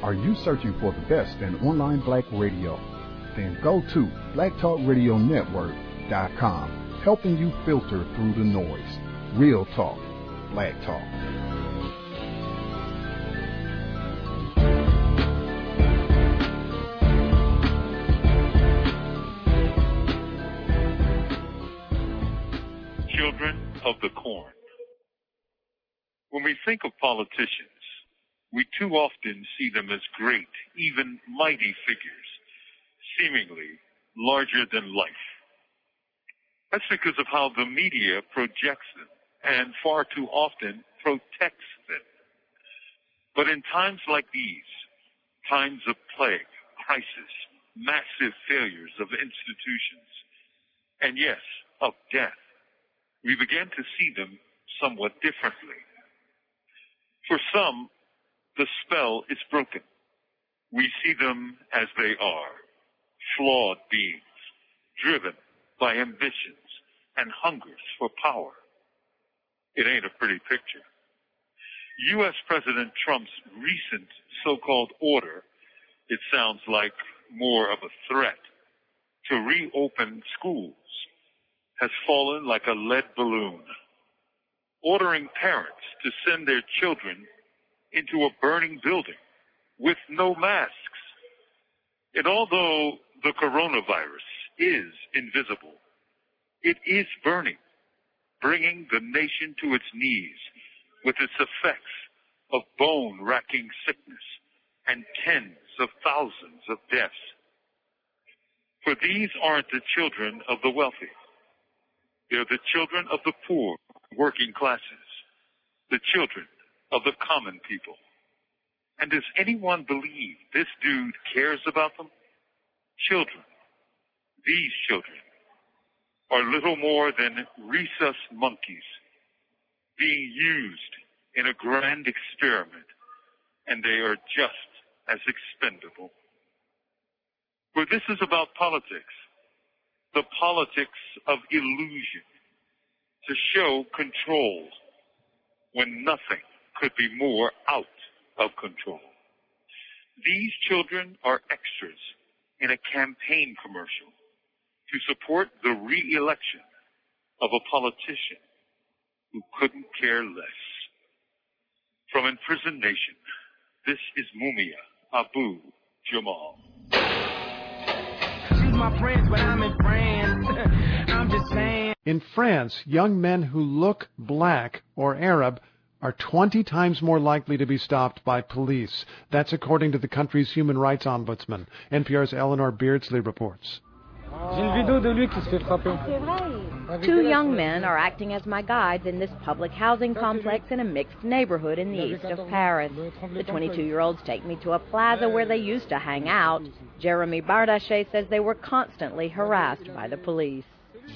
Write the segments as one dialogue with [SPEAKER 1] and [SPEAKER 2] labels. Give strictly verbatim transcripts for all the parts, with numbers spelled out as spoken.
[SPEAKER 1] Are you searching for the best in online black radio? Then go to black talk radio network dot com, helping you filter through the noise. Real talk, black talk.
[SPEAKER 2] Children of the corn. When we think of politicians, we too often see them as great, even mighty figures, seemingly larger than life. That's because of how the media projects them and far too often protects them. But in times like these, times of plague, crisis, massive failures of institutions, and yes, of death, we begin to see them somewhat differently. For some, the spell is broken. We see them as they are, flawed beings, driven by ambitions and hungers for power. It ain't a pretty picture. U S President Trump's recent so-called order, it sounds like more of a threat, to reopen schools, has fallen like a lead balloon, ordering parents to send their children into a burning building with no masks. And although the coronavirus is invisible, it is burning, bringing the nation to its knees with its effects of bone-racking sickness and tens of thousands of deaths. For these aren't the children of the wealthy. They're the children of the poor, working classes, the children of the common people. And does anyone believe this dude cares about them? Children, these children, are little more than rhesus monkeys being used in a grand experiment, and they are just as expendable. For this is about politics. The politics of illusion, to show control when nothing could be more out of control. These children are extras in a campaign commercial to support the re-election of a politician who couldn't care less. From Imprisoned Nation, this is Mumia Abu Jamal.
[SPEAKER 3] My friends, but I'm in France. I'm just saying.
[SPEAKER 4] In France, young men who look black or Arab are twenty times more likely to be stopped by police. That's according to the country's human rights ombudsman. N P R's Eleanor Beardsley reports.
[SPEAKER 5] Two young men are acting as my guides in this public housing complex in a mixed neighborhood in the east of Paris. The twenty-two-year-olds take me to a plaza where they used to hang out. Jeremy Bardache says they were constantly harassed by the police.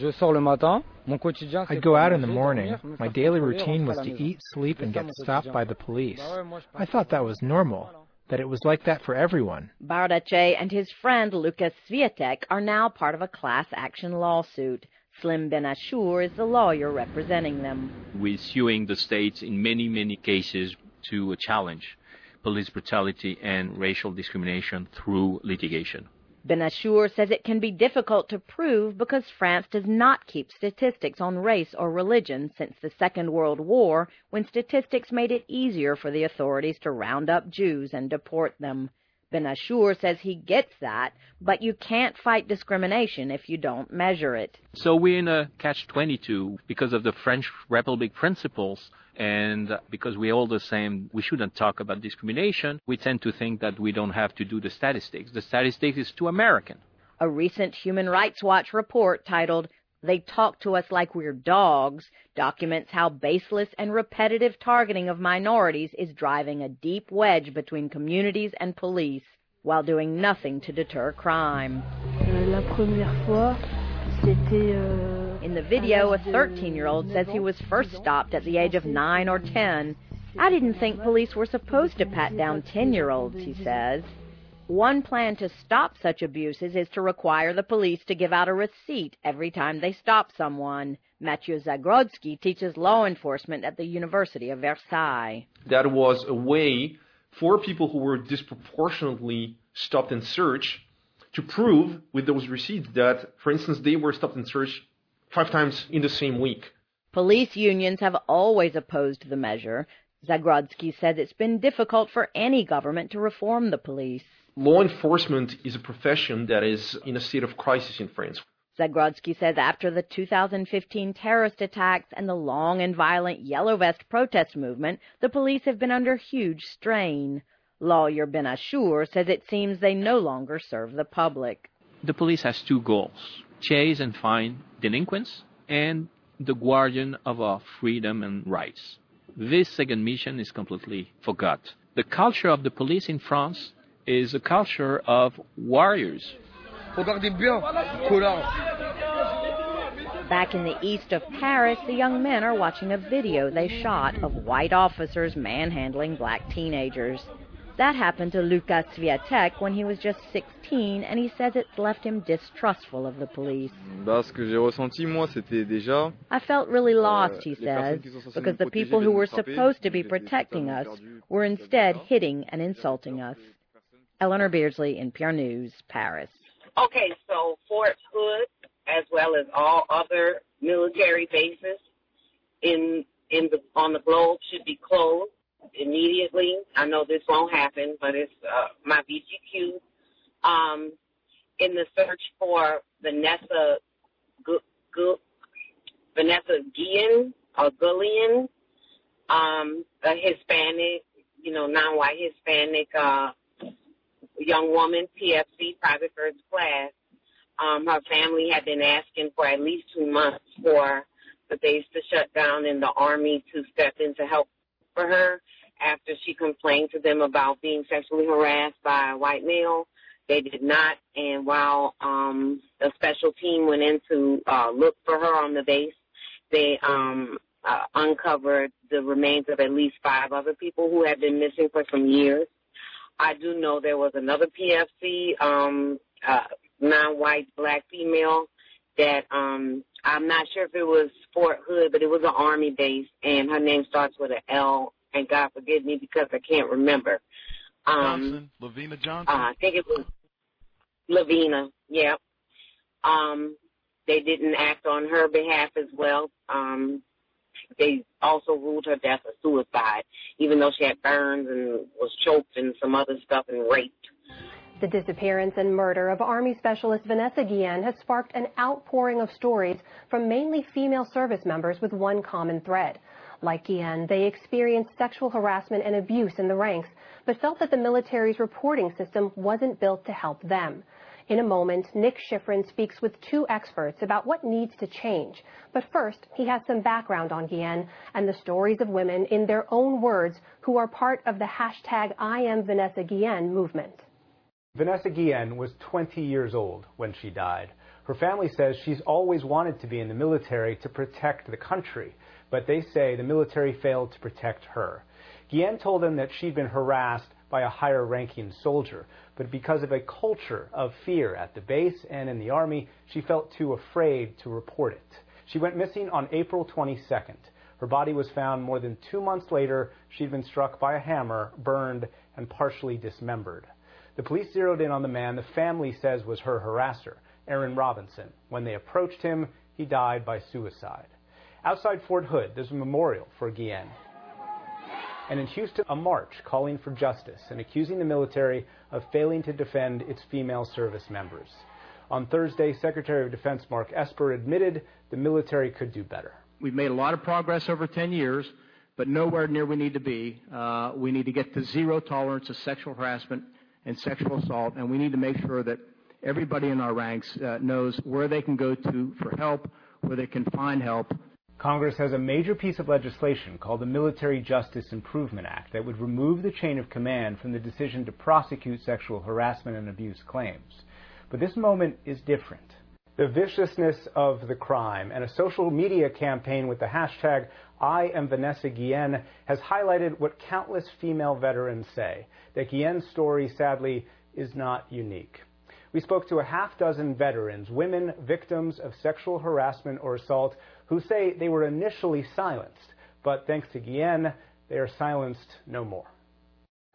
[SPEAKER 6] I'd go out in the morning. My daily routine was to eat, sleep, and get stopped by the police. I thought that was normal, that it was like that for everyone.
[SPEAKER 5] Bardache and his friend Lucas Swiatek are now part of a class action lawsuit. Slim Benashur is the lawyer representing them.
[SPEAKER 7] We're suing the states in many, many cases to challenge police brutality and racial discrimination through litigation.
[SPEAKER 5] Benashur says it can be difficult to prove because France does not keep statistics on race or religion since the Second World War, when statistics made it easier for the authorities to round up Jews and deport them. Benashur says he gets that, but you can't fight discrimination if you don't measure it.
[SPEAKER 7] So we're in a catch twenty-two because of the French Republic principles, and because we're all the same, we shouldn't talk about discrimination. We tend to think that we don't have to do the statistics. The statistics is too American.
[SPEAKER 5] A recent Human Rights Watch report titled, "They Talk to Us Like We're Dogs," documents how baseless and repetitive targeting of minorities is driving a deep wedge between communities and police, while doing nothing to deter crime. In the video, a thirteen-year-old says he was first stopped at the age of nine or ten. "I didn't think police were supposed to pat down ten-year-olds," he says. One plan to stop such abuses is to require the police to give out a receipt every time they stop someone. Mathieu Zagrodzky teaches law enforcement at the University of Versailles.
[SPEAKER 8] That was a way for people who were disproportionately stopped and searched to prove with those receipts that, for instance, they were stopped and searched five times in the same week.
[SPEAKER 5] Police unions have always opposed the measure. Zagrodzky says it's been difficult for any government to reform the police.
[SPEAKER 8] Law enforcement is a profession that is in a state of crisis in France.
[SPEAKER 5] Zagrodzky says after the two thousand fifteen terrorist attacks and the long and violent Yellow Vest protest movement, the police have been under huge strain. Lawyer Ben Ashur says it seems they no longer serve the public.
[SPEAKER 7] The police has two goals: chase and find delinquents, and the guardian of our freedom and rights. This second mission is completely forgot. The culture of the police in France is a culture of warriors.
[SPEAKER 5] Back in the east of Paris, the young men are watching a video they shot of white officers manhandling black teenagers. That happened to Lucas Swiatek when he was just sixteen, and he says it's left him distrustful of the police. I felt really lost, he says, because the people who were supposed to be protecting us were instead hitting and insulting us. Eleanor Beardsley, N P R News, Paris.
[SPEAKER 9] Okay, so Fort Hood, as well as all other military bases in in the on the globe, should be closed immediately. I know this won't happen, but it's uh, my V G Q. Um, in the search for Vanessa Gu- Gu- Vanessa Guillen or Guillen, um, a Hispanic, you know, non-white Hispanic uh, young woman, P F C, private first class. Um, her family had been asking for at least two months for the base to shut down and the Army to step in to help for her after she complained to them about being sexually harassed by a white male. They did not, and while um, a special team went in to uh, look for her on the base, they um, uh, uncovered the remains of at least five other people who had been missing for some years. I do know there was another P F C, um, uh, non-white black female that um, I'm not sure if it was Fort Hood, but it was an Army base, and her name starts with an L, and God forgive me because I can't remember. Um,
[SPEAKER 10] Johnson, Lavina Johnson?
[SPEAKER 9] Uh, I think it was Lavina, yeah. Um, they didn't act on her behalf as well. Um, they also ruled her death a suicide, even though she had burns and was choked and some other stuff and raped.
[SPEAKER 11] The disappearance and murder of Army Specialist Vanessa Guillen has sparked an outpouring of stories from mainly female service members with one common thread. Like Guillen, they experienced sexual harassment and abuse in the ranks, but felt that the military's reporting system wasn't built to help them. In a moment, Nick Schifrin speaks with two experts about what needs to change. But first, he has some background on Guillen and the stories of women, in their own words, who are part of the hashtag I am Vanessa Guillen movement.
[SPEAKER 12] Vanessa Guillen was twenty years old when she died. Her family says she's always wanted to be in the military to protect the country, but they say the military failed to protect her. Guillen told them that she'd been harassed by a higher-ranking soldier, but because of a culture of fear at the base and in the Army, she felt too afraid to report it. She went missing on April twenty-second. Her body was found more than two months later. She'd been struck by a hammer, burned, and partially dismembered. The police zeroed in on the man the family says was her harasser, Aaron Robinson. When they approached him, he died by suicide. Outside Fort Hood, there's a memorial for Guillen. And in Houston, a march calling for justice and accusing the military of failing to defend its female service members. On Thursday, Secretary of Defense Mark Esper admitted the military could do better.
[SPEAKER 13] We've made a lot of progress over ten years, but nowhere near we need to be. Uh, we need to get to zero tolerance of sexual harassment and sexual assault, and we need to make sure that everybody in our ranks uh, knows where they can go to for help, where they can find help.
[SPEAKER 12] Congress has a major piece of legislation called the Military Justice Improvement Act that would remove the chain of command from the decision to prosecute sexual harassment and abuse claims. But this moment is different. The viciousness of the crime and a social media campaign with the hashtag I am Vanessa Guillen has highlighted what countless female veterans say, that Guillen's story, sadly, is not unique. We spoke to a half dozen veterans, women victims of sexual harassment or assault, who say they were initially silenced, but thanks to Guillen, they are silenced no more.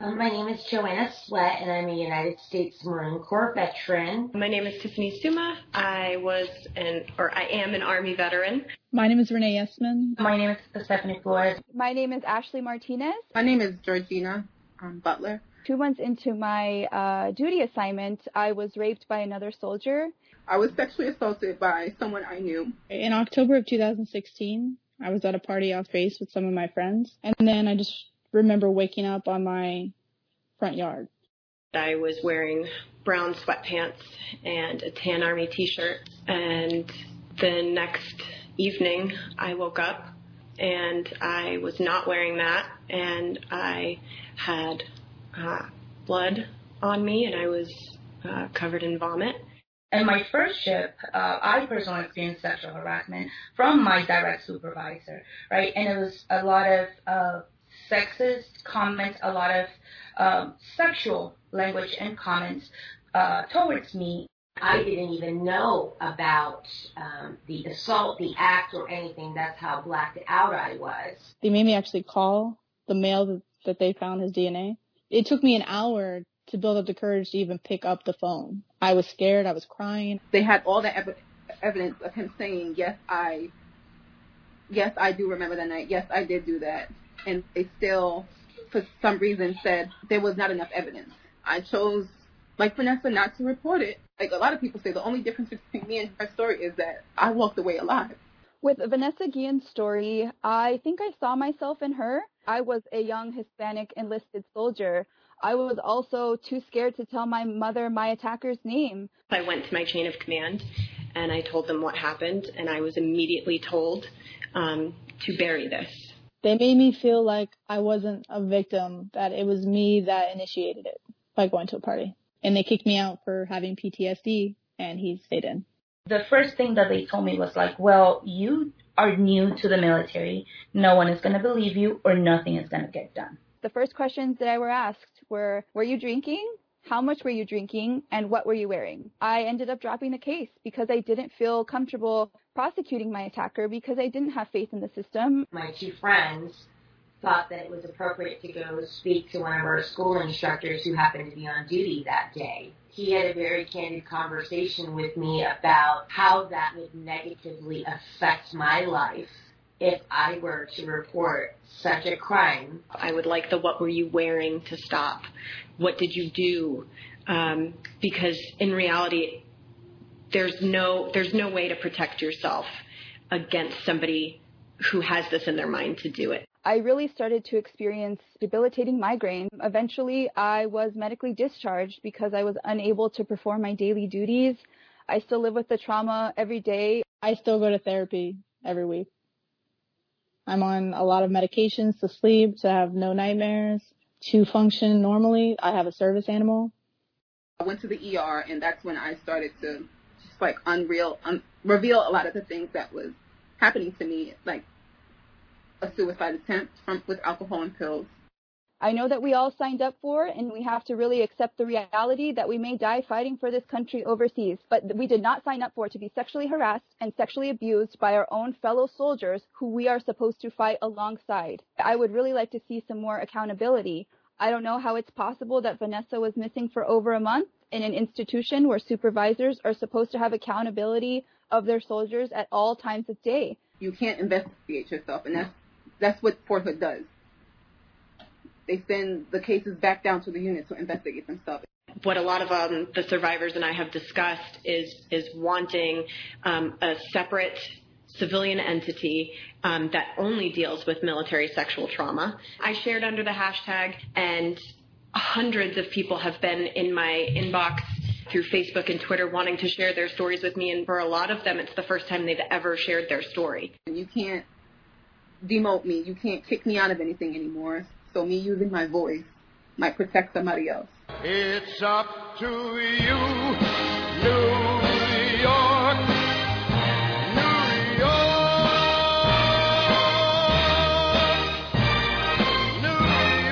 [SPEAKER 10] Um, my name is Joanna Sweat, and I'm a United States Marine Corps veteran.
[SPEAKER 14] My name is Tiffany Suma. I was an, or I am an Army veteran.
[SPEAKER 15] My name is Renee Yesman.
[SPEAKER 10] My name is Stephanie Flores.
[SPEAKER 16] My name is Ashley Martinez.
[SPEAKER 17] My name is Georgina um, Butler.
[SPEAKER 16] Two months into my uh, duty assignment, I was raped by another soldier.
[SPEAKER 17] I was sexually assaulted by someone I knew.
[SPEAKER 15] In October of two thousand sixteen, I was at a party off base with some of my friends, and then I just remember waking up on my front yard.
[SPEAKER 14] I was wearing brown sweatpants and a tan Army t-shirt, and the next evening I woke up and I was not wearing that, and I had uh, blood on me, and I was uh, covered in vomit.
[SPEAKER 10] In my first ship, uh, I personally experienced sexual harassment from my direct supervisor, right? And it was a lot of uh, sexist comments, a lot of um, sexual language and comments uh, towards me. I didn't even know about um, the assault, the act, or anything. That's how blacked out I was.
[SPEAKER 15] They made me actually call the male that, that they found his D N A. It took me an hour to build up the courage to even pick up the phone. I was scared. I was crying.
[SPEAKER 17] They had all the ev- evidence of him saying, yes, I, yes, I do remember that night. Yes, I did do that. And they still, for some reason, said there was not enough evidence. I chose, like Vanessa, not to report it. Like a lot of people say, the only difference between me and her story is that I walked away alive.
[SPEAKER 16] With Vanessa Guillen's story, I think I saw myself in her. I was a young Hispanic enlisted soldier. I was also too scared to tell my mother my attacker's name.
[SPEAKER 14] I went to my chain of command and I told them what happened, and I was immediately told um, to bury this.
[SPEAKER 15] They made me feel like I wasn't a victim, that it was me that initiated it by going to a party. And they kicked me out for having P T S D, and he stayed in.
[SPEAKER 10] The first thing that they told me was like, well, you are new to the military. No one is going to believe you, or nothing is going to get done.
[SPEAKER 16] The first questions that I were asked were, were you drinking? How much were you drinking? And what were you wearing? I ended up dropping the case because I didn't feel comfortable prosecuting my attacker because I didn't have faith in the system.
[SPEAKER 10] My two friends thought that it was appropriate to go speak to one of our school instructors who happened to be on duty that day. He had a very candid conversation with me about how that would negatively affect my life if I were to report such a crime.
[SPEAKER 14] I would like the what were you wearing to stop. What did you do? Um, because in reality, there's no there's no way to protect yourself against somebody who has this in their mind to do it.
[SPEAKER 16] I really started to experience debilitating migraine. Eventually, I was medically discharged because I was unable to perform my daily duties. I still live with the trauma every day.
[SPEAKER 15] I still go to therapy every week. I'm on a lot of medications to sleep, to have no nightmares, to function normally. I have a service animal.
[SPEAKER 17] I went to the E R, and that's when I started to just like unreal, un- reveal a lot of the things that was happening to me, like a suicide attempt from with alcohol and pills.
[SPEAKER 16] I know that we all signed up for, and we have to really accept the reality that we may die fighting for this country overseas, but we did not sign up for to be sexually harassed and sexually abused by our own fellow soldiers who we are supposed to fight alongside. I would really like to see some more accountability. I don't know how it's possible that Vanessa was missing for over a month in an institution where supervisors are supposed to have accountability of their soldiers at all times of day.
[SPEAKER 17] You can't investigate yourself, and that's that's what Fort Hood does. They send the cases back down to the unit to investigate themselves.
[SPEAKER 14] What a lot of um, the survivors and I have discussed is is wanting um, a separate civilian entity um, that only deals with military sexual trauma. I shared under the hashtag, and hundreds of people have been in my inbox through Facebook and Twitter wanting to share their stories with me, and for a lot of them, it's the first time they've ever shared their story.
[SPEAKER 17] You can't demote me. You can't kick me out of anything anymore. So me using my voice might protect somebody else.
[SPEAKER 3] It's up to you, New York, New York, New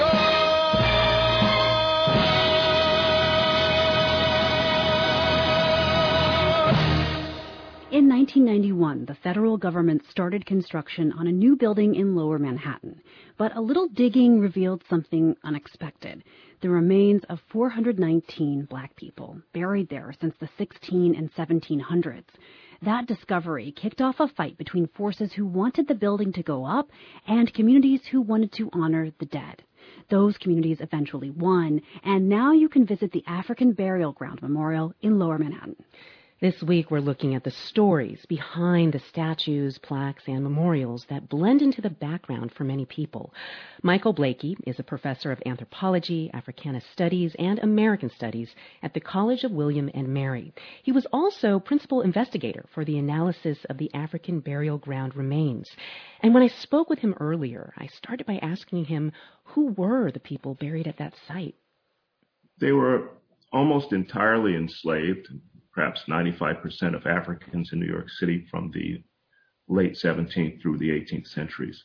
[SPEAKER 3] York.
[SPEAKER 18] In nineteen nineteen ninety-one, the federal government started construction on a new building in Lower Manhattan. But a little digging revealed something unexpected. The remains of four hundred nineteen black people buried there since the sixteen and seventeen hundreds. That discovery kicked off a fight between forces who wanted the building to go up and communities who wanted to honor the dead. Those communities eventually won, and now you can visit the African Burial Ground Memorial in Lower Manhattan.
[SPEAKER 19] This week, we're looking at the stories behind the statues, plaques, and memorials that blend into the background for many people. Michael Blakey is a professor of anthropology, Africana studies, and American studies at the College of William and Mary. He was also principal investigator for the analysis of the African burial ground remains. And when I spoke with him earlier, I started by asking him, who were the people buried at that site?
[SPEAKER 20] They were almost entirely enslaved. Perhaps ninety-five percent of Africans in New York City from the late seventeenth through the eighteenth centuries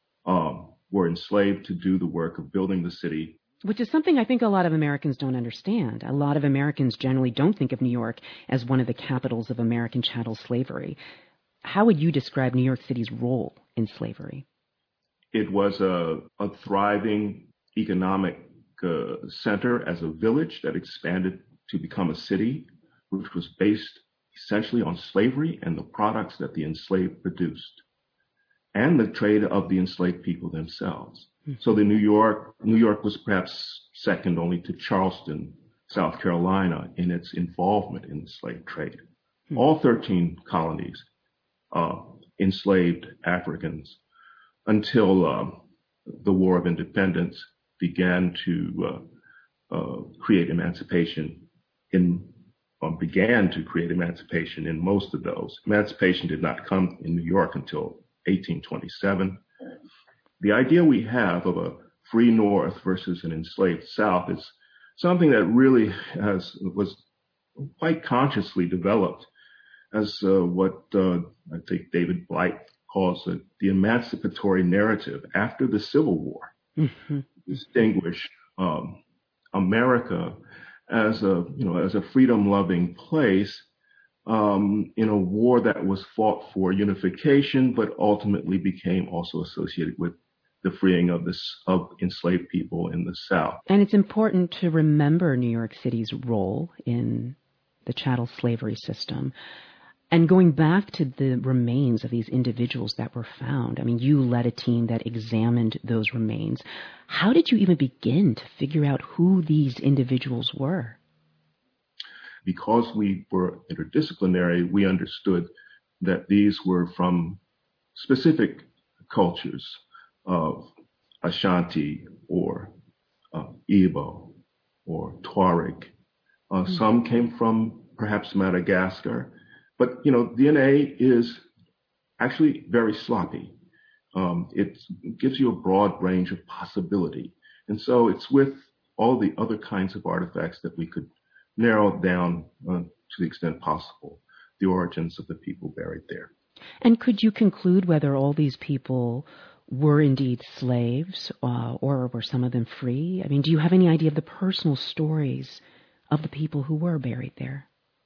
[SPEAKER 20] um, were enslaved to do the work of building the city.
[SPEAKER 19] Which is something I think a lot of Americans don't understand. A lot of Americans generally don't think of New York as one of the capitals of American chattel slavery. How would you describe New York City's role in slavery?
[SPEAKER 20] It was a, a thriving economic uh, center as a village that expanded to become a city, which was based essentially on slavery and the products that the enslaved produced, and the trade of the enslaved people themselves. Mm-hmm. So the New York, New York was perhaps second only to Charleston, South Carolina, in its involvement in the slave trade. Mm-hmm. All thirteen colonies uh, enslaved Africans until uh, the War of Independence began to uh, uh, create emancipation in Um, began to create emancipation in most of those. Emancipation did not come in New York until eighteen twenty-seven. The idea we have of a free North versus an enslaved South is something that really has was quite consciously developed as uh, what uh, I think David Blight calls it, the emancipatory narrative after the Civil War. Mm-hmm. Distinguish um, America as a, you know, as a freedom-loving place um, in a war that was fought for unification, but ultimately became also associated with the freeing of this of enslaved people in the South.
[SPEAKER 19] And it's important to remember New York City's role in the chattel slavery system. And going back to the remains of these individuals that were found, I mean, you led a team that examined those remains. How did you even begin to figure out who these individuals were?
[SPEAKER 20] Because we were interdisciplinary, we understood that these were from specific cultures of Ashanti or uh, Igbo or Tuareg. Uh, mm-hmm. Some came from perhaps Madagascar. But, you know, D N A is actually very sloppy. Um, it gives you a broad range of possibility. And so it's with all the other kinds of artifacts that we could narrow down uh, to the extent possible the origins of the people buried there.
[SPEAKER 19] And could you conclude whether all these people were indeed slaves uh, or were some of them free? I mean, do you have any idea of the personal stories of the people who were buried there?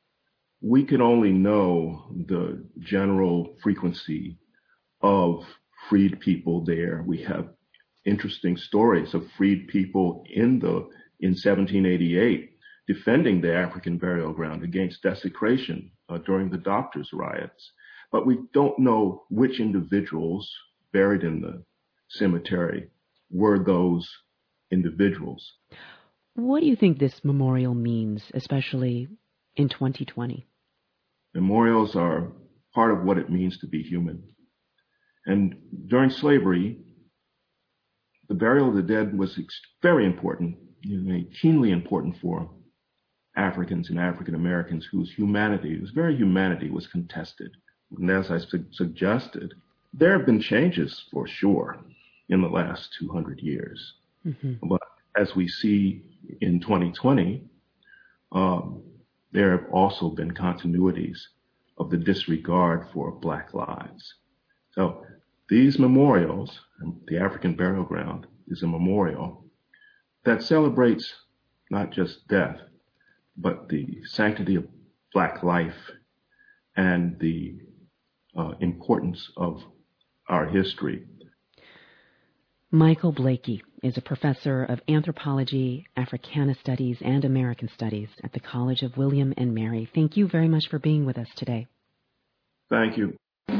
[SPEAKER 20] We can only know the general frequency of freed people there. We have interesting stories of freed people in the in seventeen eighty-eight defending the African burial ground against desecration uh, during the doctors' riots. But we don't know which individuals buried in the cemetery were those individuals.
[SPEAKER 19] What do you think this memorial means, especially in twenty twenty?
[SPEAKER 20] Memorials are part of what it means to be human. And during slavery, the burial of the dead was very important, you know, keenly important for Africans and African Americans whose humanity, whose very humanity was contested. And as I su- suggested, there have been changes for sure in the last two hundred years. Mm-hmm. But as we see in twenty twenty, um, there have also been continuities of the disregard for Black lives. So these memorials, the African Burial Ground is a memorial that celebrates not just death, but the sanctity of Black life and the uh, importance of our history.
[SPEAKER 19] Michael Blakey is a professor of anthropology, Africana studies, and American studies at the College of William and Mary. Thank you very much for being with us today.
[SPEAKER 20] Thank you.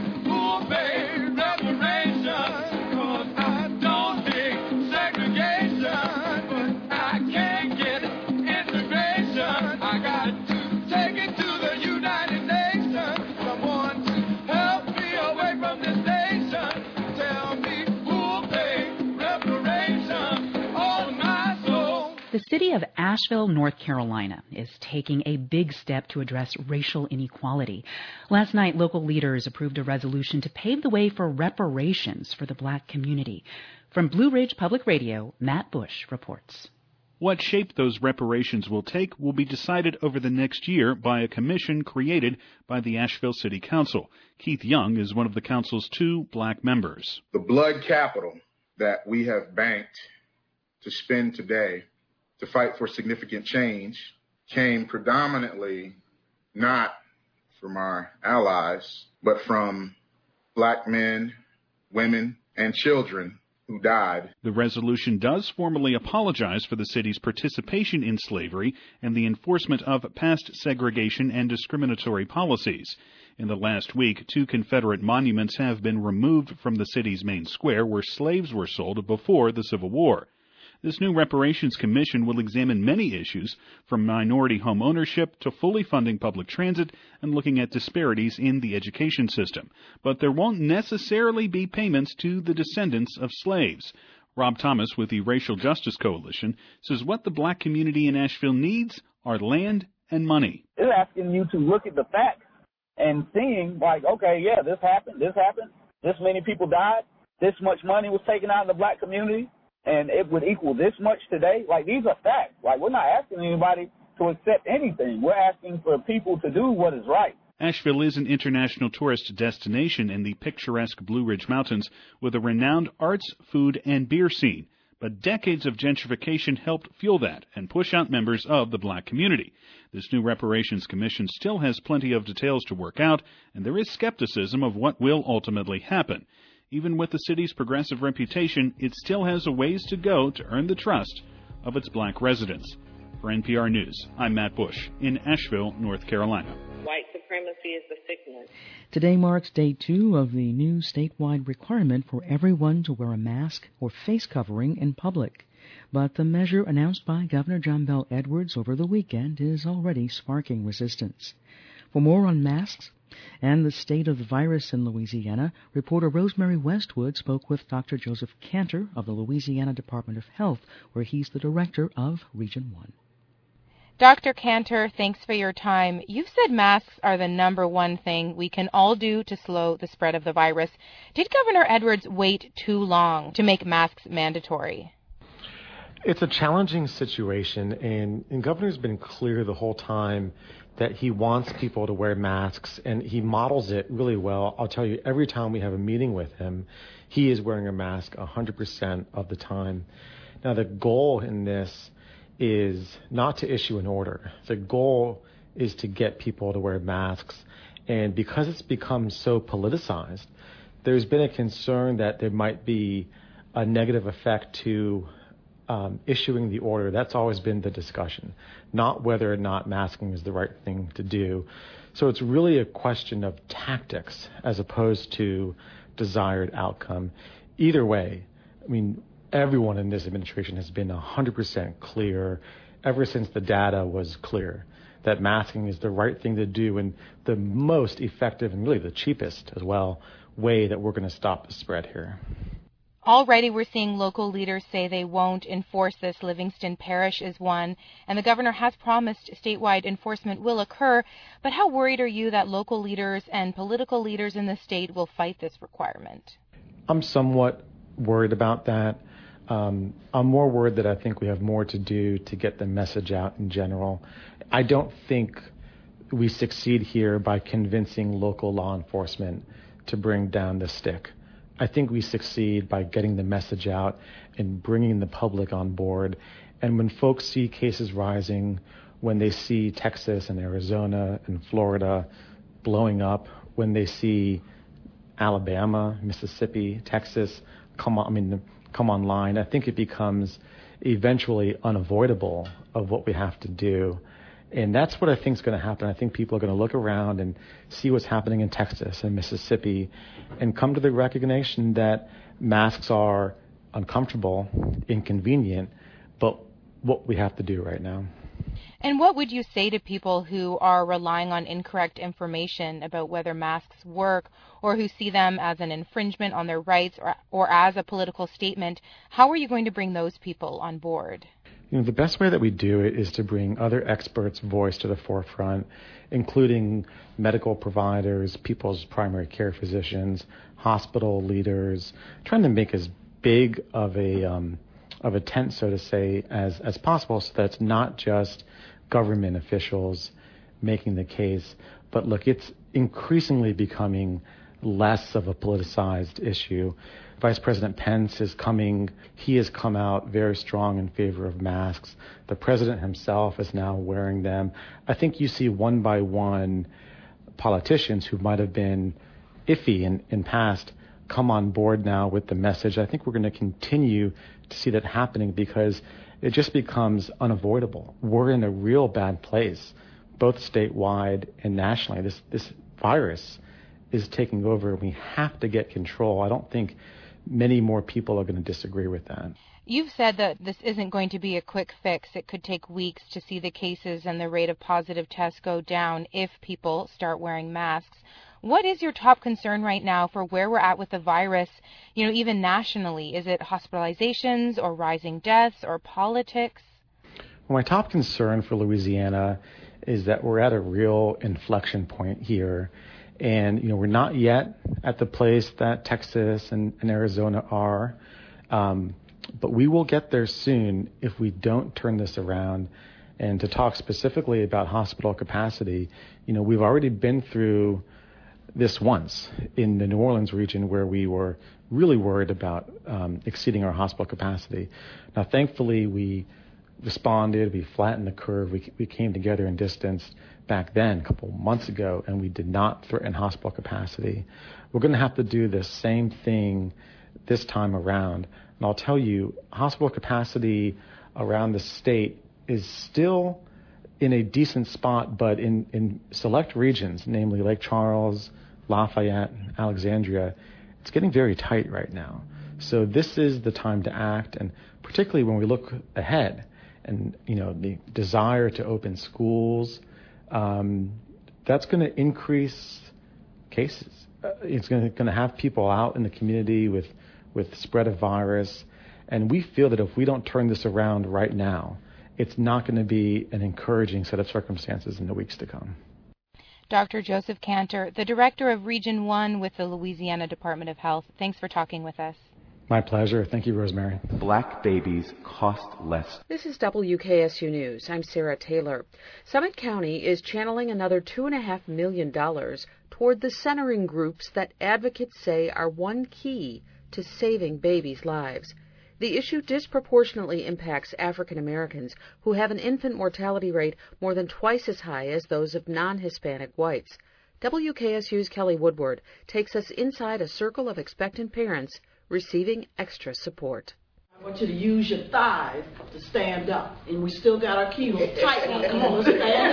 [SPEAKER 21] The city of Asheville, North Carolina, is taking a big step to address racial inequality. Last night, local leaders approved a resolution to pave the way for reparations for the black community. From Blue Ridge Public Radio, Matt Bush reports.
[SPEAKER 22] What shape those reparations will take will be decided over the next year by a commission created by the Asheville City Council. Keith Young is one of the council's two black members.
[SPEAKER 23] The blood capital that we have banked to spend today to fight for significant change came predominantly not from our allies, but from black men, women, and children who died.
[SPEAKER 22] The resolution does formally apologize for the city's participation in slavery and the enforcement of past segregation and discriminatory policies. In the last week, two Confederate monuments have been removed from the city's main square where slaves were sold before the Civil War. This new reparations commission will examine many issues, from minority home ownership to fully funding public transit and looking at disparities in the education system. But there won't necessarily be payments to the descendants of slaves. Rob Thomas with the Racial Justice Coalition says what the black community in Asheville needs are land and money.
[SPEAKER 24] It's asking you to look at the facts and seeing, like, okay, yeah, this happened, this happened, this many people died, this much money was taken out of the black community, and it would equal this much today. Like, these are facts. Like, we're not asking anybody to accept anything. We're asking for people to do what is right.
[SPEAKER 22] Asheville is an international tourist destination in the picturesque Blue Ridge Mountains with a renowned arts, food, and beer scene. But decades of gentrification helped fuel that and push out members of the black community. This new reparations commission still has plenty of details to work out, and there is skepticism of what will ultimately happen. Even with the city's progressive reputation, it still has a ways to go to earn the trust of its black residents. For N P R News, I'm Matt Bush in Asheville, North Carolina.
[SPEAKER 9] White supremacy is the sickness.
[SPEAKER 25] Today marks day two of the new statewide requirement for everyone to wear a mask or face covering in public. But the measure announced by Governor John Bel Edwards over the weekend is already sparking resistance. For more on masks and the state of the virus in Louisiana, reporter Rosemary Westwood spoke with Doctor Joseph Cantor of the Louisiana Department of Health, where he's the director of Region one.
[SPEAKER 26] Doctor Cantor, thanks for your time. You've said masks are the number one thing we can all do to slow the spread of the virus. Did Governor Edwards wait too long to make masks mandatory?
[SPEAKER 27] It's a challenging situation, and, and Governor's been clear the whole time that he wants people to wear masks, and he models it really well. I'll tell you, every time we have a meeting with him, he is wearing a mask one hundred percent of the time. Now, the goal in this is not to issue an order. The goal is to get people to wear masks, and because it's become so politicized, there's been a concern that there might be a negative effect to Um, issuing the order. That's always been the discussion, not whether or not masking is the right thing to do. So it's really a question of tactics as opposed to desired outcome. Either way, I mean, everyone in this administration has been one hundred percent clear ever since the data was clear that masking is the right thing to do and the most effective and really the cheapest as well way that we're going to stop the spread here.
[SPEAKER 26] Already we're seeing local leaders say they won't enforce this. Livingston Parish is one, and the governor has promised statewide enforcement will occur. But how worried are you that local leaders and political leaders in the state will fight this requirement?
[SPEAKER 27] I'm somewhat worried about that. Um, I'm more worried that I think we have more to do to get the message out in general. I don't think we succeed here by convincing local law enforcement to bring down the stick. I think we succeed by getting the message out and bringing the public on board. And when folks see cases rising, when they see Texas and Arizona and Florida blowing up, when they see Alabama, Mississippi, Texas come on, I mean, come online, I think it becomes eventually unavoidable of what we have to do. And that's what I think is going to happen. I think people are going to look around and see what's happening in Texas and Mississippi and come to the recognition that masks are uncomfortable, inconvenient, but what we have to do right now.
[SPEAKER 26] And what would you say to people who are relying on incorrect information about whether masks work, or who see them as an infringement on their rights or, or as a political statement? How are you going to bring those people on board?
[SPEAKER 27] You know, the best way that we do it is to bring other experts' voice to the forefront, including medical providers, people's primary care physicians, hospital leaders, trying to make as big of a um, of a tent, so to say, as, as possible, so that it's not just government officials making the case. But look, it's increasingly becoming less of a politicized issue. Vice President Pence is coming, he has come out very strong in favor of masks. The president himself is now wearing them. I think you see one by one politicians who might have been iffy in, in past come on board now with the message. I think we're going to continue to see that happening because it just becomes unavoidable. We're in a real bad place, both statewide and nationally. This this virus is taking over. We have to get control. I don't think many more people are going to disagree with that.
[SPEAKER 26] You've said that this isn't going to be a quick fix. It could take weeks to see the cases and the rate of positive tests go down if people start wearing masks. What is your top concern right now for where we're at with the virus, you know, even nationally? Is it hospitalizations or rising deaths or politics?
[SPEAKER 27] Well, my top concern for Louisiana is that we're at a real inflection point here. And, you know, we're not yet at the place that Texas and, and Arizona are. Um, but we will get there soon if we don't turn this around. And to talk specifically about hospital capacity, you know, we've already been through this once in the New Orleans region where we were really worried about um, exceeding our hospital capacity. Now, thankfully, we responded, we flattened the curve, we, we came together in distance back then, a couple months ago, and we did not threaten hospital capacity. We're going to have to do the same thing this time around. And I'll tell you, hospital capacity around the state is still in a decent spot, but in, in select regions, namely Lake Charles, Lafayette, Alexandria, it's getting very tight right now. So this is the time to act, and particularly when we look ahead and, you know, the desire to open schools, um, that's going to increase cases. Uh, it's going to have people out in the community with, with spread of virus, and we feel that if we don't turn this around right now, it's not going to be an encouraging set of circumstances in the weeks to come.
[SPEAKER 26] Doctor Joseph Cantor, the Director of Region one with the Louisiana Department of Health, thanks for talking with us.
[SPEAKER 27] My pleasure. Thank you, Rosemary.
[SPEAKER 1] Black babies cost less.
[SPEAKER 2] This is W K S U News. I'm Sarah Taylor. Summit County is channeling another two point five million dollars toward the centering groups that advocates say are one key to saving babies' lives. The issue disproportionately impacts African Americans who have an infant mortality rate more than twice as high as those of non-Hispanic whites. W K S U's Kelly Woodward takes us inside a circle of expectant parents receiving extra support.
[SPEAKER 4] I want you to use your thighs to stand up. And we still got our keels tight now. Come on, stand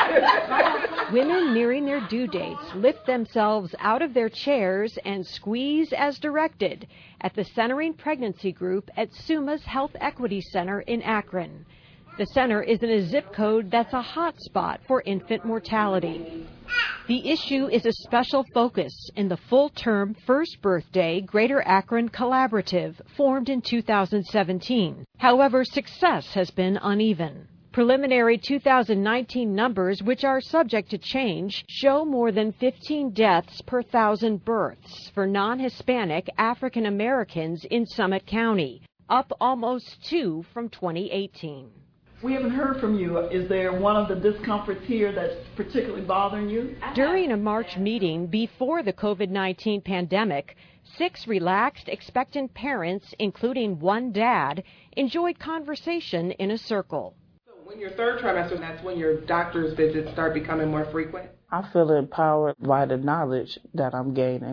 [SPEAKER 4] up.
[SPEAKER 5] Women nearing their due dates lift themselves out of their chairs and squeeze as directed at the Centering Pregnancy Group at SUMA's Health Equity Center in Akron. The center is in a zip code that's a hot spot for infant mortality. The issue is a special focus in the full-term First Birthday Greater Akron Collaborative formed in two thousand seventeen. However, success has been uneven. Preliminary two thousand nineteen numbers, which are subject to change, show more than fifteen deaths per thousand births for non-Hispanic African Americans in Summit County, up almost two from twenty eighteen.
[SPEAKER 4] We haven't heard from you. Is there one of the discomforts here that's particularly bothering you?
[SPEAKER 5] During a March meeting before the COVID nineteen pandemic, six relaxed, expectant parents, including one dad, enjoyed conversation in a circle.
[SPEAKER 6] So when your third trimester, that's when your doctor's visits start becoming more frequent?
[SPEAKER 7] I feel empowered by the knowledge that I'm gaining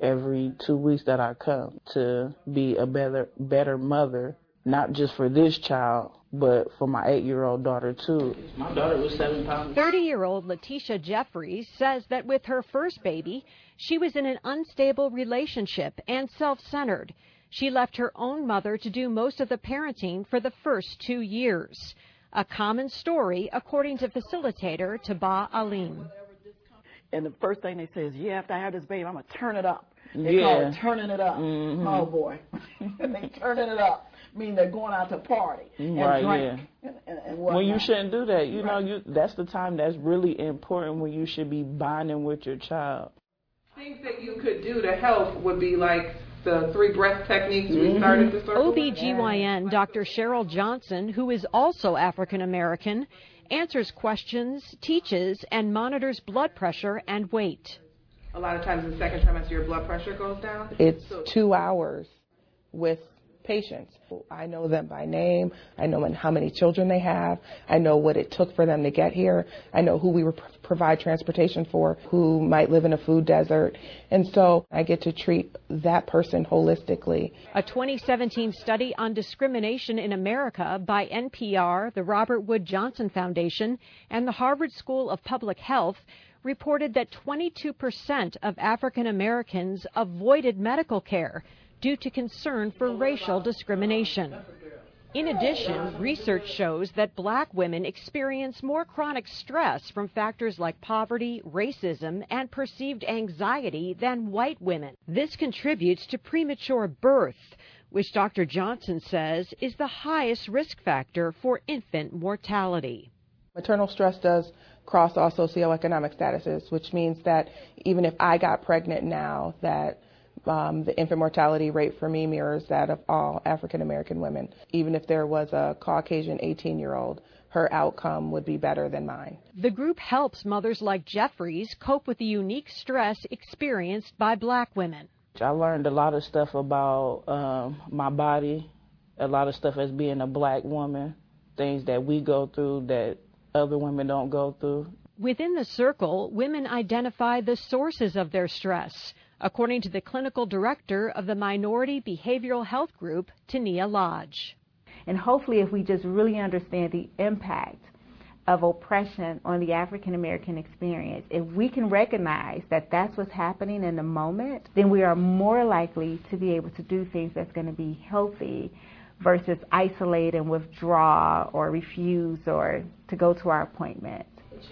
[SPEAKER 7] every two weeks that I come to be a better, better mother, not just for this child, but for my eight-year-old daughter, too. My daughter was seven pounds.
[SPEAKER 5] thirty-year-old Letitia Jeffries says that with her first baby, she was in an unstable relationship and self-centered. She left her own mother to do most of the parenting for the first two years. A common story, according to facilitator Taba Alim.
[SPEAKER 4] And the first thing they say is, yeah, after I have this baby, I'm going to turn it up. They
[SPEAKER 7] Yeah.
[SPEAKER 4] call it turning it up.
[SPEAKER 7] Mm-hmm.
[SPEAKER 4] Oh, boy. They turning it up. Meaning they're going out to party and
[SPEAKER 7] Right,
[SPEAKER 4] drink.
[SPEAKER 7] yeah.
[SPEAKER 4] And, and, and
[SPEAKER 7] When you
[SPEAKER 4] whatnot.
[SPEAKER 7] shouldn't do that, you know,
[SPEAKER 4] Right.
[SPEAKER 7] you that's the time that's really important when you should be bonding with your child.
[SPEAKER 6] Things that you could do to help would be like the three breath techniques we started to circle.
[SPEAKER 5] O B G Y N Doctor Cheryl Johnson, who is also African American, answers questions, teaches, and monitors blood pressure and weight.
[SPEAKER 6] A lot of times in the second trimester, your blood pressure goes down.
[SPEAKER 8] It's
[SPEAKER 6] So-
[SPEAKER 8] two hours with patients. I know them by name. I know how many children they have. I know what it took for them to get here. I know who we would provide transportation for, who might live in a food desert. And so I get to treat that person holistically.
[SPEAKER 5] A twenty seventeen study on discrimination in America by N P R, the Robert Wood Johnson Foundation, and the Harvard School of Public Health reported that twenty-two percent of African Americans avoided medical care due to concern for racial discrimination. In addition, research shows that black women experience more chronic stress from factors like poverty, racism, and perceived anxiety than white women. This contributes to premature birth, which Doctor Johnson says is the highest risk factor for infant mortality.
[SPEAKER 8] Maternal stress does cross all socioeconomic statuses, which means that even if I got pregnant now, that Um, the infant mortality rate for me mirrors that of all African American women. Even if there was a Caucasian eighteen-year-old, her outcome would be better than mine.
[SPEAKER 5] The group helps mothers like Jeffries cope with the unique stress experienced by black women.
[SPEAKER 7] I learned a lot of stuff about um, my body, a lot of stuff as being a black woman, things that we go through that other women don't go through.
[SPEAKER 5] Within the circle, women identify the sources of their stress, according to the clinical director of the Minority Behavioral Health Group, Tania Lodge.
[SPEAKER 10] And hopefully if we just really understand the impact of oppression on the African American experience, if we can recognize that that's what's happening in the moment, then we are more likely to be able to do things that's going to be healthy versus isolate and withdraw or refuse or to go to our appointments.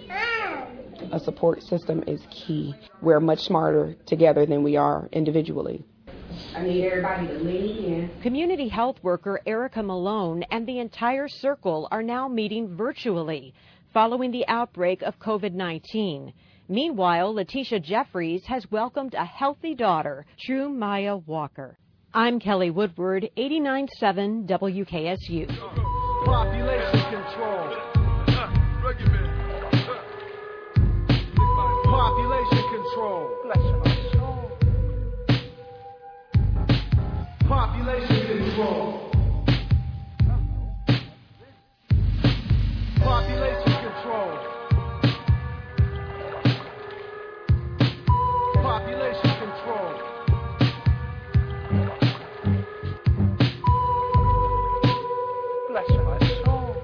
[SPEAKER 11] A support system is key. We're much smarter together than we are individually.
[SPEAKER 10] I need everybody to lean in.
[SPEAKER 5] Community health worker Erica Malone and the entire circle are now meeting virtually following the outbreak of COVID nineteen. Meanwhile, Letitia Jeffries has welcomed a healthy daughter, True Maya Walker. I'm Kelly Woodward, eighty-nine point seven W K S U.
[SPEAKER 3] Population control. Population control. Population control. Population control. Population control. Bless my soul.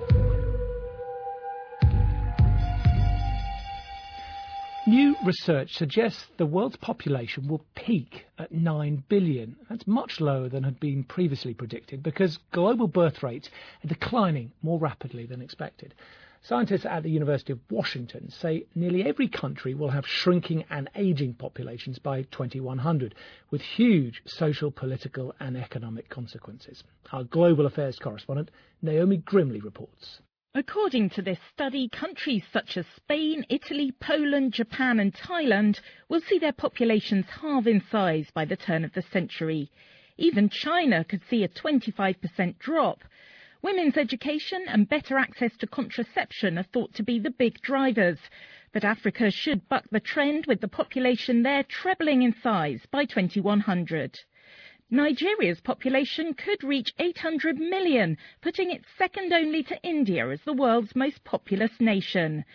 [SPEAKER 12] New research suggests the world's population will peak at nine billion. That's much lower than had been previously predicted because global birth rates are declining more rapidly than expected. Scientists at the University of Washington say nearly every country will have shrinking and aging populations by twenty-one hundred, with huge social, political and economic consequences. Our global affairs correspondent, Naomi Grimley, reports.
[SPEAKER 13] According to this study, countries such as Spain, Italy, Poland, Japan and Thailand will see their populations halve in size by the turn of the century. Even China could see a twenty-five percent drop. Women's education and better access to contraception are thought to be the big drivers. But Africa should buck the trend, with the population there trebling in size by twenty-one hundred. Nigeria's population could reach eight hundred million, putting it second only to India as the world's most populous nation.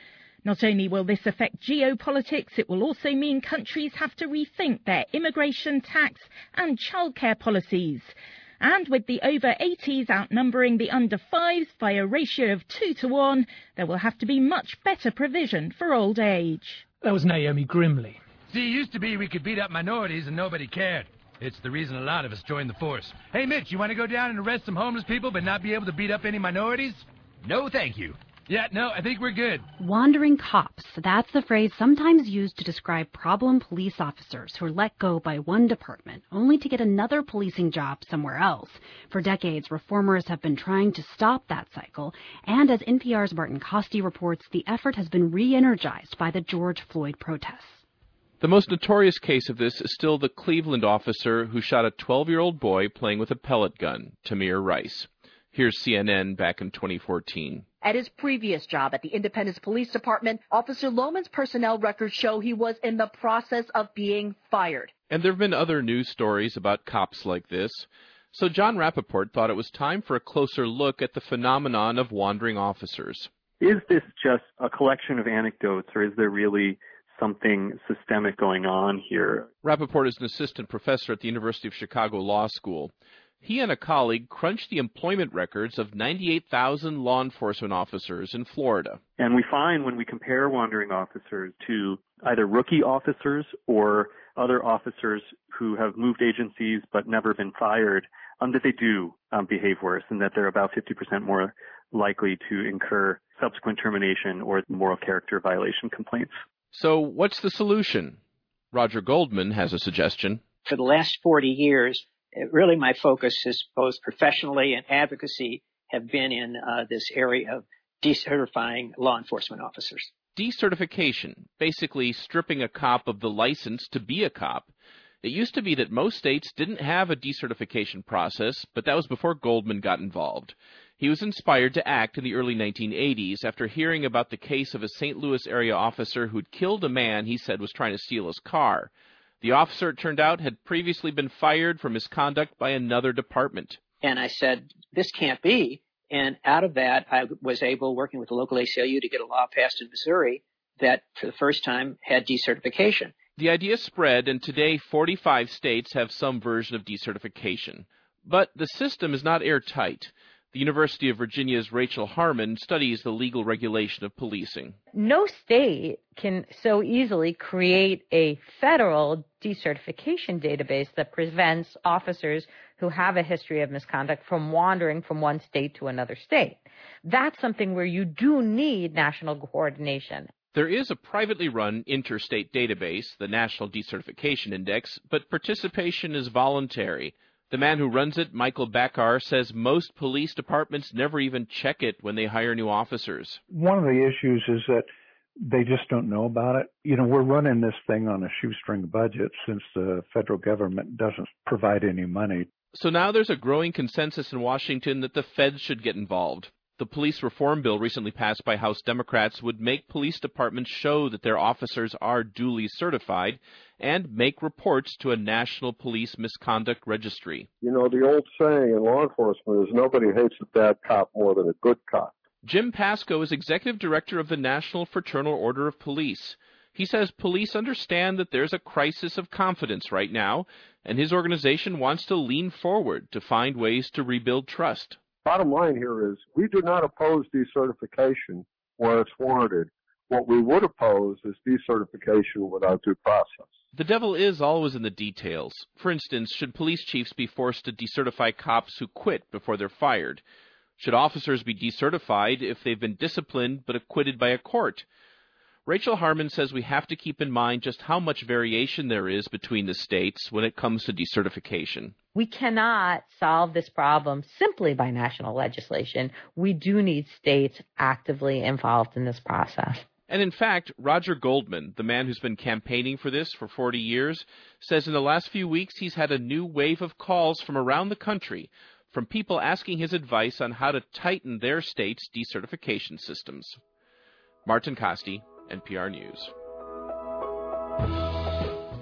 [SPEAKER 13] Not only will this affect geopolitics, it will also mean countries have to rethink their immigration, tax and childcare policies. And with the over eighties outnumbering the under fives by a ratio of two to one, there will have to be much better provision for old age.
[SPEAKER 12] That was Naomi Grimley.
[SPEAKER 14] See, it used to be we could beat up minorities and nobody cared. It's the reason a lot of us joined the force. Hey, Mitch, you want to go down and arrest some homeless people but not be able to beat up any minorities? No, thank you. Yeah, no, I think we're good.
[SPEAKER 15] Wandering cops. That's the phrase sometimes used to describe problem police officers who are let go by one department only to get another policing job somewhere else. For decades, reformers have been trying to stop that cycle. And as N P R's Martin Costi reports, the effort has been re-energized by the George Floyd protests.
[SPEAKER 16] The most notorious case of this is still the Cleveland officer who shot a twelve-year-old boy playing with a pellet gun, Tamir Rice. Here's C N N back in twenty fourteen.
[SPEAKER 17] At his previous job at the Independence Police Department, Officer Lohman's personnel records show he was in the process of being fired.
[SPEAKER 16] And there have been other news stories about cops like this. So John Rappaport thought it was time for a closer look at the phenomenon of wandering officers.
[SPEAKER 18] Is this just a collection of anecdotes, or is there really something systemic going on here?
[SPEAKER 16] Rappaport is an assistant professor at the University of Chicago Law School. He and a colleague crunched the employment records of ninety-eight thousand law enforcement officers in Florida.
[SPEAKER 18] And we find when we compare wandering officers to either rookie officers or other officers who have moved agencies but never been fired, um, that they do um, behave worse, and that they're about fifty percent more likely to incur subsequent termination or moral character violation complaints.
[SPEAKER 16] So what's the solution? Roger Goldman has a suggestion.
[SPEAKER 19] For the last forty years, really my focus is both professionally and advocacy have been in uh, this area of decertifying law enforcement officers.
[SPEAKER 16] Decertification, basically stripping a cop of the license to be a cop. It used to be that most states didn't have a decertification process, but that was before Goldman got involved. He was inspired to act in the early nineteen eighties after hearing about the case of a Saint Louis area officer who'd killed a man he said was trying to steal his car. The officer, it turned out, had previously been fired for misconduct by another department.
[SPEAKER 19] And I said, this can't be. And out of that, I was able, working with the local A C L U, to get a law passed in Missouri that, for the first time, had decertification.
[SPEAKER 16] The idea spread, and today forty-five states have some version of decertification. But the system is not airtight. The University of Virginia's Rachel Harmon studies the legal regulation of policing.
[SPEAKER 20] No state can so easily create a federal decertification database that prevents officers who have a history of misconduct from wandering from one state to another state. That's something where you do need national coordination.
[SPEAKER 16] There is a privately run interstate database, the National Decertification Index, but participation is voluntary. The man who runs it, Michael Bakar, says most police departments never even check it when they hire new officers.
[SPEAKER 28] One of the issues is that they just don't know about it. You know, we're running this thing on a shoestring budget since the federal government doesn't provide any money.
[SPEAKER 16] So now there's a growing consensus in Washington that the feds should get involved. The police reform bill recently passed by House Democrats would make police departments show that their officers are duly certified and make reports to a national police misconduct registry.
[SPEAKER 29] You know, the old saying in law enforcement is nobody hates a bad cop more than a good cop.
[SPEAKER 16] Jim Pascoe is executive director of the National Fraternal Order of Police. He says police understand that there's a crisis of confidence right now, and his organization wants to lean forward to find ways to rebuild trust.
[SPEAKER 29] Bottom line here is we do not oppose decertification where it's warranted. What we would oppose is decertification without due process.
[SPEAKER 16] The devil is always in the details. For instance, should police chiefs be forced to decertify cops who quit before they're fired? Should officers be decertified if they've been disciplined but acquitted by a court? Rachel Harmon says we have to keep in mind just how much variation there is between the states when it comes to decertification.
[SPEAKER 20] We cannot solve this problem simply by national legislation. We do need states actively involved in this process.
[SPEAKER 16] And in fact, Roger Goldman, the man who's been campaigning for this for forty years, says in the last few weeks he's had a new wave of calls from around the country from people asking his advice on how to tighten their state's decertification systems. Martin Costi, N P R News.
[SPEAKER 30] When you're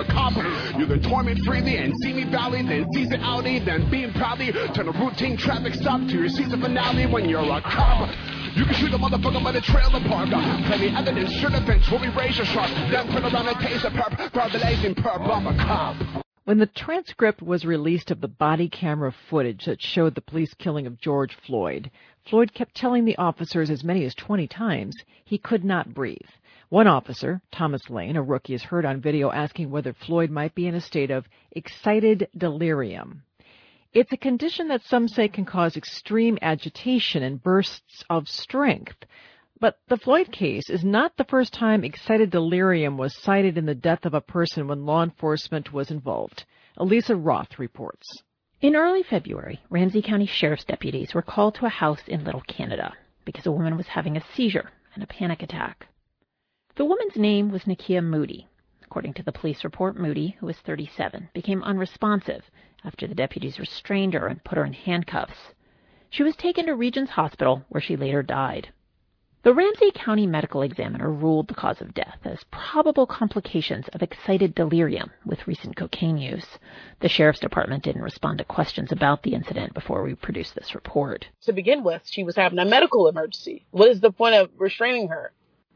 [SPEAKER 1] a cop. You can torment freely and see me valley, then seize it Audi, then beam proudly. Turn a routine traffic stop to your season finale when you're a cop. You can shoot a motherfucker by the trailer park. Plenty evidence, sure defense, will we raise your shark. Then put around a taser perp, guard the legs in perp, I'm a cop.
[SPEAKER 9] When the transcript was released of the body camera footage that showed the police killing of George Floyd, Floyd kept telling the officers as many as twenty times he could not breathe. One officer, Thomas Lane, a rookie, is heard on video asking whether Floyd might be in a state of excited delirium. It's a condition that some say can cause extreme agitation and bursts of strength. But the Floyd case is not the first time excited delirium was cited in the death of a person when law enforcement was involved. Elisa Roth reports.
[SPEAKER 21] In early February, Ramsey County Sheriff's deputies were called to a house in Little Canada because a woman was having a seizure and a panic attack. The woman's name was Nakia Moody. According to the police report, Moody, who was thirty-seven, became unresponsive after the deputies restrained her and put her in handcuffs. She was taken to Regions Hospital, where she later died. The Ramsey County medical examiner ruled the cause of death as probable complications of excited delirium with recent cocaine use. The sheriff's department didn't respond to questions about the incident before we produced this report.
[SPEAKER 22] To begin with, she was having a medical emergency. What is the point of restraining her?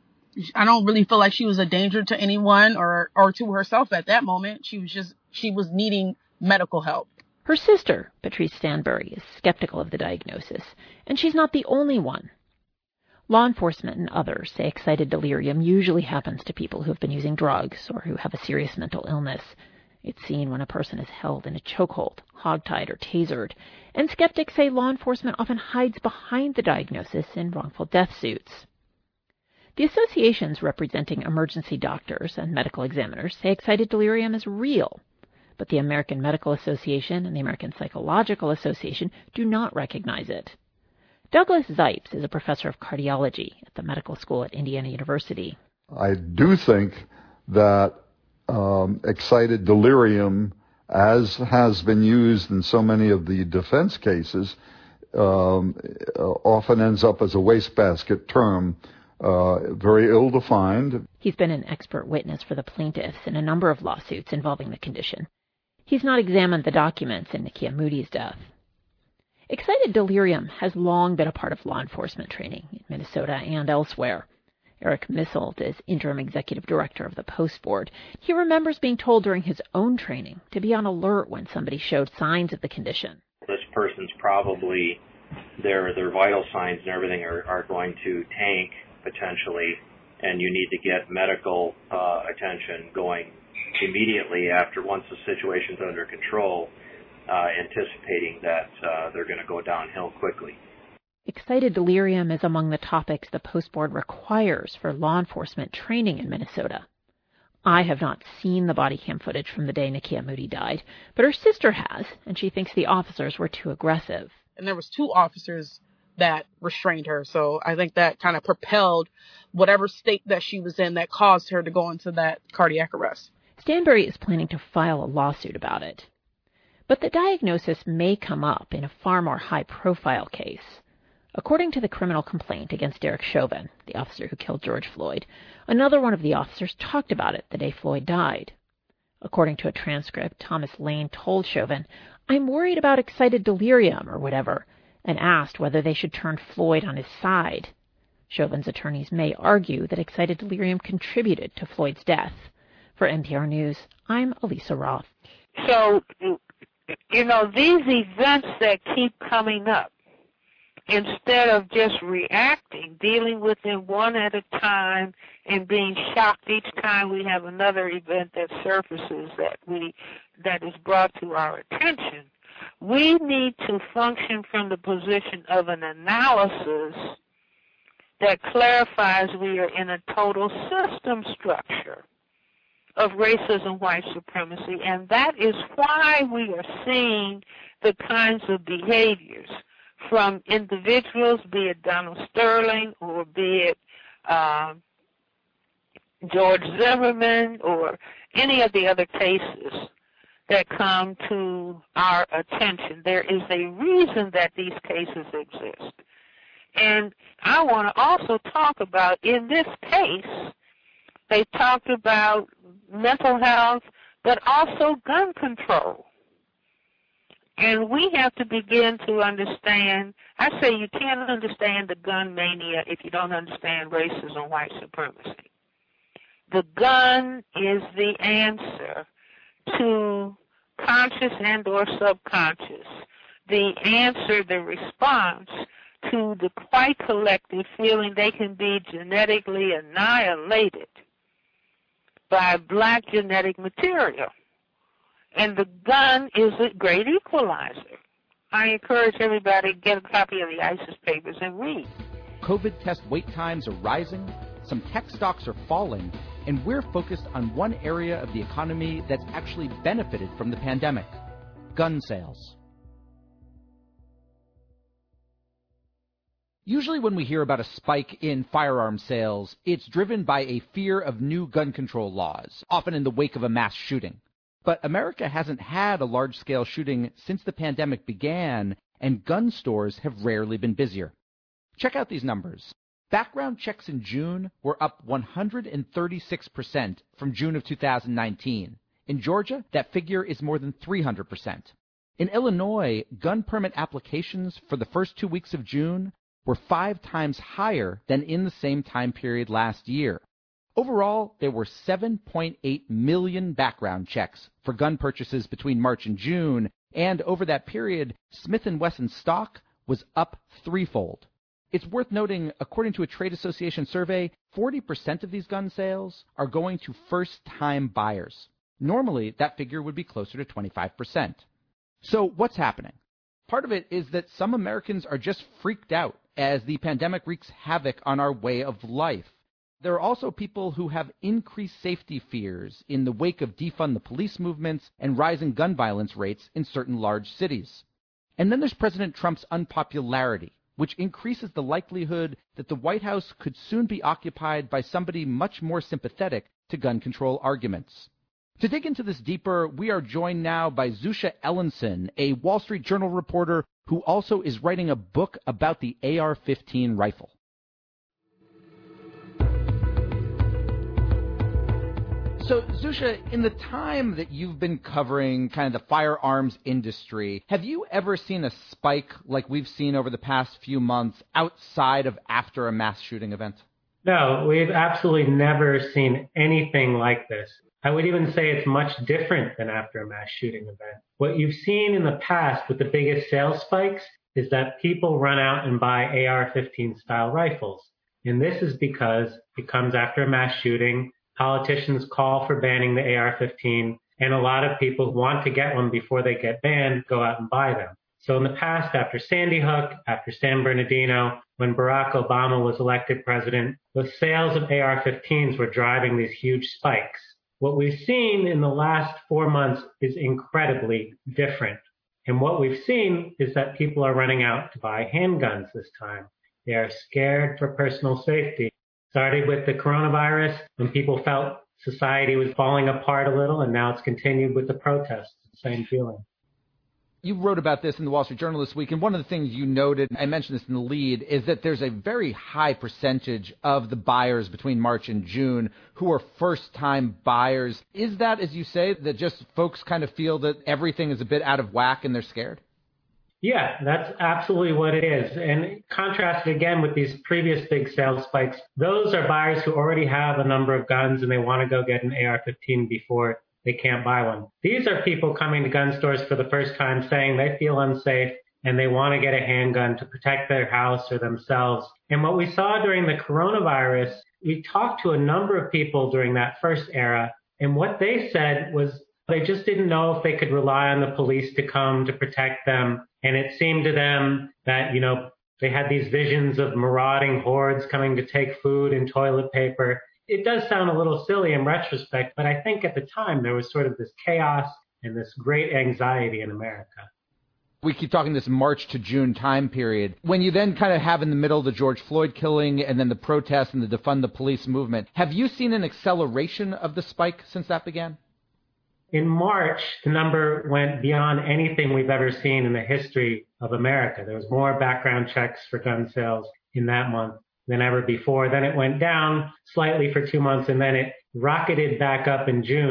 [SPEAKER 22] I don't really feel like she was a danger to anyone or, or to herself at that moment. She was just, she was needing medical help.
[SPEAKER 21] Her sister, Patrice Stanbury, is skeptical of the diagnosis, and she's not the only one. Law enforcement and others say excited delirium usually happens to people who have been using drugs or who have a serious mental illness. It's seen when a person is held in a chokehold, hogtied, or tasered, and skeptics say law enforcement often hides behind the diagnosis in wrongful death suits. The associations representing emergency doctors and medical examiners say excited delirium is real, but the American Medical Association and the American Psychological Association do not recognize it. Douglas Zipes is a professor of cardiology at the medical school at Indiana University.
[SPEAKER 23] I do think that um, excited delirium, as has been used in so many of the defense cases, um, often ends up as a wastebasket term, uh, very ill-defined.
[SPEAKER 21] He's been an expert witness for the plaintiffs in a number of lawsuits involving the condition. He's not examined the documents in Nakia Moody's death. Excited delirium has long been a part of law enforcement training in Minnesota and elsewhere. Eric Misselt is interim executive director of the Post Board. He remembers being told during his own training to be on alert when somebody showed signs of the condition.
[SPEAKER 24] This person's probably, their their vital signs and everything are, are going to tank potentially, and you need to get medical uh, attention going immediately after once the situation's under control. Uh, anticipating that uh, they're going to go downhill quickly.
[SPEAKER 21] Excited delirium is among the topics the Post Board requires for law enforcement training in Minnesota. I have not seen the body cam footage from the day Nakia Moody died, but her sister has, and she thinks the officers were too aggressive.
[SPEAKER 22] And there was two officers that restrained her, so I think that kind of propelled whatever state that she was in that caused her to go into that cardiac arrest.
[SPEAKER 21] Stanbury is planning to file a lawsuit about it. But the diagnosis may come up in a far more high-profile case. According to the criminal complaint against Derek Chauvin, the officer who killed George Floyd, another one of the officers talked about it the day Floyd died. According to a transcript, Thomas Lane told Chauvin, "I'm worried about excited delirium," or whatever, and asked whether they should turn Floyd on his side. Chauvin's attorneys may argue that excited delirium contributed to Floyd's death. For N P R News, I'm Elisa Roth.
[SPEAKER 25] So, you know, these events that keep coming up, instead of just reacting, dealing with them one at a time and being shocked each time we have another event that surfaces that we that is brought to our attention, we need to function from the position of an analysis that clarifies we are in a total system structure of racism, white supremacy, and that is why we are seeing the kinds of behaviors from individuals, be it Donald Sterling or be it uh, George Zimmerman or any of the other cases that come to our attention. There is a reason that these cases exist. And I want to also talk about, in this case, they talked about mental health, but also gun control. And we have to begin to understand, I say you can't understand the gun mania if you don't understand racism and white supremacy. The gun is the answer to conscious and or subconscious, the answer, the response to the white collective feeling they can be genetically annihilated by black genetic material. And the gun is a great equalizer. I encourage everybody to get a copy of the ISIS papers and read.
[SPEAKER 2] COVID test wait times are rising, some tech stocks are falling, and we're focused on one area of the economy that's actually benefited from the pandemic: gun sales. Usually when we hear about a spike in firearm sales, it's driven by a fear of new gun control laws, often in the wake of a mass shooting. But America hasn't had a large-scale shooting since the pandemic began, and gun stores have rarely been busier. Check out these numbers. Background checks in June were up one hundred thirty-six percent from June of two thousand nineteen. In Georgia, that figure is more than three hundred percent. In Illinois, gun permit applications for the first two weeks of June were five times higher than in the same time period last year. Overall, there were seven point eight million background checks for gun purchases between March and June, and over that period, Smith and Wesson stock was up threefold. It's worth noting, according to a trade association survey, forty percent of these gun sales are going to first-time buyers. Normally, that figure would be closer to twenty-five percent. So what's happening? Part of it is that some Americans are just freaked out as the pandemic wreaks havoc on our way of life. There are also people who have increased safety fears in the wake of defund the police movements and rising gun violence rates in certain large cities. And then there's President Trump's unpopularity, which increases the likelihood that the White House could soon be occupied by somebody much more sympathetic to gun control arguments. To dig into this deeper, we are joined now by Zusha Ellenson, a Wall Street Journal reporter who also is writing a book about the A R fifteen rifle. So, Zusha, in the time that you've been covering kind of the firearms industry, have you ever seen a spike like we've seen over the past few months outside of after a mass shooting event?
[SPEAKER 4] No, we've absolutely never seen anything like this. I would even say it's much different than after a mass shooting event. What you've seen in the past with the biggest sales spikes is that people run out and buy A R fifteen style rifles. And this is because it comes after a mass shooting. Politicians call for banning the A R fifteen, and a lot of people who want to get one before they get banned go out and buy them. So in the past, after Sandy Hook, after San Bernardino, when Barack Obama was elected president, the sales of A R fifteens were driving these huge spikes. What we've seen in the last four months is incredibly different. And what we've seen is that people are running out to buy handguns this time. They are scared for personal safety. Started with the coronavirus when people felt society was falling apart a little, and now it's continued with the protests. It's the same feeling.
[SPEAKER 2] You wrote about this in the Wall Street Journal this week, and one of the things you noted, I mentioned this in the lead, is that there's a very high percentage of the buyers between March and June who are first-time buyers. Is that, as you say, that just folks kind of feel that everything is a bit out of whack and they're scared?
[SPEAKER 4] Yeah, that's absolutely what it is. And contrasted again with these previous big sales spikes, those are buyers who already have a number of guns and they want to go get an A R fifteen before they can't buy one. These are people coming to gun stores for the first time saying they feel unsafe and they want to get a handgun to protect their house or themselves. And what we saw during the coronavirus, we talked to a number of people during that first era, and what they said was they just didn't know if they could rely on the police to come to protect them. And it seemed to them that, you know, they had these visions of marauding hordes coming to take food and toilet paper. It does sound a little silly in retrospect, but I think at the time there was sort of this chaos and this great anxiety in America.
[SPEAKER 2] We keep talking this March to June time period. When you then kind of have in the middle the George Floyd killing and then the protests and the defund the police movement, have you seen an acceleration of the spike since that began?
[SPEAKER 4] In March, the number went beyond anything we've ever seen in the history of America. There was more background checks for gun sales in that month than ever before. Then it went down slightly for two months, and then it rocketed back up in June.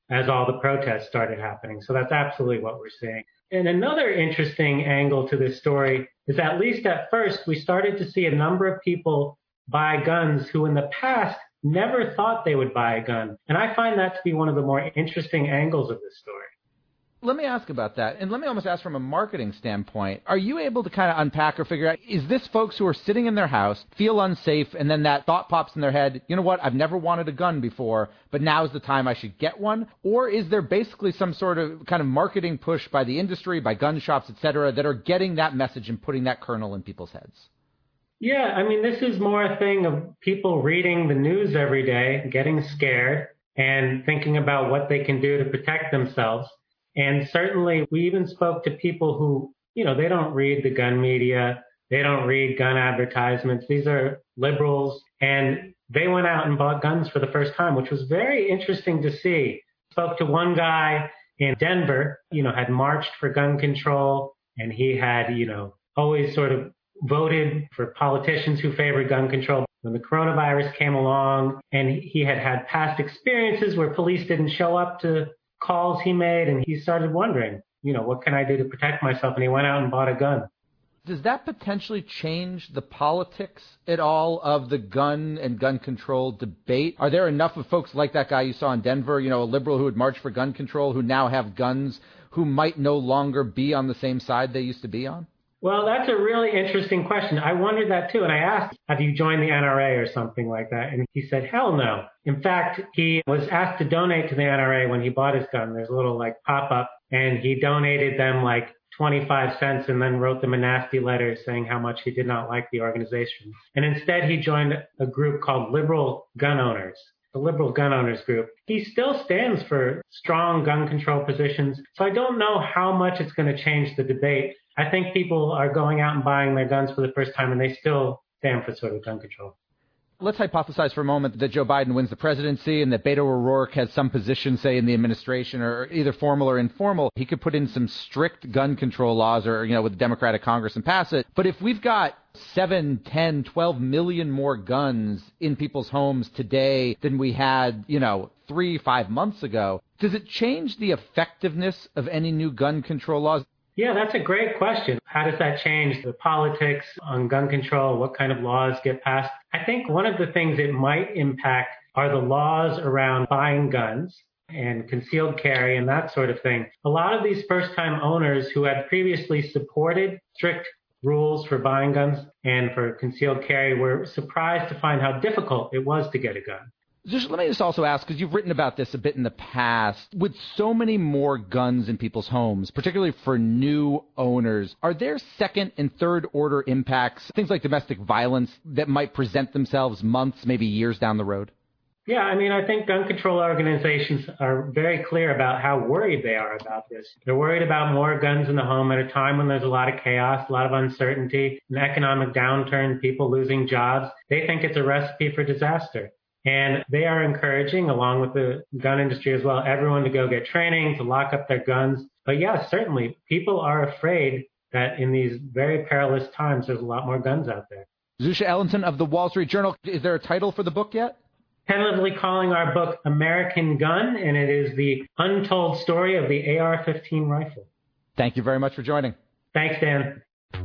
[SPEAKER 4] as all the protests started happening. So that's absolutely what we're seeing. And another interesting angle to this story is, at least at first, we started to see a number of people buy guns who in the past never thought they would buy a gun. And I find that to be one of the more interesting angles of this story.
[SPEAKER 2] Let me ask about that, and let me almost ask from a marketing standpoint. Are you able to kind of unpack or figure out, is this folks who are sitting in their house, feel unsafe, and then that thought pops in their head, you know what, I've never wanted a gun before, but now's the time I should get one? Or is there basically some sort of kind of marketing push by the industry, by gun shops, et cetera, that are getting that message and putting that kernel in people's heads?
[SPEAKER 4] Yeah, I mean, this is more a thing of people reading the news every day, getting scared, and thinking about what they can do to protect themselves. And certainly we even spoke to people who, you know, they don't read the gun media. They don't read gun advertisements. These are liberals. And they went out and bought guns for the first time, which was very interesting to see. Spoke to one guy in Denver, you know, had marched for gun control. And he had, you know, always sort of voted for politicians who favored gun control. When the coronavirus came along, and he had had past experiences where police didn't show up to calls he made, and he started wondering, you know, what can I do to protect myself? And he went out and bought a gun.
[SPEAKER 2] Does that potentially change the politics at all of the gun and gun control debate? Are there enough of folks like that guy you saw in Denver, you know, a liberal who had marched for gun control, who now have guns, who might no longer be on the same side they used to be on?
[SPEAKER 4] Well, that's a really interesting question. I wondered that too. And I asked, have you joined the N R A or something like that? And he said, hell no. In fact, he was asked to donate to the N R A when he bought his gun. There's a little like pop up, and he donated them like twenty-five cents and then wrote them a nasty letter saying how much he did not like the organization. And instead he joined a group called Liberal Gun Owners, the Liberal Gun Owners Group. He still stands for strong gun control positions. So I don't know how much it's going to change the debate. I think people are going out and buying their guns for the first time, and they still stand for sort of gun control.
[SPEAKER 2] Let's hypothesize for a moment that Joe Biden wins the presidency and that Beto O'Rourke has some position, say, in the administration, or either formal or informal. He could put in some strict gun control laws, or, you know, with the Democratic Congress and pass it. But if we've got seven, ten, twelve million more guns in people's homes today than we had, you know, three, five months ago, does it change the effectiveness of any new gun control laws?
[SPEAKER 4] Yeah, that's a great question. How does that change the politics on gun control? What kind of laws get passed? I think one of the things it might impact are the laws around buying guns and concealed carry and that sort of thing. A lot of these first-time owners who had previously supported strict rules for buying guns and for concealed carry were surprised to find how difficult it was to get a gun.
[SPEAKER 2] Just let me just also ask, because you've written about this a bit in the past, with so many more guns in people's homes, particularly for new owners, are there second and third order impacts, things like domestic violence, that might present themselves months, maybe years down the road?
[SPEAKER 4] Yeah, I mean, I think gun control organizations are very clear about how worried they are about this. They're worried about more guns in the home at a time when there's a lot of chaos, a lot of uncertainty, an economic downturn, people losing jobs. They think it's a recipe for disaster. And they are encouraging, along with the gun industry as well, everyone to go get training, to lock up their guns. But yes, certainly, people are afraid that in these very perilous times, there's a lot more guns out there.
[SPEAKER 2] Zusha Ellington of the Wall Street Journal. Is there a title for the book yet?
[SPEAKER 4] Tentatively calling our book American Gun, and it is the untold story of the A R fifteen rifle.
[SPEAKER 2] Thank you very much for joining.
[SPEAKER 4] Thanks, Dan.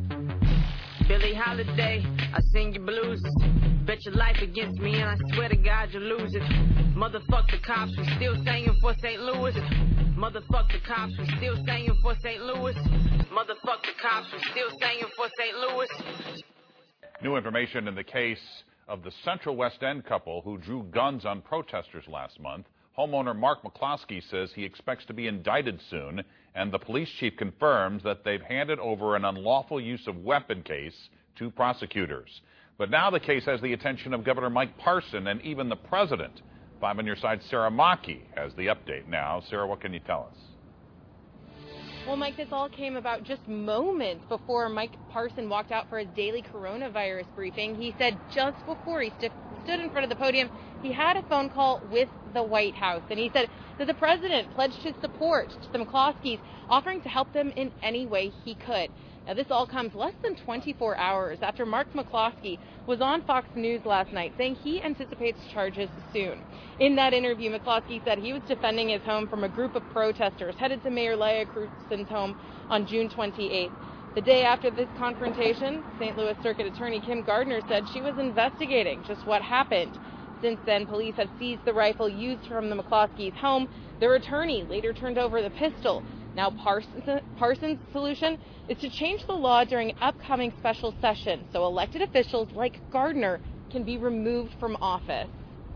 [SPEAKER 3] Billie Holiday, I sing your blues. Bet your life against me and I swear to God you'll lose it. Motherfuck the cops, we still singing for Saint Louis. Motherfuck the cops, we still singing for Saint Louis. Motherfuck the cops, we still singing for Saint Louis.
[SPEAKER 5] New information in the case of the Central West End couple who drew guns on protesters last month. Homeowner Mark McCloskey says he expects to be indicted soon, and the police chief confirms that they've handed over an unlawful use of weapon case to prosecutors. But now the case has the attention of Governor Mike Parson and even the president. Five on your side, Sarah Maki has the update now. Sarah, what can you tell us?
[SPEAKER 6] Well, Mike, this all came about just moments before Mike Parson walked out for his daily coronavirus briefing. He said just before he st- stood in front of the podium, he had a phone call with the White House. And he said that the president pledged his support to the McCloskeys, offering to help them in any way he could. Now, this all comes less than twenty-four hours after Mark McCloskey was on Fox News last night saying he anticipates charges soon. In that interview, McCloskey said he was defending his home from a group of protesters headed to Mayor Leah Cruz's home on June twenty-eighth. The day after this confrontation, Saint Louis Circuit Attorney Kim Gardner said she was investigating just what happened. Since then, police have seized the rifle used from the McCloskey's home. Their attorney later turned over the pistol. Now Parsons, Parsons' solution is to change the law during upcoming special sessions so elected officials like Gardner can be removed from office.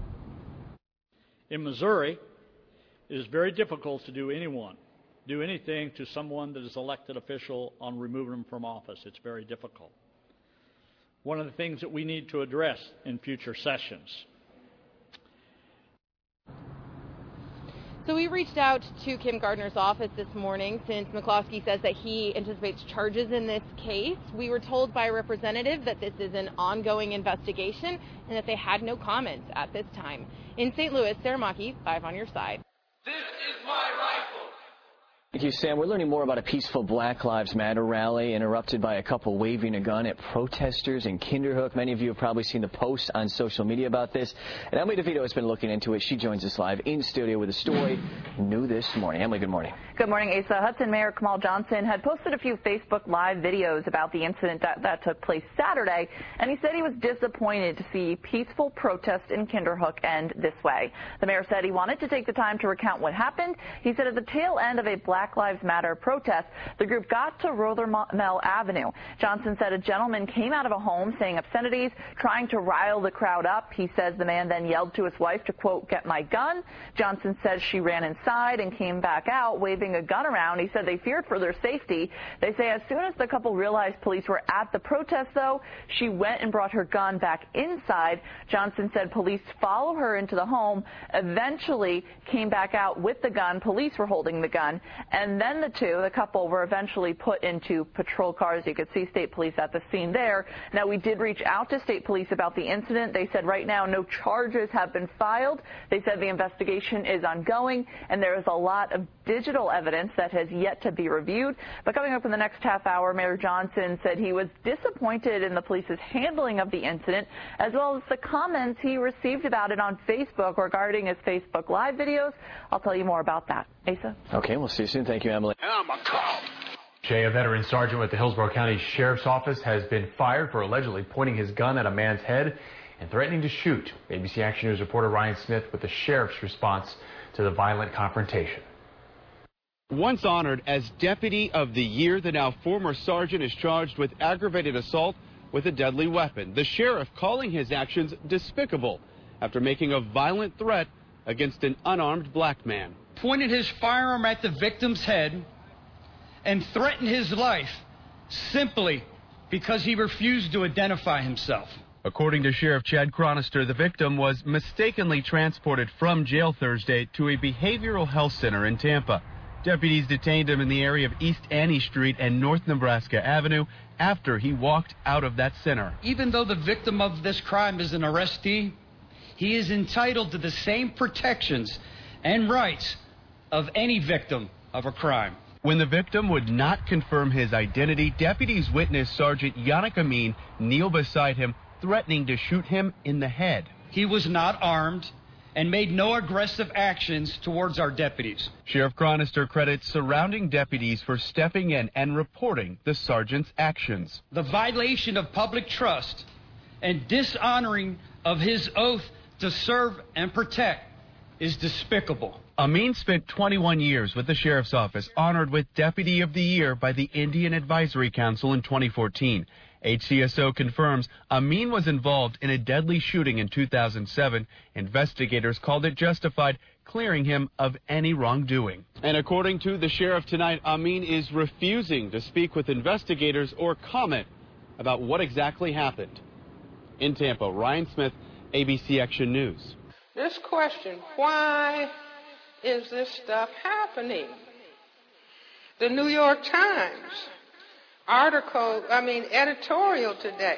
[SPEAKER 7] In Missouri, it is very difficult to do anyone, do anything to someone that is elected official on removing them from office. It's very difficult. One of the things that we need to address in future sessions.
[SPEAKER 6] So we reached out to Kim Gardner's office this morning since McCloskey says that he anticipates charges in this case. We were told by a representative that this is an ongoing investigation and that they had no comments at this time. In Saint Louis, Sarah Maki, Five on Your Side.
[SPEAKER 8] This is my rifle.
[SPEAKER 10] Thank you, Sam. We're learning more about a peaceful Black Lives Matter rally interrupted by a couple waving a gun at protesters in Kinderhook. Many of you have probably seen the posts on social media about this. And Emily DeVito has been looking into it. She joins us live in studio with a story new this morning. Emily, good morning.
[SPEAKER 11] Good morning, Asa. Hudson Mayor Kamal Johnson had posted a few Facebook Live videos about the incident that, that took place Saturday, and he said he was disappointed to see peaceful protest in Kinderhook end this way. The mayor said he wanted to take the time to recount what happened. He said at the tail end of a Black Lives Matter protest, the group got to Rothermel Avenue. Johnson said a gentleman came out of a home saying obscenities, trying to rile the crowd up. He says the man then yelled to his wife to, quote, get my gun. Johnson says she ran inside and came back out waving a gun around. He said they feared for their safety. They say as soon as the couple realized police were at the protest, though, she went and brought her gun back inside. Johnson said police followed her into the home, eventually came back out with the gun. Police were holding the gun. And then the two, the couple, were eventually put into patrol cars. You could see state police at the scene there. Now, we did reach out to state police about the incident. They said right now no charges have been filed. They said the investigation is ongoing, and there is a lot of digital evidence that has yet to be reviewed. But coming up in the next half hour, Mayor Johnson said he was disappointed in the police's handling of the incident, as well as the comments he received about it on Facebook regarding his Facebook Live videos. I'll tell you more about that. Asa?
[SPEAKER 10] Okay, we'll see you soon. Thank you, Emily.
[SPEAKER 8] I'm a cop.
[SPEAKER 12] Jay, a veteran sergeant with the Hillsborough County Sheriff's Office, has been fired for allegedly pointing his gun at a man's head and threatening to shoot. A B C Action News reporter Ryan Smith with the sheriff's response to the violent confrontation.
[SPEAKER 13] Once honored as Deputy of the Year, the now former sergeant is charged with aggravated assault with a deadly weapon. The sheriff calling his actions despicable after making a violent threat against an unarmed black man.
[SPEAKER 14] Pointed his firearm at the victim's head and threatened his life simply because he refused to identify himself.
[SPEAKER 13] According to Sheriff Chad Chronister, the victim was mistakenly transported from jail Thursday to a behavioral health center in Tampa. Deputies detained him in the area of East Annie Street and North Nebraska Avenue after he walked out of that center.
[SPEAKER 14] Even though the victim of this crime is an arrestee, he is entitled to the same protections and rights of any victim of a crime.
[SPEAKER 13] When the victim would not confirm his identity, deputies witnessed Sergeant Yannick Amin kneel beside him, threatening to shoot him in the head.
[SPEAKER 14] He was not armed and made no aggressive actions towards our deputies.
[SPEAKER 13] Sheriff Chronister credits surrounding deputies for stepping in and reporting the sergeant's actions.
[SPEAKER 14] The violation of public trust and dishonoring of his oath to serve and protect is despicable.
[SPEAKER 13] Amin spent twenty-one years with the Sheriff's Office, honored with Deputy of the Year by the Indian Advisory Council in twenty fourteen. H C S O confirms Amin was involved in a deadly shooting in two thousand seven. Investigators called it justified, clearing him of any wrongdoing. And according to the sheriff tonight, Amin is refusing to speak with investigators or comment about what exactly happened. In Tampa, Ryan Smith, A B C Action News.
[SPEAKER 26] This question, why is this stuff happening? The New York Times article, I mean, editorial today.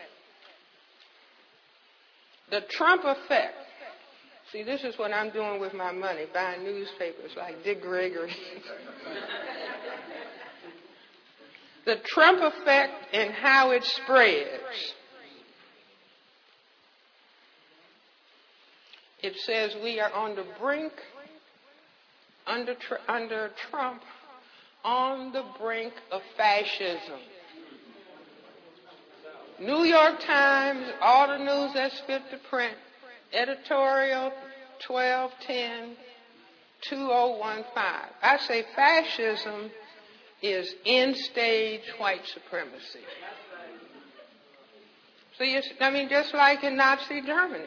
[SPEAKER 26] The Trump effect. See, this is what I'm doing with my money, buying newspapers like Dick Gregory. The Trump effect and how it spreads. It says we are on the brink, under, under Trump, on the brink of fascism. New York Times, all the news that's fit to print, editorial twelve ten two oh one five. I say fascism is end-stage white supremacy. See, it's, I mean, just like in Nazi Germany.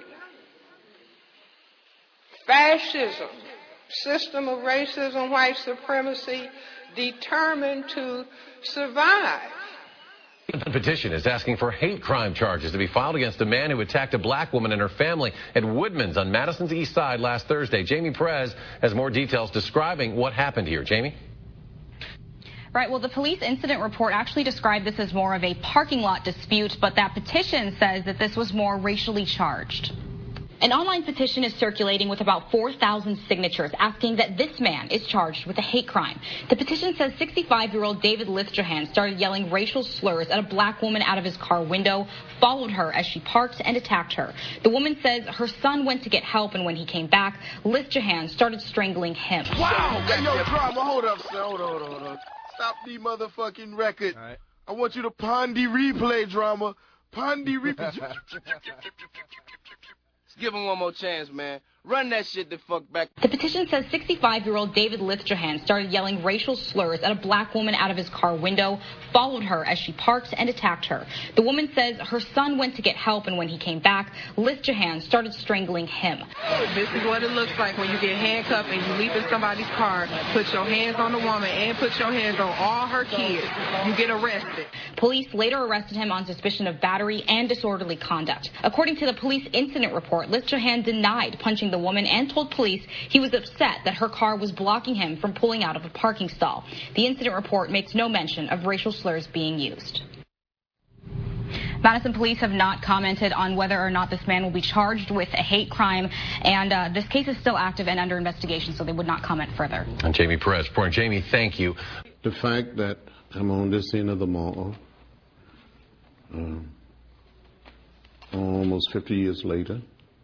[SPEAKER 26] Fascism, system of racism, white supremacy, determined to survive.
[SPEAKER 15] The petition is asking for hate crime charges to be filed against a man who attacked a black woman and her family at Woodman's on Madison's East Side last Thursday. Jamie Perez has more details describing what happened here. Jamie?
[SPEAKER 16] Right, well, the police incident report actually described this as more of a parking lot dispute, but that petition says that this was more racially charged. An online petition is circulating with about four thousand signatures asking that this man is charged with a hate crime. The petition says sixty-five-year-old David Lithjahan started yelling racial slurs at a black woman out of his car window, followed her as she parked, and attacked her. The woman says her son went to get help, and when he came back, Lithjahan started strangling him.
[SPEAKER 17] Wow! Hey, yo, drama, hold up, son. Hold on, hold on, hold on. Stop the motherfucking record. Right. I want you to pond the replay, drama. Pond the replay. Give him one more chance, man. Run that shit the fuck back.
[SPEAKER 16] The petition says sixty-five-year-old David Lithjahan started yelling racial slurs at a black woman out of his car window, followed her as she parked, and attacked her. The woman says her son went to get help, and when he came back, Lithjahan started strangling him.
[SPEAKER 18] This is what it looks like when you get handcuffed and you leap in somebody's car, put your hands on the woman and put your hands on all her kids. You get arrested.
[SPEAKER 16] Police later arrested him on suspicion of battery and disorderly conduct. According to the police incident report, Lithjahan denied punching the woman and told police he was upset that her car was blocking him from pulling out of a parking stall. The incident report makes no mention of racial slurs being used. Madison police have not commented on whether or not this man will be charged with a hate crime, and uh, this case is still active and under investigation, so they would not comment further.
[SPEAKER 15] And Jamie Perez reporting. Jamie, thank you.
[SPEAKER 19] The fact that I'm on this end of the mall um, almost fifty years later,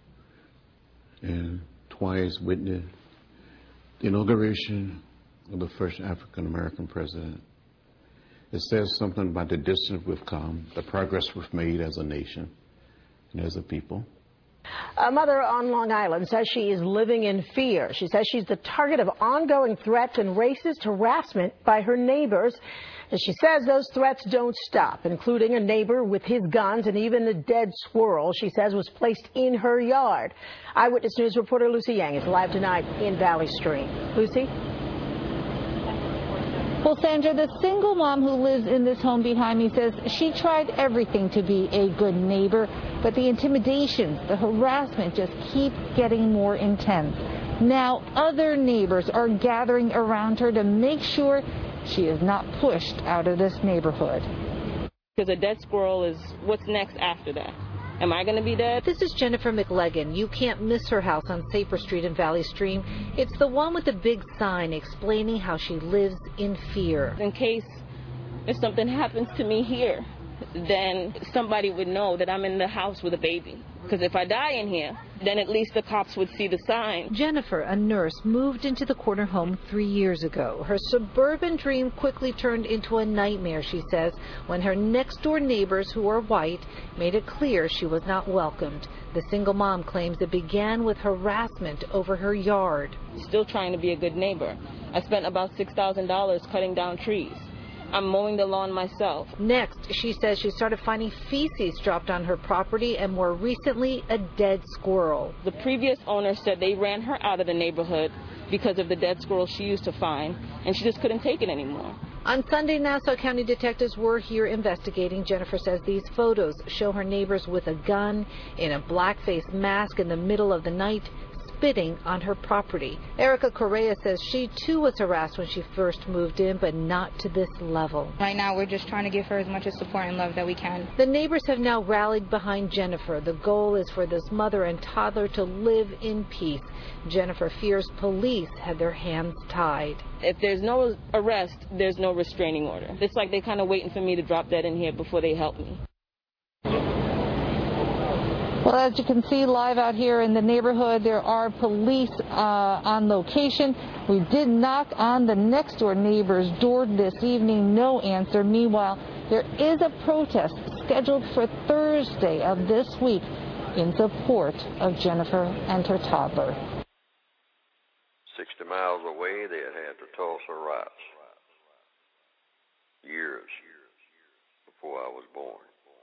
[SPEAKER 19] and twice witnessed the inauguration of the first African-American president. It says something about the distance we've come, the progress we've made as a nation and as a people.
[SPEAKER 20] A mother on Long Island says she is living in fear. She says she's the target of ongoing threats and racist harassment by her neighbors. And she says those threats don't stop, including a neighbor with his guns and even a dead squirrel she says was placed in her yard. Eyewitness News reporter Lucy Yang is live tonight in Valley Stream. Lucy?
[SPEAKER 27] Well, Sandra, the single mom who lives in this home behind me says she tried everything to be a good neighbor, but the intimidations, the harassment just keep getting more intense. Now other neighbors are gathering around her to make sure she is not pushed out of this neighborhood.
[SPEAKER 28] Because a dead squirrel is what's next after that. Am I going to be dead?
[SPEAKER 20] This is Jennifer McLegan. You can't miss her house on Safer Street in Valley Stream. It's the one with the big sign explaining how she lives in fear.
[SPEAKER 28] In case if something happens to me here, then somebody would know that I'm in the house with a baby. Because if I die in here, then at least the cops would see the sign.
[SPEAKER 20] Jennifer, a nurse, moved into the corner home three years ago. Her suburban dream quickly turned into a nightmare, she says, when her next-door neighbors, who are white, made it clear she was not welcomed. The single mom claims it began with harassment over her yard.
[SPEAKER 28] Still trying to be a good neighbor. I spent about six thousand dollars cutting down trees. I'm mowing the lawn myself.
[SPEAKER 20] Next, she says she started finding feces dropped on her property and more recently, a dead squirrel.
[SPEAKER 28] The previous owner said they ran her out of the neighborhood because of the dead squirrel she used to find, and she just couldn't take it anymore.
[SPEAKER 20] On Sunday, Nassau County detectives were here investigating. Jennifer says these photos show her neighbors with a gun, in a blackface mask in the middle of the night,
[SPEAKER 27] spitting on her property. Erica Correa says she too was harassed when she first moved in, but not to this level.
[SPEAKER 16] Right now, we're just trying to give her as much support and love that we can.
[SPEAKER 27] The neighbors have now rallied behind Jennifer. The goal is for this mother and toddler to live in peace. Jennifer fears police had their hands tied.
[SPEAKER 28] If there's no arrest, there's no restraining order. It's like they're kind of waiting for me to drop dead in here before they help me.
[SPEAKER 27] Well, as you can see live out here in the neighborhood, there are police uh, on location. We did knock on the next door neighbor's door this evening, no answer. Meanwhile, there is a protest scheduled for Thursday of this week in support of Jennifer and her toddler.
[SPEAKER 1] sixty miles away, they had had the Tulsa riots. Years before I was born.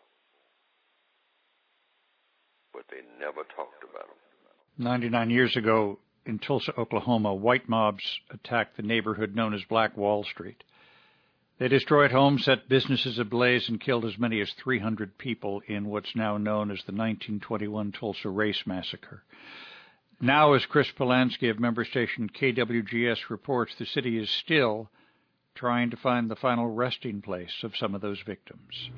[SPEAKER 1] But they never talked about them.
[SPEAKER 7] ninety-nine years ago in Tulsa, Oklahoma, white mobs attacked the neighborhood known as Black Wall Street. They destroyed homes, set businesses ablaze, and killed as many as three hundred people in what's now known as the nineteen twenty-one Tulsa Race Massacre. Now, as Chris Polanski of member station K W G S reports, the city is still trying to find the final resting place of some of those victims.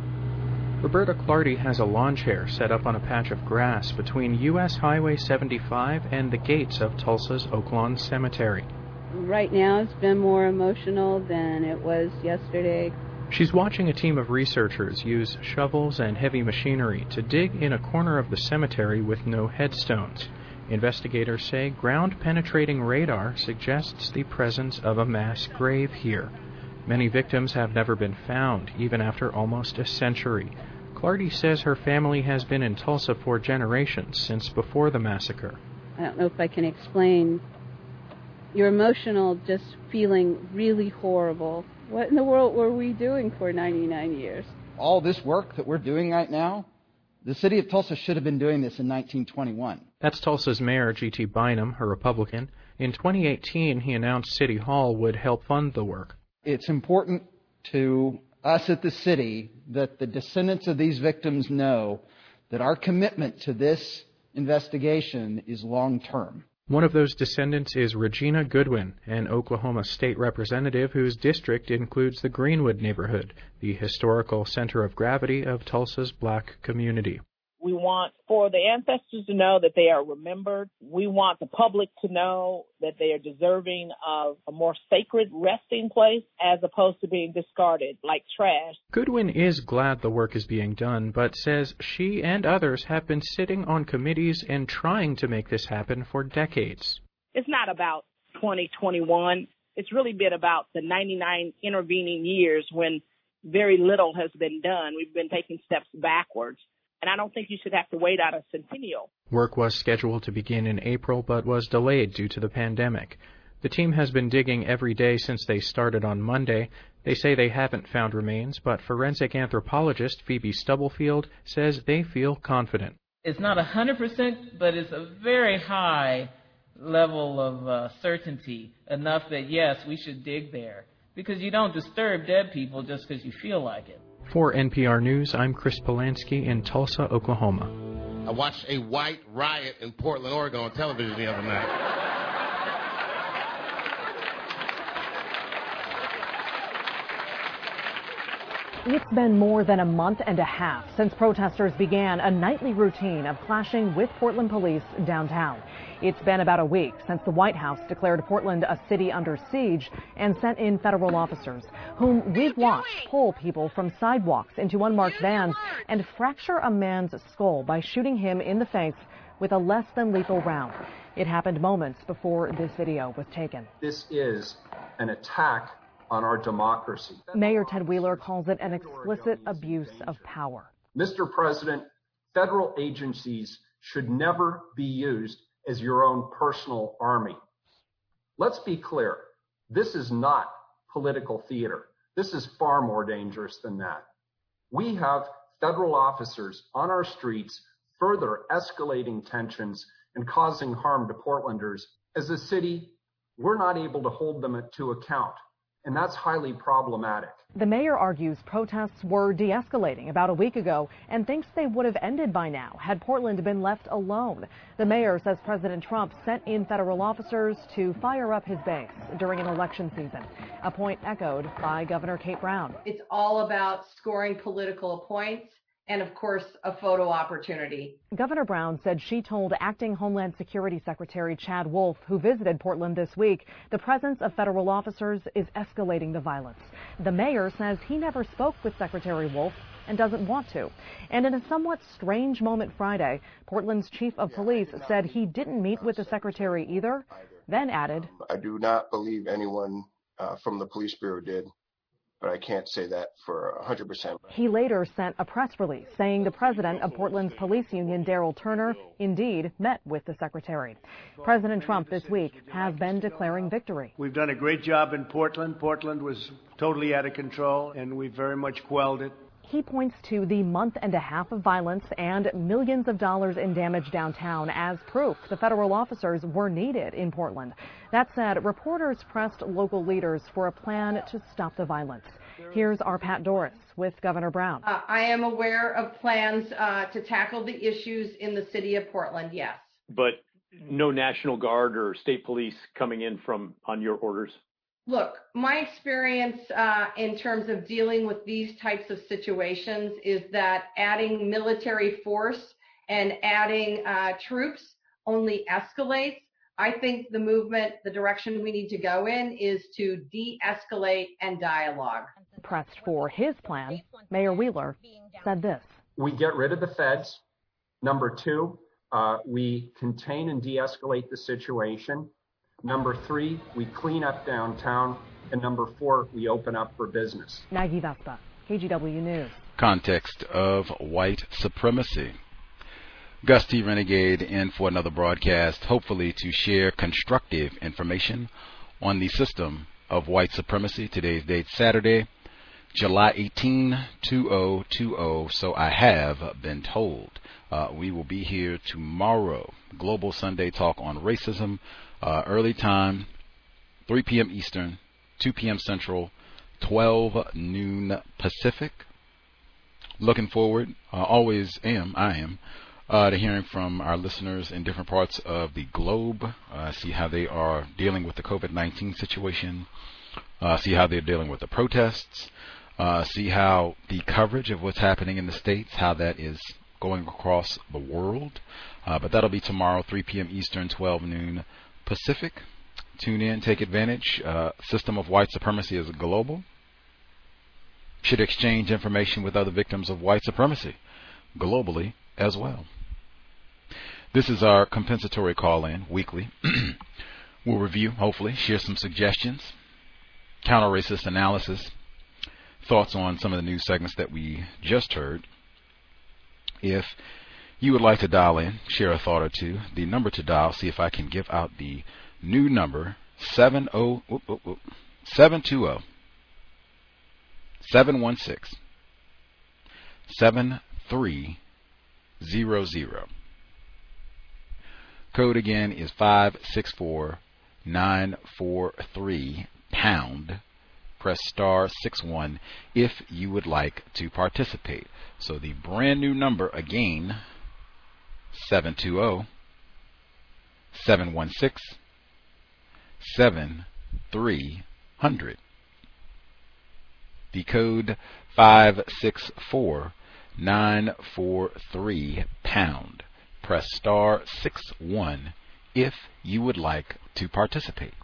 [SPEAKER 2] Roberta Clardy has a lawn chair set up on a patch of grass between U S Highway seventy-five and the gates of Tulsa's Oaklawn Cemetery.
[SPEAKER 9] Right now it's been more emotional than it was yesterday.
[SPEAKER 2] She's watching a team of researchers use shovels and heavy machinery to dig in a corner of the cemetery with no headstones. Investigators say ground-penetrating radar suggests the presence of a mass grave here. Many victims have never been found, even after almost a century. Clardy says her family has been in Tulsa for generations, since before the massacre.
[SPEAKER 9] I don't know if I can explain. You're emotional, just feeling really horrible. What in the world were we doing for ninety-nine years?
[SPEAKER 21] All this work that we're doing right now, the city of Tulsa should have been doing this in nineteen twenty-one. That's
[SPEAKER 2] Tulsa's mayor, G T Bynum, a Republican. In twenty eighteen, he announced City Hall would help fund the work.
[SPEAKER 21] It's important to us at the city that the descendants of these victims know that our commitment to this investigation is long-term.
[SPEAKER 2] One of those descendants is Regina Goodwin, an Oklahoma state representative whose district includes the Greenwood neighborhood, the historical center of gravity of Tulsa's black community.
[SPEAKER 22] We want for the ancestors to know that they are remembered. We want the public to know that they are deserving of a more sacred resting place as opposed to being discarded like trash.
[SPEAKER 2] Goodwin is glad the work is being done, but says she and others have been sitting on committees and trying to make this happen for decades.
[SPEAKER 22] It's not about twenty twenty-one. It's really been about the ninety-nine intervening years when very little has been done. We've been taking steps backwards. And I don't think you should have to wait out a centennial.
[SPEAKER 2] Work was scheduled to begin in April, but was delayed due to the pandemic. The team has been digging every day since they started on Monday. They say they haven't found remains, but forensic anthropologist Phoebe Stubblefield says they feel confident.
[SPEAKER 23] It's not one hundred percent, but it's a very high level of uh, certainty, enough that, yes, we should dig there. Because you don't disturb dead people just because you feel like it.
[SPEAKER 2] For N P R News, I'm Chris Polanski in Tulsa, Oklahoma.
[SPEAKER 24] I watched a white riot in Portland, Oregon on television the other night.
[SPEAKER 25] It's been more than a month and a half since protesters began a nightly routine of clashing with Portland police downtown. It's been about a week since the White House declared Portland a city under siege and sent in federal officers, whom we've watched pull people from sidewalks into unmarked vans and fracture a man's skull by shooting him in the face with a less than lethal round. It happened moments before this video was taken.
[SPEAKER 29] This is an attack on our democracy.
[SPEAKER 25] Mayor Ted Wheeler calls it an explicit abuse of power.
[SPEAKER 29] Mister President, federal agencies should never be used as your own personal army. Let's be clear. This is not political theater. This is far more dangerous than that. We have federal officers on our streets further escalating tensions and causing harm to Portlanders. As a city, we're not able to hold them to account. and that's highly problematic.
[SPEAKER 25] The mayor argues protests were de-escalating about a week ago and thinks they would have ended by now had Portland been left alone. The mayor says President Trump sent in federal officers to fire up his base during an election season, a point echoed by Governor Kate Brown.
[SPEAKER 3] It's all about scoring political points and, of course, a photo opportunity.
[SPEAKER 25] Governor Brown said she told Acting Homeland Security Secretary Chad Wolf, who visited Portland this week, the presence of federal officers is escalating the violence. The mayor says he never spoke with Secretary Wolf and doesn't want to. And in a somewhat strange moment Friday, Portland's chief of police said he didn't meet with the secretary either, then added,
[SPEAKER 4] I do not believe anyone uh, from the police bureau did, but I can't say that for one hundred percent.
[SPEAKER 25] He later sent a press release saying the president of Portland's police union, Daryl Turner, indeed met with the secretary. President Trump this week has been declaring victory.
[SPEAKER 5] We've done a great job in Portland. Portland was totally out of control, and we very much quelled it.
[SPEAKER 25] He points to the month and a half of violence and millions of dollars in damage downtown as proof the federal officers were needed in Portland. That said, reporters pressed local leaders for a plan to stop the violence. Here's our Pat Doris with Governor Brown.
[SPEAKER 3] Uh, I am aware of plans uh, to tackle the issues in the city of Portland, yes.
[SPEAKER 6] But no National Guard or state police coming in from on your orders?
[SPEAKER 3] Look, my experience uh, in terms of dealing with these types of situations is that adding military force and adding uh, troops only escalates. I think the movement, the direction we need to go in is to de-escalate and dialogue.
[SPEAKER 25] Pressed for his plan, Mayor Wheeler said this.
[SPEAKER 29] We get rid of the feds. Number two, uh, we contain and de-escalate the situation. Number three, we clean up downtown. And number four, we open up for business.
[SPEAKER 25] Maggie Vespa, K G W News.
[SPEAKER 8] Context of white supremacy. Gus T. Renegade in for another broadcast, hopefully to share constructive information on the system of white supremacy. Today's date, Saturday, July eighteenth, two thousand twenty, so I have been told. Uh, we will be here tomorrow. Global Sunday Talk on Racism. Uh, early time, three p.m. Eastern, two p.m. Central, twelve noon Pacific. Looking forward, uh, always am, I am, uh, to hearing from our listeners in different parts of the globe, uh, see how they are dealing with the COVID nineteen situation, uh, see how they're dealing with the protests, uh, see how the coverage of what's happening in the States, how that is going across the world. Uh, but that'll be tomorrow, three p.m. Eastern, twelve noon Pacific. Tune in, take advantage. Uh, system of white supremacy is global. Should exchange information with other victims of white supremacy globally as well. This is our compensatory call-in weekly. We'll review, hopefully, share some suggestions, counter-racist analysis, thoughts on some of the news segments that we just heard. If you would like to dial in, share a thought or two, the number to dial, see if I can give out the new number, seven oh, whoop, whoop, whoop, seven two zero, seven one six, seven three zero zero. Code again is five six four nine four three pound. Press star six one if you would like to participate. So the brand new number again, seven two zero, seven one six, seven three zero zero. The code five six four nine four three pound. Press star six one if you would like to participate.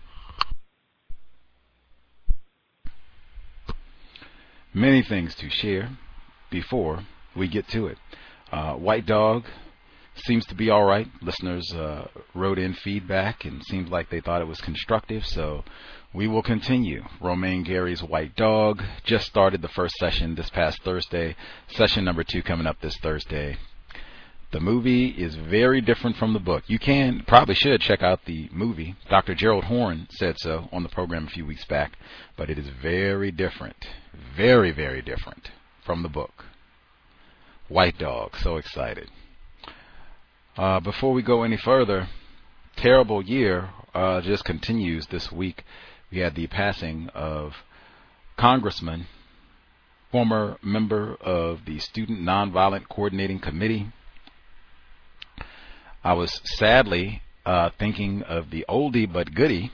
[SPEAKER 8] Many things to share before we get to it. Uh, White Dog seems to be all right. Listeners uh, wrote in feedback and seemed like they thought it was constructive, so we will continue. Romaine Gary's White Dog just started the first session this past Thursday. Session number two coming up this Thursday. The movie is very different from the book. You can, probably should check out the movie. Doctor Gerald Horne said so on the program a few weeks back, but it is very different, very, very different from the book. White Dog, so excited. Uh, before we go any further, terrible year uh, just continues this week. We had the passing of congressman, former member of the Student Nonviolent Coordinating Committee. I was sadly uh, thinking of the oldie but goodie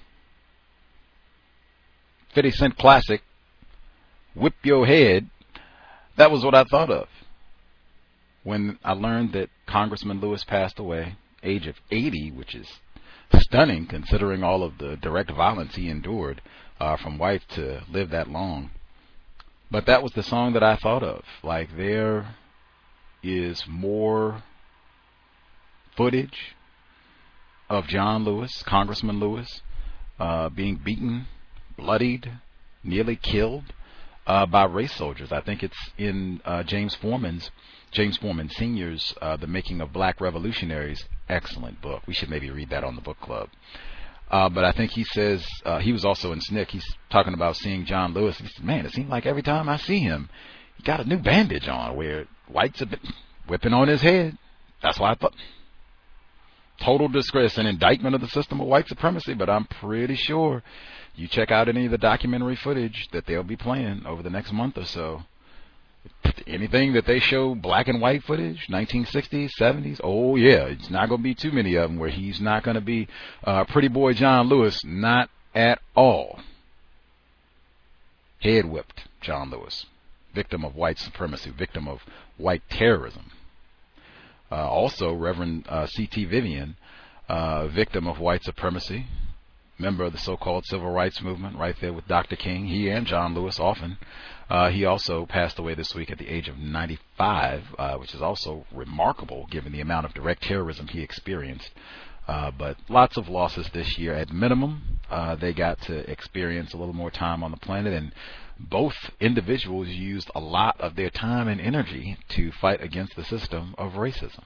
[SPEAKER 8] fifty Cent classic, Whip Your Head. That was what I thought of when I learned that Congressman Lewis passed away, age of eighty, which is stunning considering all of the direct violence he endured uh, from whites to live that long. But that was the song that I thought of. Like, there is more footage of John Lewis, Congressman Lewis, uh, being beaten, bloodied, nearly killed uh, by race soldiers. I think it's in uh, James Foreman's, James Foreman Senior's uh, The Making of Black Revolutionaries. Excellent book. We should maybe read that on the book club. Uh, but I think he says, uh, he was also in S N C C, he's talking about seeing John Lewis. He said, man, it seemed like every time I see him, he got a new bandage on where whites have been whipping on his head. That's why I thought, total disgrace, an indictment of the system of white supremacy, but I'm pretty sure you check out any of the documentary footage that they'll be playing over the next month or so. Anything that they show black and white footage, nineteen sixties, seventies, oh yeah, it's not going to be too many of them where he's not going to be uh, pretty boy John Lewis, not at all. Head whipped John Lewis, victim of white supremacy, victim of white terrorism. Uh, also, Reverend uh, C T Vivian, uh, victim of white supremacy, member of the so-called civil rights movement, right there with Doctor King. He and John Lewis often. Uh, he also passed away this week at the age of ninety-five, uh, which is also remarkable given the amount of direct terrorism he experienced. Uh, but lots of losses this year. At minimum, uh, they got to experience a little more time on the planet, and both individuals used a lot of their time and energy to fight against the system of racism.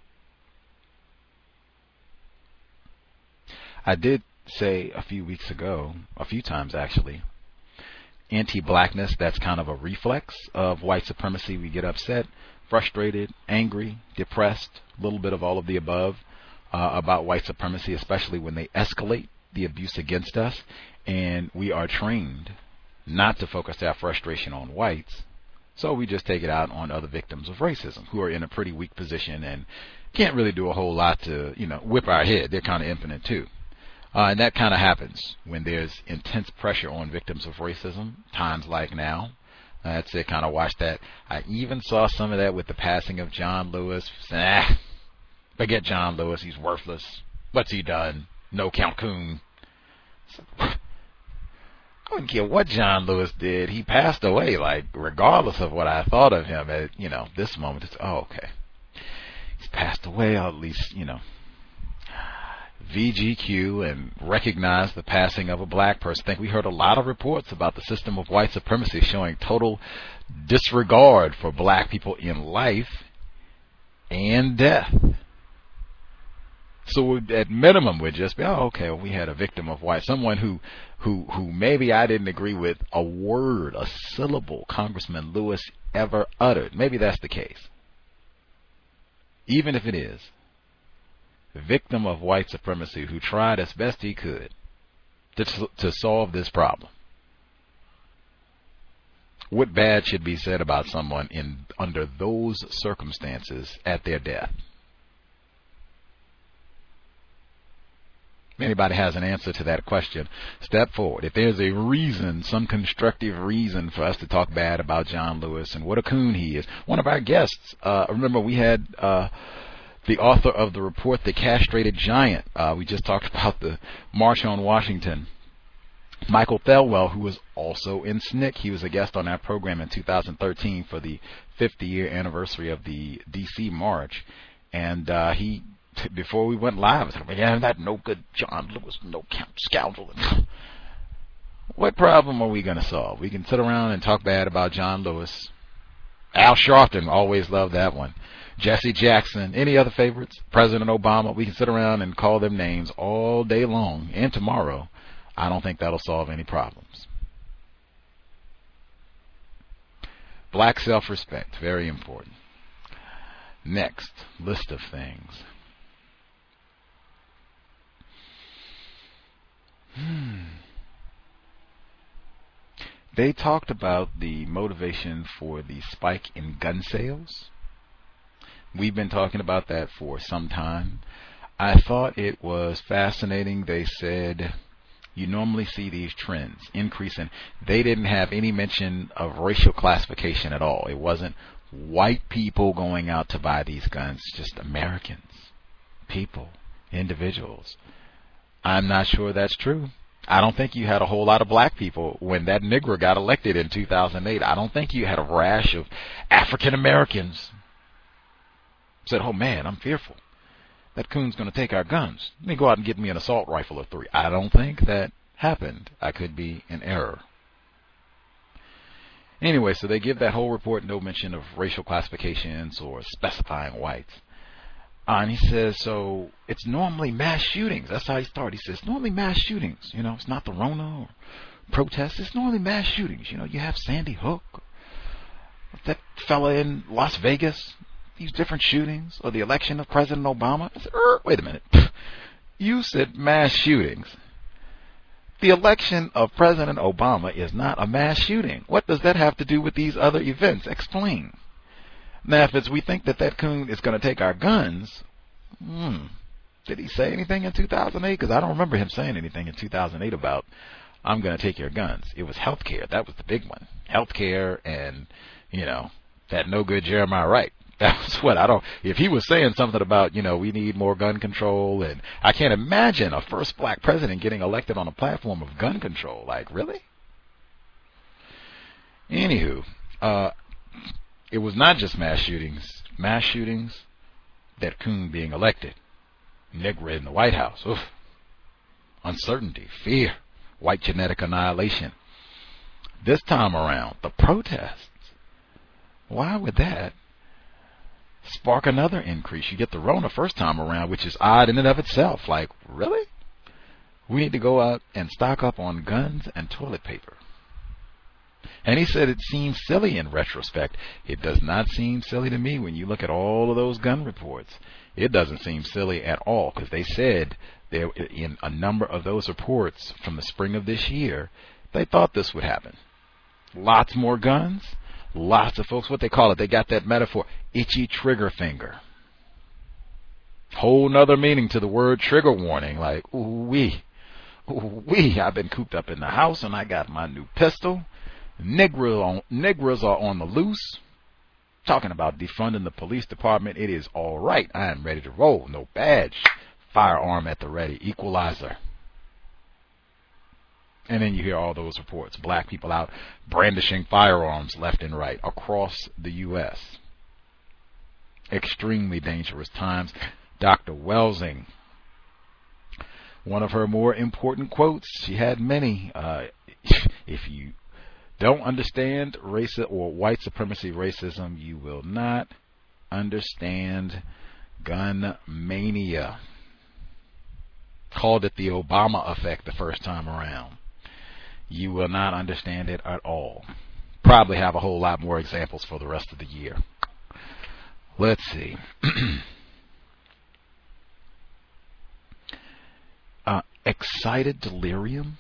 [SPEAKER 8] I did say a few weeks ago, a few times actually, anti-blackness, that's kind of a reflex of white supremacy. We get upset, frustrated, angry, depressed, a little bit of all of the above uh, about white supremacy, especially when they escalate the abuse against us, and we are trained not to focus our frustration on whites, so we just take it out on other victims of racism who are in a pretty weak position and can't really do a whole lot to, you know, whip our head. They're kind of impotent too. Uh, and that kind of happens when there's intense pressure on victims of racism, times like now. Uh, that's it, kind of watch that. I even saw some of that with the passing of John Lewis. Ah, forget John Lewis, he's worthless. What's he done? No Count Coon. I wouldn't care what John Lewis did. He passed away, like, regardless of what I thought of him at, you know, this moment. It's, oh, okay. He's passed away, I'll at least, you know, V G Q and recognize the passing of a black person. I think we heard a lot of reports about the system of white supremacy showing total disregard for black people in life and death. So at minimum, we'd just be, oh, okay, well, we had a victim of white, someone who, who, who maybe I didn't agree with a word, a syllable Congressman Lewis ever uttered. Maybe that's the case. Even if it is, victim of white supremacy who tried as best he could to, to solve this problem. What bad should be said about someone in under those circumstances at their death? If anybody has an answer to that question, step forward. If there's a reason, some constructive reason for us to talk bad about John Lewis and what a coon he is. One of our guests, uh, remember we had uh, the author of the report, The Castrated Giant. Uh, we just talked about the March on Washington. Michael Thelwell, who was also in S N C C. He was a guest on our program in two thousand thirteen for the fifty-year anniversary of the D C March. And uh, he, before we went live, I said, yeah, that no good John Lewis, no count scoundrel. What problem are we going to solve? We can sit around and talk bad about John Lewis. Al Sharpton, always loved that one. Jesse Jackson, any other favorites? President Obama, we can sit around and call them names all day long and tomorrow. I don't think that'll solve any problems. Black self-respect, very important. Next, list of things. Hmm. they talked about the motivation for the spike in gun sales. We've been talking about that for some time. I thought it was fascinating. They said you normally see these trends increasing. They didn't have any mention of racial classification at all. It wasn't white people going out to buy these guns, just Americans, people, individuals. I'm not sure that's true. I don't think you had a whole lot of black people when that Negro got elected in two thousand eight. I don't think you had a rash of African Americans said, oh man, I'm fearful. That coon's going to take our guns. Let me go out and get me an assault rifle or three. I don't think that happened. I could be in error. Anyway, so they give that whole report, no mention of racial classifications or specifying whites. Uh, and he says, so it's normally mass shootings. That's how he started. He says, normally mass shootings. You know, it's not the Rona or protests. It's normally mass shootings. You know, you have Sandy Hook, that fella in Las Vegas, these different shootings, or the election of President Obama. I said, er, wait a minute. You said mass shootings. The election of President Obama is not a mass shooting. What does that have to do with these other events? Explain. Now, if it's we think that that coon is going to take our guns, hmm, did he say anything in two thousand eight? Because I don't remember him saying anything in two thousand eight about, I'm going to take your guns. It was health care. That was the big one. Health care and, you know, that no good Jeremiah Wright. That was what I don't, if he was saying something about, you know, we need more gun control, and I can't imagine a first black president getting elected on a platform of gun control. Like, really? Anywho, uh, it was not just mass shootings. Mass shootings, that coon being elected. Negro in the White House. Oof. Uncertainty, fear, white genetic annihilation. This time around, the protests. Why would that spark another increase? You get the Rona first time around, which is odd in and of itself. Like, really? We need to go out and stock up on guns and toilet paper. And he said it seems silly in retrospect. It does not seem silly to me when you look at all of those gun reports. It doesn't seem silly at all, because they said there in a number of those reports from the spring of this year, they thought this would happen. Lots more guns, lots of folks, what they call it, they got that metaphor, itchy trigger finger. Whole nother meaning to the word trigger warning, like, ooh wee, ooh wee, I've been cooped up in the house and I got my new pistol. Negro on, Negroes are on the loose. Talking about defunding the police department, it is all right. I am ready to roll. No badge. Firearm at the ready. Equalizer. And then you hear all those reports. Black people out brandishing firearms left and right across the U S Extremely dangerous times. Doctor Welsing, one of her more important quotes, she had many. Uh, if you don't understand race or white supremacy racism, you will not understand gun mania. Called it the Obama effect the first time around. You will not understand it at all. Probably have a whole lot more examples for the rest of the year. Let's see. uh, excited delirium.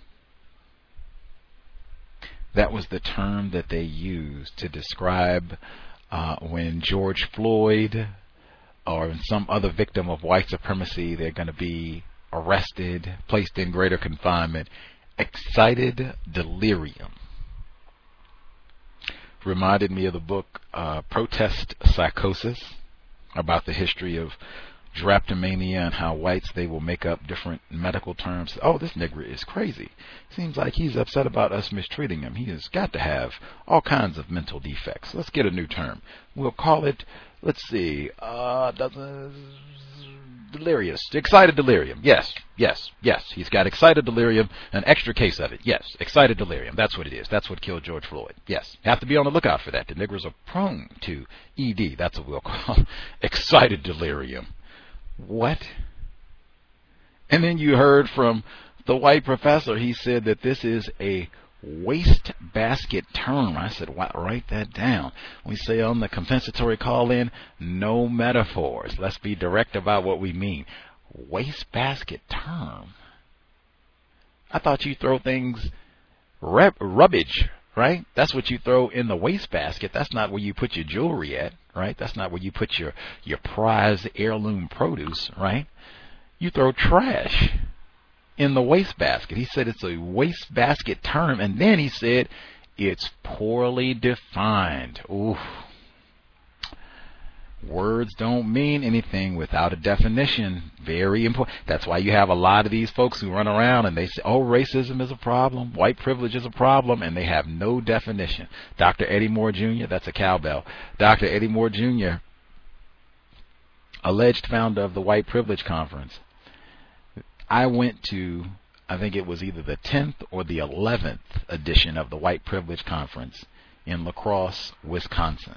[SPEAKER 8] That was the term that they used to describe uh, when George Floyd or some other victim of white supremacy, they're going to be arrested, placed in greater confinement. Excited delirium. Reminded me of the book uh, Protest Psychosis, about the history of drapetomania and how whites, they will make up different medical terms. Oh, this nigger is crazy. Seems like he's upset about us mistreating him. He has got to have all kinds of mental defects. Let's get a new term. We'll call it, let's see, uh, delirious. Excited delirium. Yes, yes, yes. He's got excited delirium, an extra case of it. Yes, excited delirium. That's what it is. That's what killed George Floyd. Yes, have to be on the lookout for that. The niggers are prone to E D. That's what we'll call excited delirium. What? And then you heard from the white professor. He said that this is a wastebasket term. I said, wow, write that down. We say on the compensatory call-in, no metaphors. Let's be direct about what we mean. Wastebasket term. I thought you throw things, rub- rubbish, right? That's what you throw in the wastebasket. That's not where you put your jewelry at, right? That's not where you put your, your prized heirloom produce, right? You throw trash in the wastebasket. He said it's a wastebasket term, and then he said it's poorly defined. Ooh. Words don't mean anything without a definition. Very important. That's why you have a lot of these folks who run around and they say, oh, racism is a problem, white privilege is a problem, and they have no definition. Doctor Eddie Moore Junior, that's a cowbell. Doctor Eddie Moore Junior, alleged founder of the White Privilege Conference. I went to, I think it was either the tenth or the eleventh edition of the White Privilege Conference in La Crosse, Wisconsin.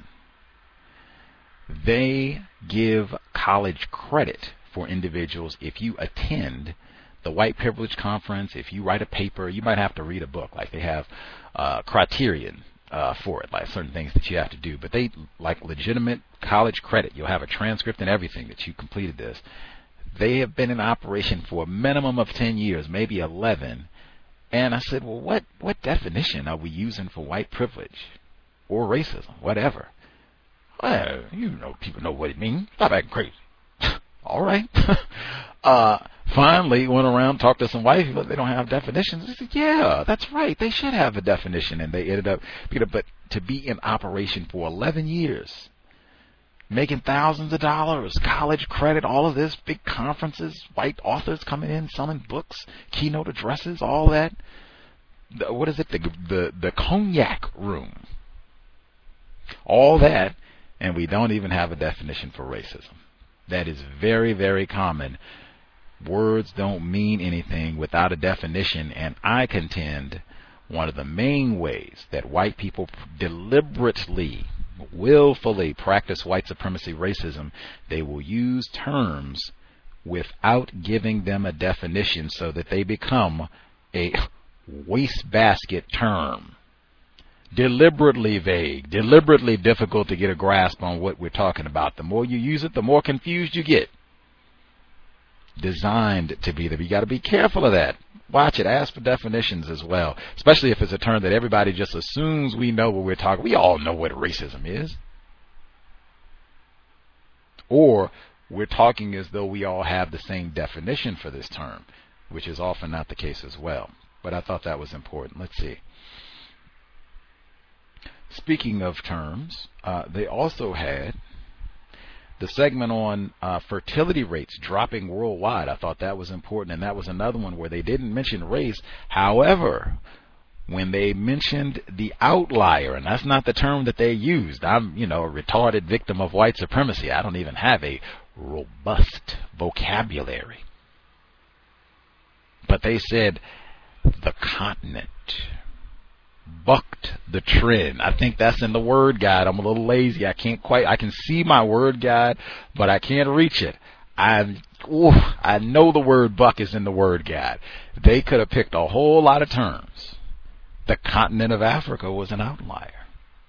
[SPEAKER 8] They give college credit for individuals if you attend the White Privilege Conference. If you write a paper, you might have to read a book. Like they have uh, criterion uh, for it, like certain things that you have to do. But they like legitimate college credit. You'll have a transcript and everything that you completed this. They have been in operation for a minimum of ten years, maybe eleven. And I said, well, what, what definition are we using for white privilege or racism, whatever? Well, you know, people know what it means. Stop acting crazy. All right. uh, finally went around, talked to some white people. They don't have definitions. I said, yeah, that's right. They should have a definition. And they ended up, but to be in operation for eleven years, making thousands of dollars, college credit, all of this, big conferences, white authors coming in, selling books, keynote addresses, all that. The, what is it? The, the, the cognac room. All that. And we don't even have a definition for racism. That is very, very common. Words don't mean anything without a definition, and I contend one of the main ways that white people deliberately, willfully practice white supremacy racism, they will use terms without giving them a definition so that they become a wastebasket term. Deliberately vague, deliberately difficult to get a grasp on what we're talking about. The more you use it, the more confused you get. Designed to be there. You got to be careful of that. Watch it. Ask for definitions as well, especially if it's a term that everybody just assumes we know what we're talking. We all know what racism is. Or we're talking as though we all have the same definition for this term, which is often not the case as well. But I thought that was important. Let's see. Speaking of terms, uh, they also had the segment on uh, fertility rates dropping worldwide. I thought that was important, and that was another one where they didn't mention race. However, when they mentioned the outlier, and that's not the term that they used. I'm, you know, a retarded victim of white supremacy. I don't even have a robust vocabulary. But they said the continent bucked the trend. I think that's in the word guide. I'm a little lazy. I can't quite, I can see my word guide, but I can't reach it. I, ooh, I know the word buck is in the word guide. They could have picked a whole lot of terms. The continent of Africa was an outlier.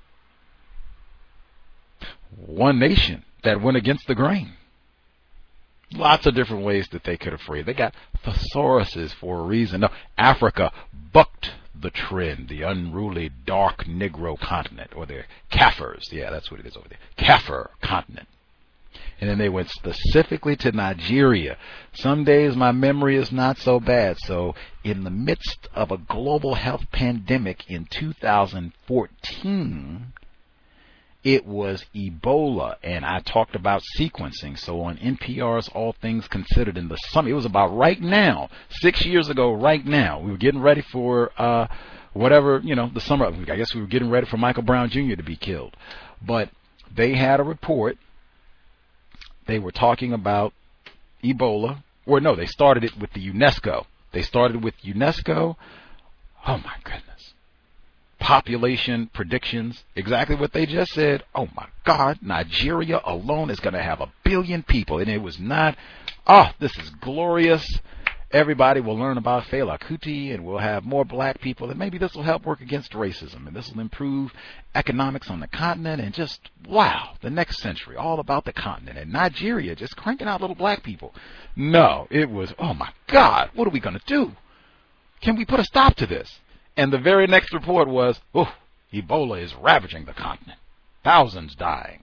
[SPEAKER 8] One nation that went against the grain. Lots of different ways that they could have phrased. They got thesauruses for a reason. No, Africa bucked the trend, the unruly dark Negro continent, or the Kafirs. Yeah, that's what it is over there. Kafir continent. And then they went specifically to Nigeria. Some days my memory is not so bad. So in the midst of a global health pandemic in two thousand fourteen, it was Ebola, and I talked about sequencing. So on N P R's All Things Considered in the summer, it was about right now, six years ago, right now. We were getting ready for uh, whatever, you know, the summer. I guess we were getting ready for Michael Brown Junior to be killed. But they had a report. They were talking about Ebola. Or no, they started it with the UNESCO. They started with UNESCO. Oh, my goodness. Population predictions, exactly what they just said. Oh my God, Nigeria alone is going to have a billion people. And it was not, oh, this is glorious. Everybody will learn about Fela Kuti, and we'll have more black people, and maybe this will help work against racism, and this will improve economics on the continent, and just, wow, the next century, all about the continent. And Nigeria just cranking out little black people. No, it was, oh my God, what are we going to do? Can we put a stop to this? And the very next report was, oh, Ebola is ravaging the continent. Thousands dying.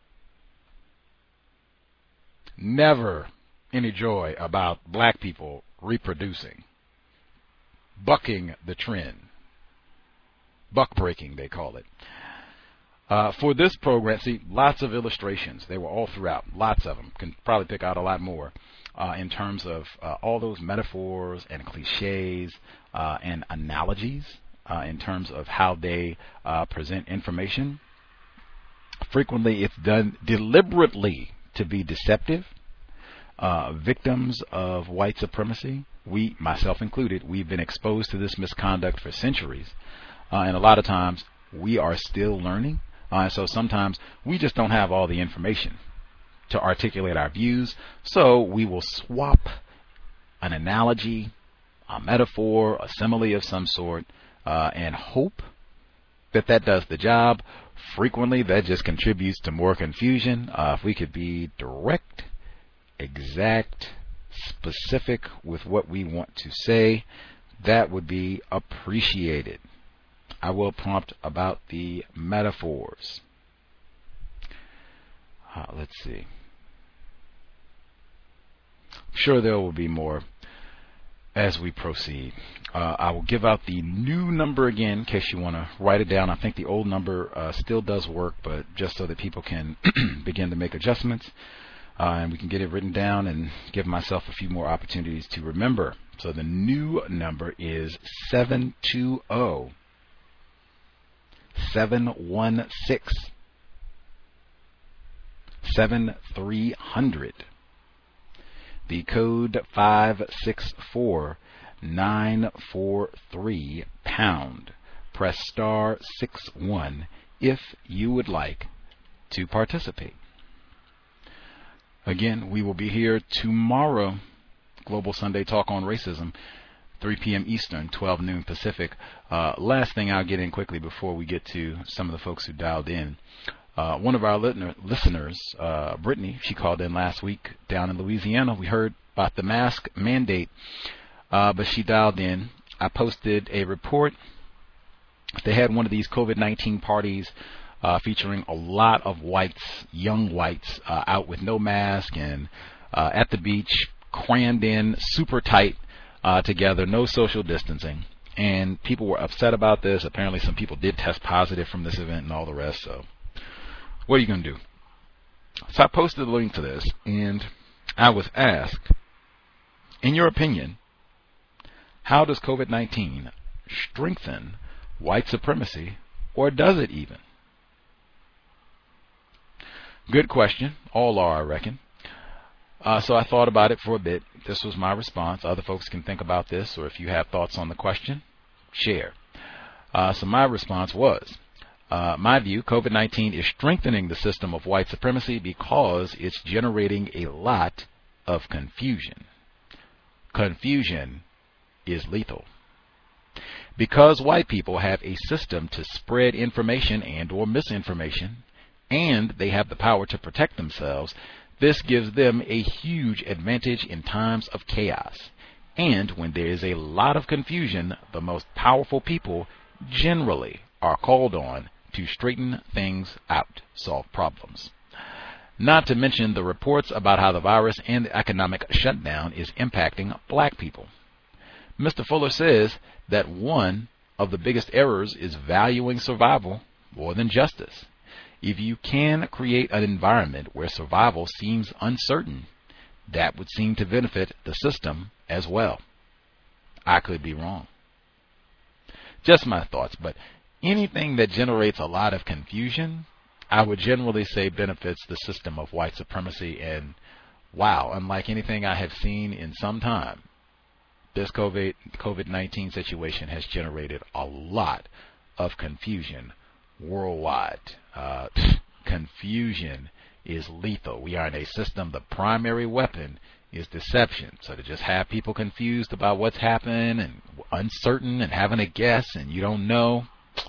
[SPEAKER 8] Never any joy about black people reproducing, bucking the trend. Buck breaking, they call it. Uh, for this program, see, lots of illustrations. They were all throughout. Lots of them. Can probably pick out a lot more uh, in terms of uh, all those metaphors and cliches uh, and analogies uh, in terms of how they uh, present information. Frequently, it's done deliberately to be deceptive. Uh, victims of white supremacy, we, myself included, we've been exposed to this misconduct for centuries. Uh, and a lot of times, we are still learning. Uh, so sometimes we just don't have all the information to articulate our views. So we will swap an analogy, a metaphor, a simile of some sort, uh, and hope that that does the job. Frequently, that just contributes to more confusion. Uh, if we could be direct, exact, specific with what we want to say, that would be appreciated. I will prompt about the metaphors. Uh, let's see. I'm sure there will be more as we proceed. Uh, I will give out the new number again in case you want to write it down. I think the old number uh, still does work, but just so that people can begin to make adjustments uh, and we can get it written down and give myself a few more opportunities to remember. So the new number is seven two zero, seven one six, seven three zero zero. The code five six four nine four three pound. Press star six one if you would like to participate. Again, we will be here tomorrow, Global Sunday Talk on Racism, three p.m. Eastern, twelve noon Pacific. Uh, last thing I'll get in quickly before we get to some of the folks who dialed in. Uh, one of our listeners, uh, Brittany, she called in last week down in Louisiana. We heard about the mask mandate, uh, but she dialed in. I posted a report. They had one of these COVID nineteen parties uh, featuring a lot of whites, young whites, uh, out with no mask and uh, at the beach, crammed in, super tight uh, together, no social distancing. And people were upset about this. Apparently some people did test positive from this event and all the rest, so what are you going to do? So I posted a link to this, and I was asked, in your opinion, how does COVID nineteen strengthen white supremacy, or does it even? Good question. All are, I reckon. Uh, so I thought about it for a bit. This was my response. Other folks can think about this, or if you have thoughts on the question, share. Uh, so my response was, Uh, my view, COVID nineteen is strengthening the system of white supremacy because it's generating a lot of confusion. Confusion is lethal. Because white people have a system to spread information and or misinformation, and they have the power to protect themselves, this gives them a huge advantage in times of chaos. And when there is a lot of confusion, the most powerful people generally are called on to straighten things out, solve problems. Not to mention the reports about how the virus and the economic shutdown is impacting black people. Mister Fuller says that one of the biggest errors is valuing survival more than justice. If you can create an environment where survival seems uncertain, that would seem to benefit the system as well. I could be wrong. Just my thoughts, but anything that generates a lot of confusion, I would generally say benefits the system of white supremacy. And wow, unlike anything I have seen in some time, this COVID nineteen situation has generated a lot of confusion worldwide. Uh, confusion is lethal. We are in a system, the primary weapon is deception. So to just have people confused about what's happening and uncertain and having a guess and you don't know,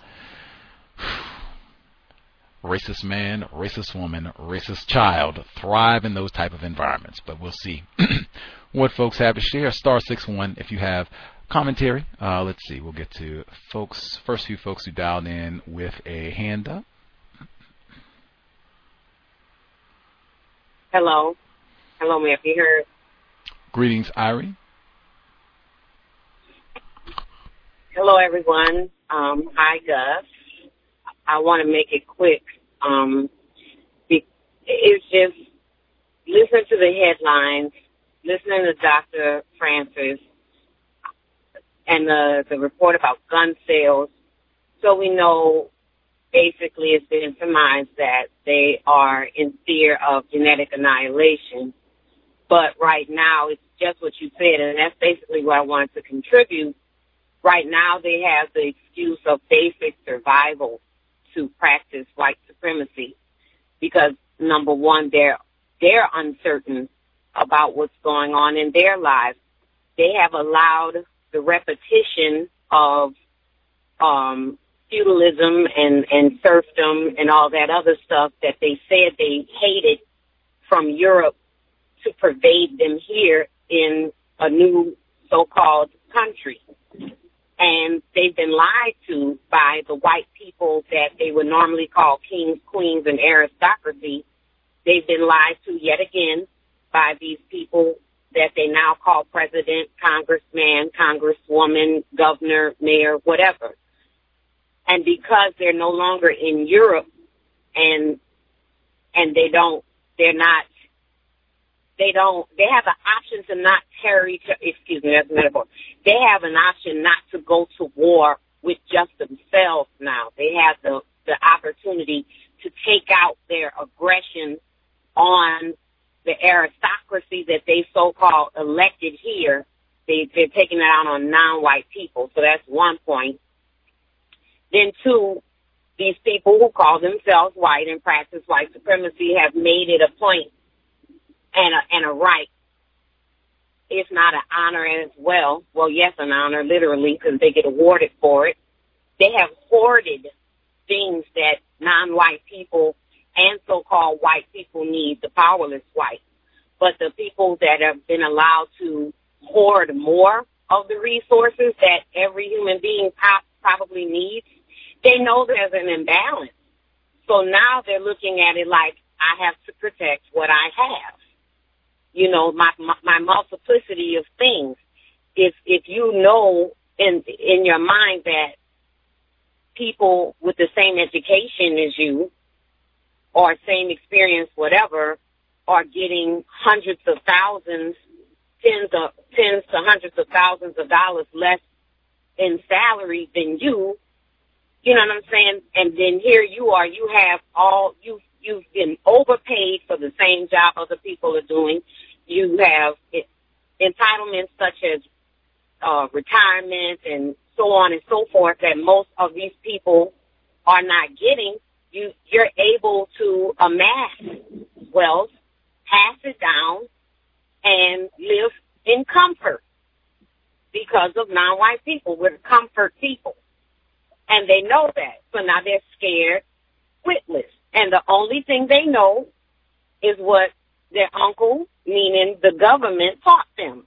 [SPEAKER 8] racist man, racist woman, racist child thrive in those type of environments. But we'll see what folks have to share. Star six one if you have commentary. Uh, let's see. We'll get to folks, first few folks who dialed in with a hand up.
[SPEAKER 10] Hello. Hello, may I be heard?
[SPEAKER 8] Greetings, Irie.
[SPEAKER 10] Hello, everyone. Um, hi, Gus. I want to make it quick. Um, it's just listening to the headlines, listening to Doctor Francis and the, the report about gun sales, so we know basically it's been surmised that they are in fear of genetic annihilation. But right now, it's just what you said, and that's basically what I wanted to contribute. Right now, they have the excuse of basic survival to practice white supremacy because, number one, they're, they're uncertain about what's going on in their lives. They have allowed the repetition of um, feudalism and, and serfdom and all that other stuff that they said they hated from Europe to pervade them here in a new so-called country. And they've been lied to by the white people that they would normally call kings, queens, and aristocracy. They've been lied to yet again by these people that they now call president, congressman, congresswoman, governor, mayor, whatever. And because they're no longer in Europe and and they don't, they're not, they don't, they have an option to not carry, excuse me, that's a metaphor. They have an option not to go to war with just themselves now. They have the, the opportunity to take out their aggression on the aristocracy that they so-called elected here. They, they're taking it out on non-white people. So that's one point. Then two, these people who call themselves white and practice white supremacy have made it a point and a, and a right. It's not an honor as well. Well, yes, an honor, literally, because they get awarded for it. They have hoarded things that non-white people and so-called white people need, the powerless white. But the people that have been allowed to hoard more of the resources that every human being probably needs, they know there's an imbalance. So now they're looking at it like, I have to protect what I have. You know, my, my, my multiplicity of things. If, if you know in, in your mind that people with the same education as you or same experience, whatever, are getting hundreds of thousands, tens of, tens to hundreds of thousands of dollars less in salary than you, you know what I'm saying? And then here you are, you have all, you, you've been overpaid for the same job other people are doing. You have entitlements such as uh, retirement and so on and so forth that most of these people are not getting. You, you're able to amass wealth, pass it down, and live in comfort because of non-white people. We're comfort people. And they know that. So now they're scared witless. And the only thing they know is what their uncle, meaning the government, taught them,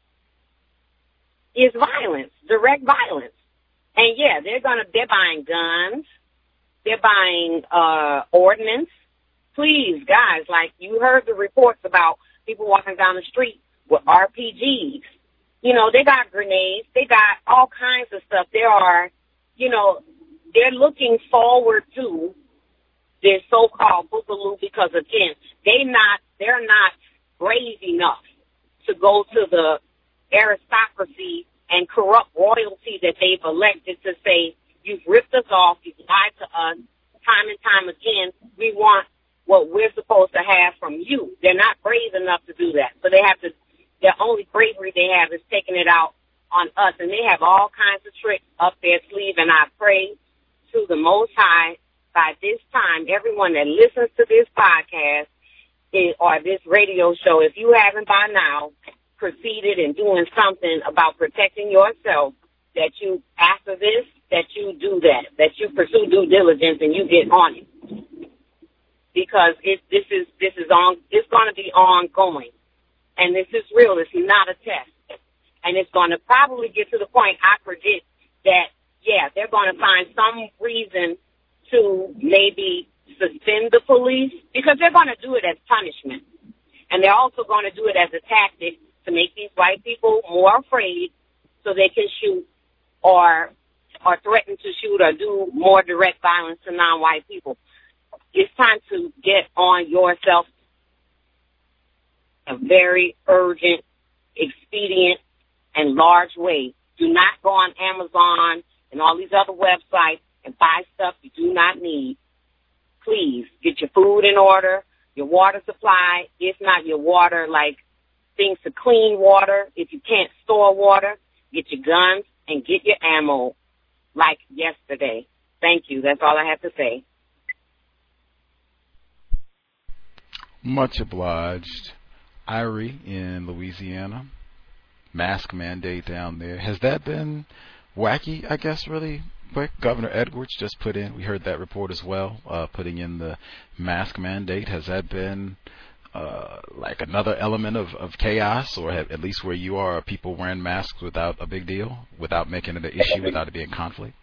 [SPEAKER 10] is violence, direct violence. And yeah, they're gonna, they're buying guns. They're buying, uh, ordnance. Please, guys, like you heard the reports about people walking down the street with R P Gs. You know, they got grenades. They got all kinds of stuff. There are, you know, they're looking forward to their so-called boogaloo because, again, they not, they're not brave enough to go to the aristocracy and corrupt royalty that they've elected to say, you've ripped us off, you've lied to us, time and time again, we want what we're supposed to have from you. They're not brave enough to do that. So they have to, their only bravery they have is taking it out on us. And they have all kinds of tricks up their sleeve. And I pray to the Most High, by this time, everyone that listens to this podcast is, or this radio show, if you haven't by now proceeded in doing something about protecting yourself, that you, after this, that you do that, that you pursue due diligence and you get on it. Because it, this is, this is on, it's going to be ongoing. And this is real. It's not a test. And it's going to probably get to the point, I predict, that, yeah, they're going to find some reason to maybe suspend the police, because they're going to do it as punishment. And they're also going to do it as a tactic to make these white people more afraid so they can shoot or or threaten to shoot or do more direct violence to non-white people. It's time to get on yourself a very urgent, expedient, and large way. Do not go on Amazon and all these other websites and buy stuff you do not need. Please get your food in order, your water supply, if not your water, like things to clean water. If you can't store water, get your guns and get your ammo like yesterday. Thank you. That's all I have to say.
[SPEAKER 8] Much obliged. Irie in Louisiana. Mask mandate down there. Has that been wacky, I guess, really quick? Governor Edwards just put in, we heard that report as well, uh, putting in the mask mandate. Has that been uh, like another element of, of chaos, or have, at least where you are, are people wearing masks without a big deal, without making it an issue, without it being conflict?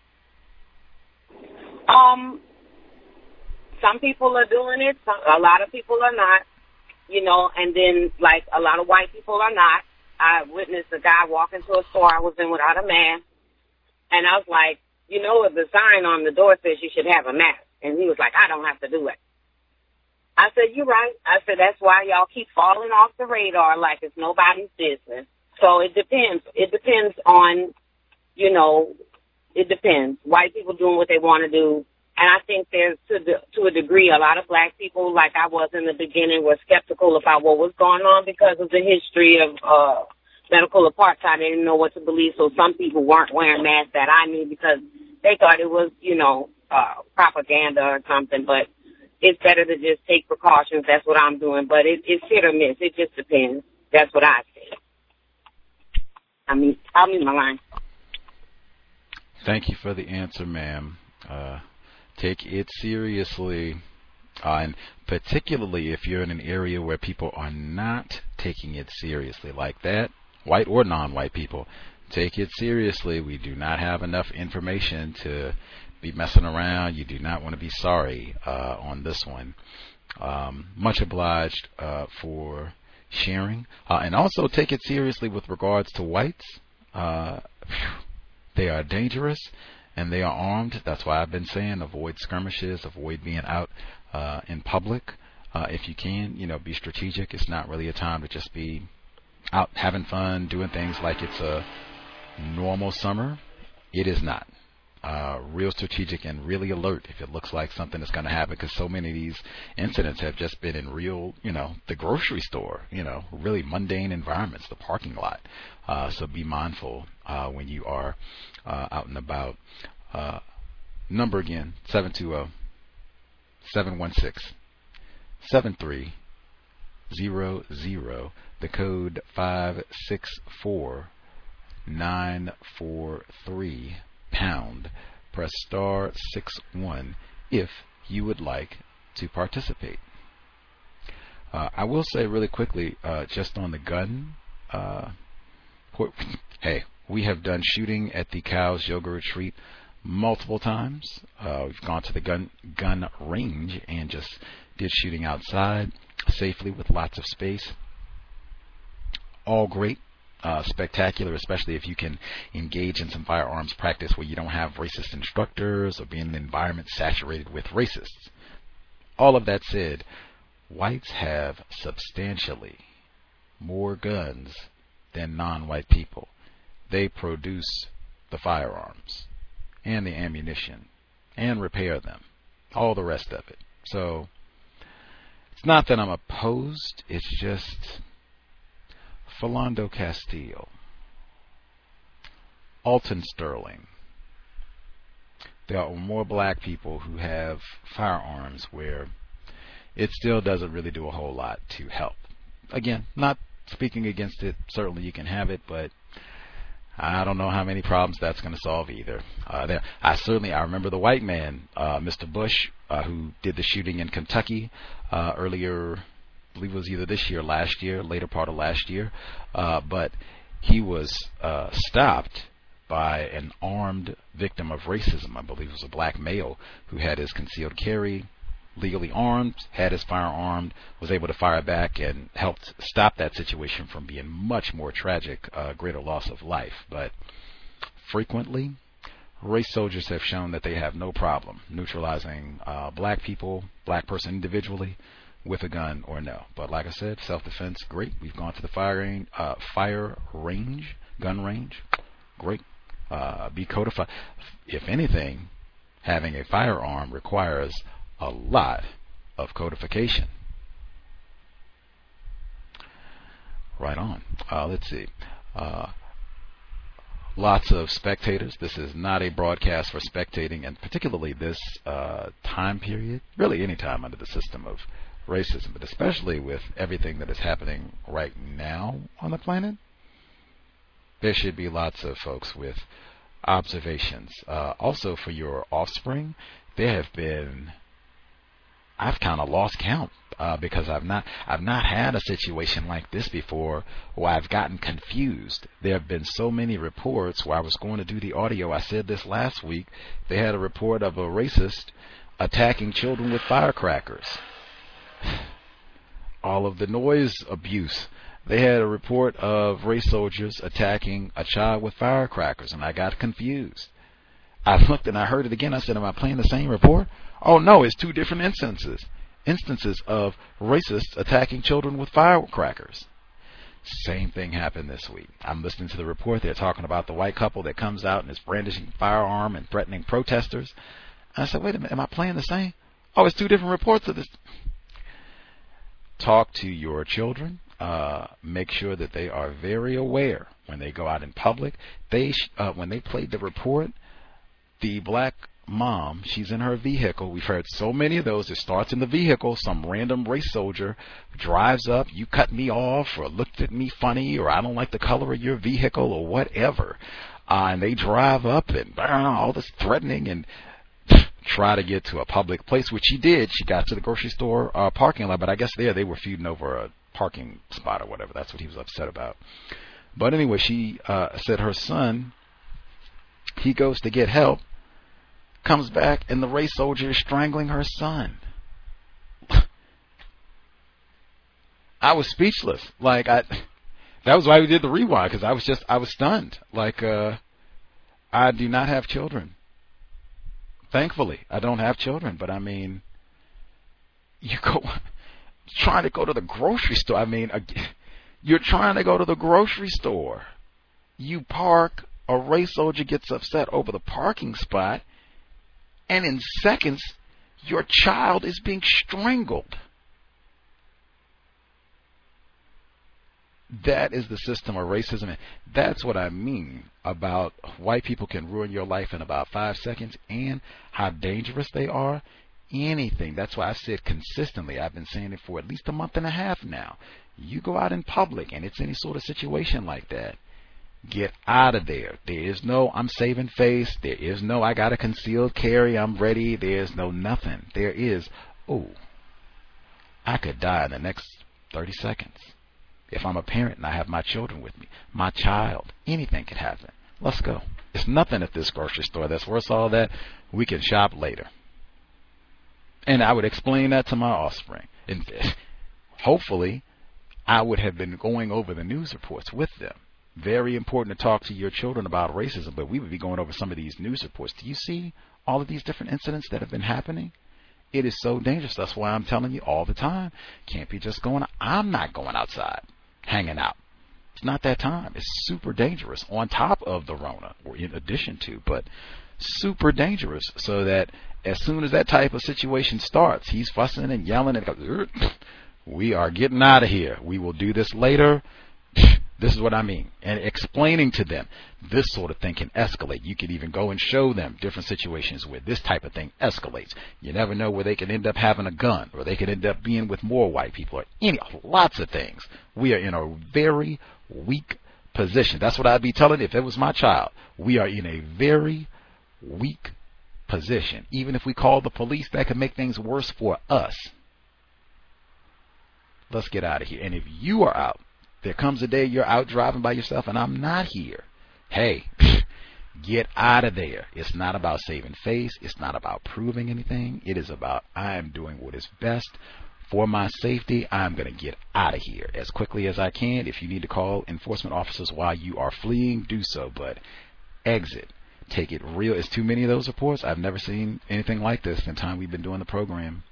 [SPEAKER 10] Um, some people are doing it. Some, a lot of people are not, you know, and then, like, a lot of white people are not. I witnessed a guy walk into a store I was in without a mask, and I was like, you know, the sign on the door says you should have a mask. And he was like, I don't have to do it. I said, you're right. I said, that's why y'all keep falling off the radar like it's nobody's business. So it depends. It depends on, you know, it depends. White people doing what they want to do. And I think there's, to, the, to a degree, a lot of black people, like I was in the beginning, were skeptical about what was going on because of the history of uh, medical apartheid. They didn't know what to believe, so some people weren't wearing masks that I knew because they thought it was, you know, uh, propaganda or something. But it's better to just take precautions. That's what I'm doing. But it, it's hit or miss. It just depends. That's what I say. I mean, I'll leave my line.
[SPEAKER 8] Thank you for the answer, ma'am. Uh, take it seriously, uh, and particularly if you're in an area where people are not taking it seriously like that, white or non-white people, take it seriously. We do not have enough information to be messing around. You do not want to be sorry uh, on this one. Um, much obliged uh, for sharing. Uh, and also take it seriously with regards to whites. Uh, they are dangerous and they are armed. That's why I've been saying avoid skirmishes, avoid being out uh, in public. Uh, if you can, you know, be strategic. It's not really a time to just be out having fun, doing things like it's a normal summer. It is not. Uh, real strategic and really alert if it looks like something is going to happen, because so many of these incidents have just been in real, you know, the grocery store, you know, really mundane environments, the parking lot. Uh, so be mindful uh, when you are uh, out and about. Uh, number again, seven two zero, seven one six, seven three zero zero. The code five six four nine four three pound. Press star six one if you would like to participate. Uh, I will say really quickly, uh, just on the gun. Uh, hey, we have done shooting at the Cows Yoga Retreat multiple times. Uh, we've gone to the gun gun range and just did shooting outside safely with lots of space. All great. Uh, spectacular, especially if you can engage in some firearms practice where you don't have racist instructors or be in an environment saturated with racists. All of that said, whites have substantially more guns than non-white people. They produce the firearms and the ammunition and repair them, all the rest of it. So it's not that I'm opposed, it's just Philando Castile, Alton Sterling. There are more black people who have firearms where it still doesn't really do a whole lot to help. Again, not speaking against it. Certainly you can have it, but I don't know how many problems that's going to solve either. Uh, there, I certainly, I remember the white man, uh, Mister Bush, uh, who did the shooting in Kentucky uh, earlier, I believe it was either this year or last year, later part of last year. Uh, but he was uh, stopped by an armed victim of racism. I believe it was a black male who had his concealed carry legally armed, had his firearm, was able to fire back, and helped stop that situation from being much more tragic, uh, greater loss of life. But frequently, race soldiers have shown that they have no problem neutralizing uh, black people, black person individually, with a gun or no. But like I said, self-defense, great. We've gone to the fire range, uh, fire range, gun range, great. Uh, be codified. If anything, having a firearm requires a lot of codification. Right on. Uh, let's see. Uh, lots of spectators. This is not a broadcast for spectating, and particularly this uh, time period, really any time under the system of racism, but especially with everything that is happening right now on the planet, there should be lots of folks with observations. Uh, also for your offspring, there have been, I've kind of lost count uh, because I've not I've not had a situation like this before where I've gotten confused. There have been so many reports where I was going to do the audio. I said this last week. They had a report of a racist attacking children with firecrackers. All of the noise abuse. They had a report of race soldiers attacking a child with firecrackers, and I got confused. I looked and I heard it again. I said, am I playing the same report? Oh, no, it's two different instances. Instances of racists attacking children with firecrackers. Same thing happened this week. I'm listening to the report. They're talking about the white couple that comes out and is brandishing a firearm and threatening protesters. And I said, wait a minute, am I playing the same? Oh, it's two different reports of this. Talk to your children. Uh, make sure that they are very aware when they go out in public. They sh- uh, when they played the report, the black mom, she's in her vehicle. We've heard so many of those. It starts in the vehicle. Some random race soldier drives up. You cut me off, or looked at me funny, or I don't like the color of your vehicle, or whatever. Uh, and they drive up and uh, all this threatening and try to get to a public place, which she did. She got to the grocery store uh, parking lot, but I guess there they were feuding over a parking spot or whatever. That's what he was upset about. But anyway, she uh, said her son, he goes to get help, comes back, and the race soldier is strangling her son. I was speechless. Like, I, that was why we did the rewind, because I was just, I was stunned. Like, uh, I do not have children. Thankfully, I don't have children, but I mean, you go, trying to go to the grocery store. I mean, you're trying to go to the grocery store. You park, a race soldier gets upset over the parking spot, and in seconds, your child is being strangled. That is the system of racism. That's what I mean about white people can ruin your life in about five seconds and how dangerous they are. Anything. That's why I said consistently, I've been saying it for at least a month and a half now. You go out in public and it's any sort of situation like that, get out of there. There is no, I'm saving face. There is no, I got a concealed carry, I'm ready. There is no nothing. There is, oh, I could die in the next thirty seconds. If I'm a parent and I have my children with me, my child, anything could happen. Let's go. It's nothing at this grocery store that's worth all that. We can shop later. And I would explain that to my offspring. And hopefully, I would have been going over the news reports with them. Very important to talk to your children about racism, but we would be going over some of these news reports. Do you see all of these different incidents that have been happening? It is so dangerous. That's why I'm telling you all the time. Can't be just going, I'm not going outside, hanging out. It's not that time. It's super dangerous on top of the Rona, or in addition to, but super dangerous, so that as soon as that type of situation starts, he's fussing and yelling and goes, we are getting out of here. We will do this later. This is what I mean. And explaining to them this sort of thing can escalate. You can even go and show them different situations where this type of thing escalates. You never know where they can end up having a gun, or they could end up being with more white people, or any, lots of things. We are in a very weak position. That's what I'd be telling if it was my child. We are in a very weak position. Even if we call the police, that could make things worse for us. Let's get out of here. And if you are out there comes a day you're out driving by yourself and I'm not here. Hey, get out of there. It's not about saving face. It's not about proving anything. It is about I am doing what is best for my safety. I'm going to get out of here as quickly as I can. If you need to call enforcement officers while you are fleeing, do so, but exit. Take it real. It's too many of those reports. I've never seen anything like this in the time we've been doing the program.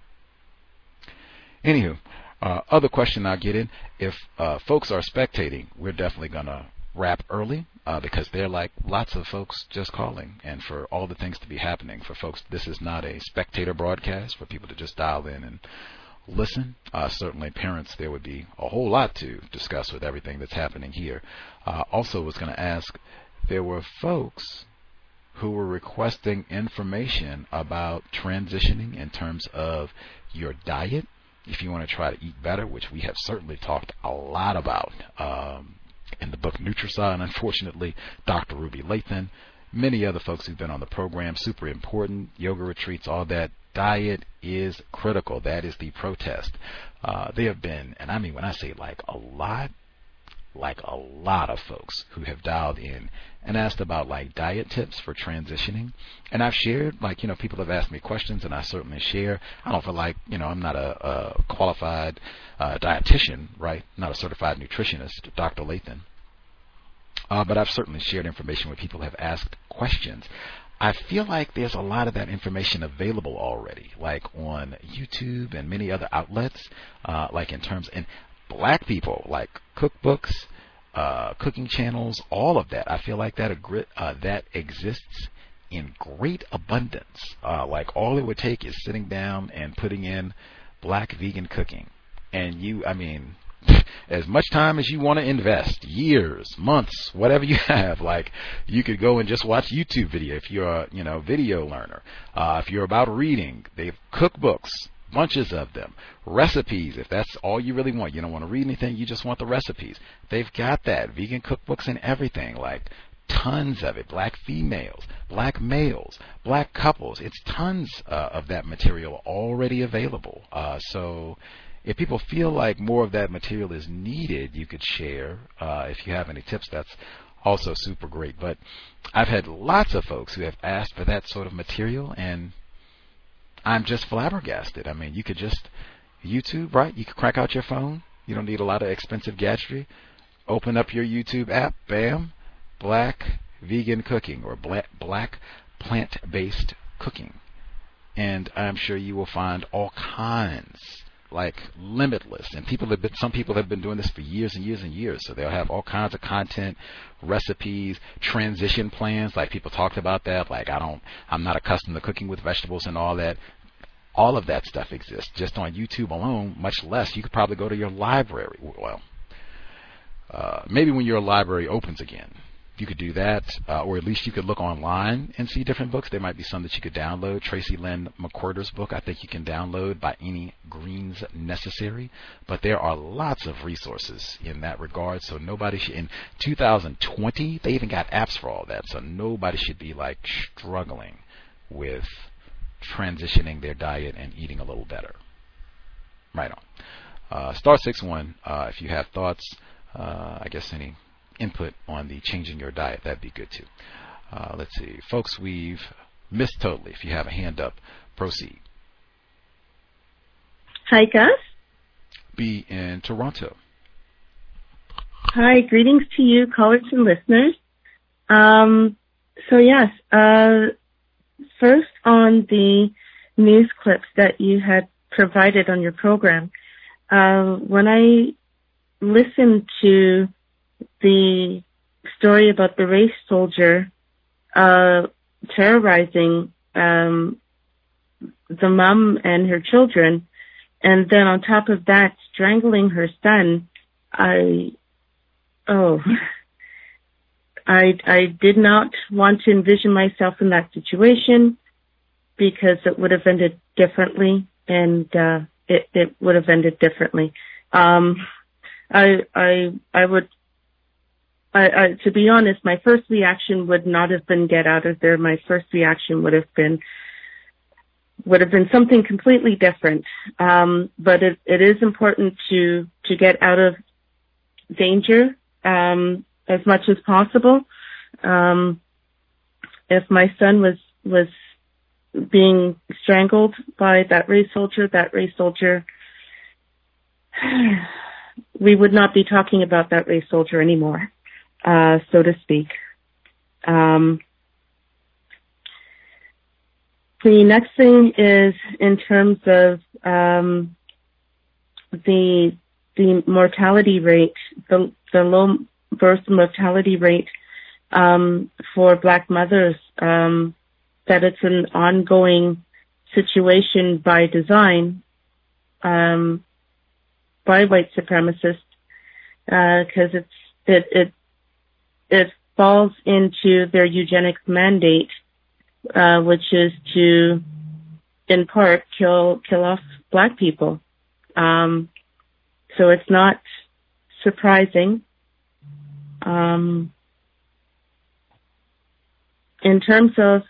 [SPEAKER 8] Anywho, uh, other question I'll get in. If uh, folks are spectating, we're definitely going to wrap early uh, because there are like lots of folks just calling, and for all the things to be happening for folks, this is not a spectator broadcast for people to just dial in and listen. Uh, certainly parents, there would be a whole lot to discuss with everything that's happening here. Uh, also was going to ask, there were folks who were requesting information about transitioning in terms of your diet, if you want to try to eat better, which we have certainly talked a lot about um, in the book Nutricide, and unfortunately Doctor Ruby Lathan, many other folks who've been on the program, super important, yoga retreats, all that. Diet is critical. That is the protest. Uh, there have been, and I mean when I say like a lot, like a lot of folks who have dialed in and asked about like diet tips for transitioning. And I've shared, like, you know, people have asked me questions and I certainly share. I don't feel like, you know, I'm not a, a qualified uh, dietitian, right? Not a certified nutritionist, Doctor Lathan. Uh, but I've certainly shared information where people have asked questions. I feel like there's a lot of that information available already, like on YouTube and many other outlets, uh, like in terms, and black people, like cookbooks, uh, cooking channels, all of that. I feel like that agri- uh, that exists in great abundance. Uh, like all it would take is sitting down and putting in black vegan cooking. And you, I mean, as much time as you want to invest, years, months, whatever you have, like you could go and just watch YouTube video if you're a, you know, video learner. Uh, if you're about reading, they have cookbooks, bunches of them, recipes, if that's all you really want. You don't want to read anything, you just want the recipes. They've got that, vegan cookbooks and everything, like tons of it. Black females, black males, black couples. It's tons uh, of that material already available. Uh, so if people feel like more of that material is needed, you could share. Uh, if you have any tips, that's also super great. But I've had lots of folks who have asked for that sort of material, and I'm just flabbergasted. I mean, you could just YouTube, right? You could crack out your phone. You don't need a lot of expensive gadgetry. Open up your YouTube app, bam, black vegan cooking or black, black plant-based cooking. And I'm sure you will find all kinds, like limitless. And people have been, some people have been doing this for years and years and years. So they'll have all kinds of content, recipes, transition plans. Like people talked about that. Like I don't, I'm not accustomed to cooking with vegetables and all that. All of that stuff exists just on YouTube alone, much less. You could probably go to your library. Well, uh, maybe when your library opens again, you could do that, uh, or at least you could look online and see different books. There might be some that you could download. Tracy Lynn McWhirter's book, I think you can download by any means necessary. But there are lots of resources in that regard. So nobody should, in two thousand twenty, they even got apps for all that. So nobody should be like struggling with transitioning their diet and eating a little better. Right on. Uh, star six one, uh, if you have thoughts, uh, I guess any input on the changing your diet, that'd be good too. Uh, let's see. Folks, we've missed totally. If you have a hand up, proceed.
[SPEAKER 11] Hi, Gus.
[SPEAKER 8] Be in Toronto.
[SPEAKER 11] Hi, greetings to you, callers and listeners. Um, so yes, uh, first on the news clips that you had provided on your program, uh, when I listened to the story about the race soldier uh, terrorizing um, the mom and her children, and then on top of that, strangling her son, I, oh, I, I did not want to envision myself in that situation because it would have ended differently, and uh, it, it would have ended differently. Um, I, I, I would. I, I, to be honest, my first reaction would not have been get out of there. My first reaction would have been would have been something completely different. Um, but it, it is important to to get out of danger um, as much as possible. Um, if my son was was being strangled by that race soldier, that race soldier, we would not be talking about that race soldier anymore, uh, so to speak. Um, the next thing is in terms of um, the the mortality rate, the the low birth mortality rate um, for Black mothers, um, that it's an ongoing situation by design um, by white supremacists, because uh, it's it it it falls into their eugenics mandate, uh, which is to, in part, kill kill off Black people. Um, so it's not surprising. Um, in terms of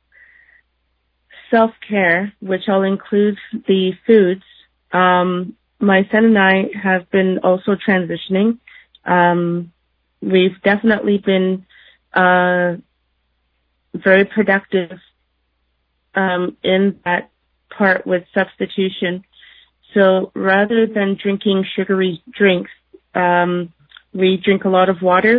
[SPEAKER 11] self-care, which I'll include the foods, um, my son and I have been also transitioning. Um, we've definitely been uh, very productive um, in that part with substitution. So rather than drinking sugary drinks, um, we drink a lot of water,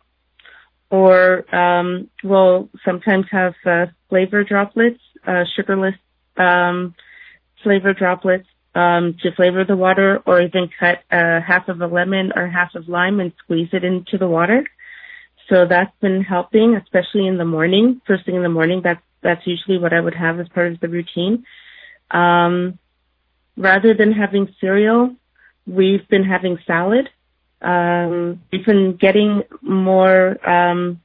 [SPEAKER 11] or um, we'll sometimes have uh, flavor droplets, uh, sugarless um, flavor droplets um, to flavor the water, or even cut uh, half of a lemon or half of lime and squeeze it into the water. So that's been helping, especially in the morning. First thing in the morning, that's, that's usually what I would have as part of the routine. Um, rather than having cereal, we've been having salad. Um, we've been getting more, um,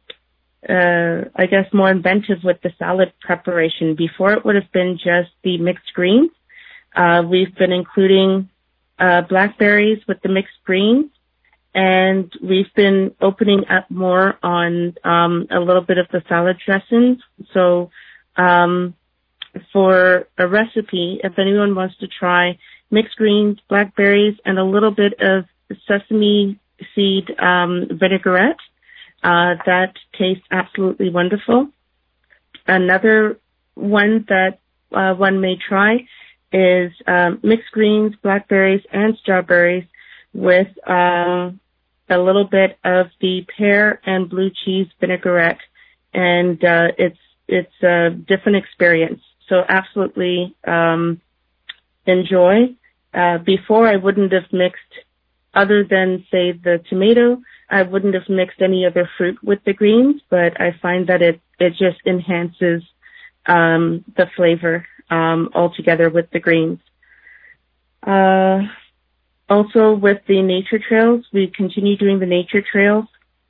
[SPEAKER 11] uh, I guess, more inventive with the salad preparation. Before it would have been just the mixed greens. Uh, we've been including uh, blackberries with the mixed greens, and we've been opening up more on um, a little bit of the salad dressings. So um, for a recipe, if anyone wants to try mixed greens, blackberries, and a little bit of sesame seed um, vinaigrette, uh, that tastes absolutely wonderful. Another one that uh, one may try is um, mixed greens, blackberries, and strawberries with uh, a little bit of the pear and blue cheese vinaigrette, and uh, it's it's a different experience. So absolutely um, enjoy. Uh, before I wouldn't have mixed, other than say the tomato, I wouldn't have mixed any other fruit with the greens, but I find that it it just enhances um, the flavor um, altogether with the greens. Uh, also with the nature trails, we continue doing the nature trails.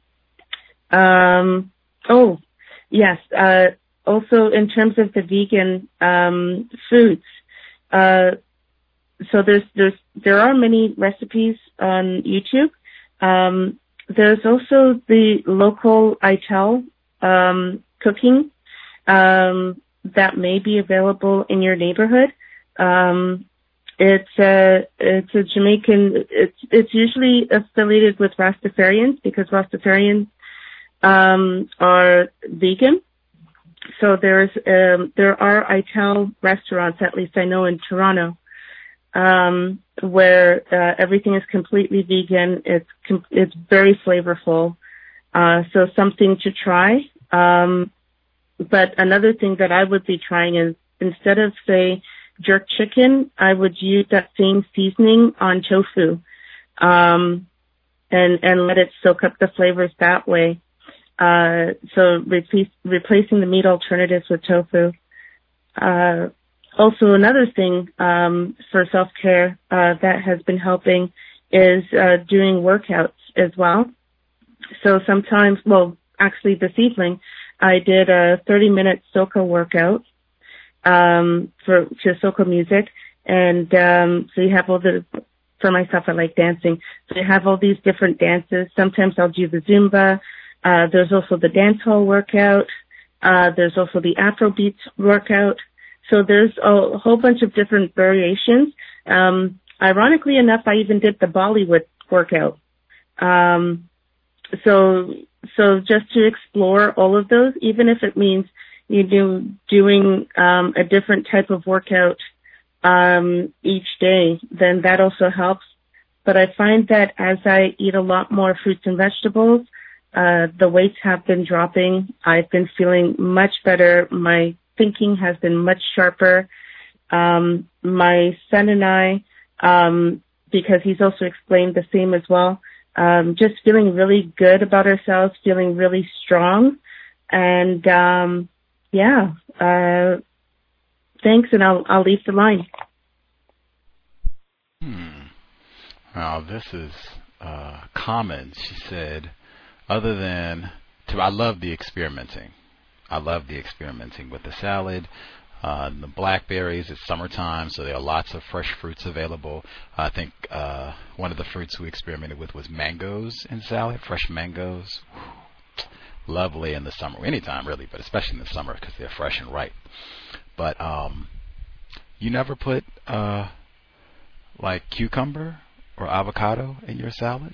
[SPEAKER 11] Um, oh, yes. Uh, also in terms of the vegan um, foods, uh, so there's there's there are many recipes on YouTube. Um, there's also the local I T E L um, cooking um, that may be available in your neighborhood. Um, it's a it's a Jamaican. It's it's usually affiliated with Rastafarians because Rastafarians um, are vegan. So there's um, there are I T E L restaurants, at least I know in Toronto, um, where uh, everything is completely vegan. It's com- it's very flavorful. Uh, so something to try. Um, but another thing that I would be trying is instead of say jerk chicken, I would use that same seasoning on tofu, um, and and let it soak up the flavors that way. Uh, so replace, replacing the meat alternatives with tofu. Uh, also another thing, um, for self-care, uh, that has been helping is, uh, doing workouts as well. So sometimes, well, actually this evening, I did a thirty minute soca workout, um, for, to soca music. And, um, so you have all the, for myself, I like dancing. So you have all these different dances. Sometimes I'll do the Zumba. Uh, there's also the dance hall workout. Uh, there's also the Afrobeats workout. So there's a whole bunch of different variations. Um, ironically enough, I even did the Bollywood workout. Um, so, so just to explore all of those, even if it means you do doing um, a different type of workout um, each day, then that also helps. But I find that as I eat a lot more fruits and vegetables, uh, the weights have been dropping. I've been feeling much better. My thinking has been much sharper. Um, my son and I, um, because he's also explained the same as well, um, just feeling really good about ourselves, feeling really strong. And, um, yeah, uh, thanks. And I'll, I'll leave the line.
[SPEAKER 8] Hmm. Now, this is, uh, common. She said, other than, to, I love the experimenting. I love the experimenting with the salad. Uh, the blackberries, it's summertime, so there are lots of fresh fruits available. I think uh, one of the fruits we experimented with was mangoes in salad, fresh mangoes. Whew. Lovely in the summer, anytime really, but especially in the summer because they're fresh and ripe. But um, you never put uh, like cucumber or avocado in your salad?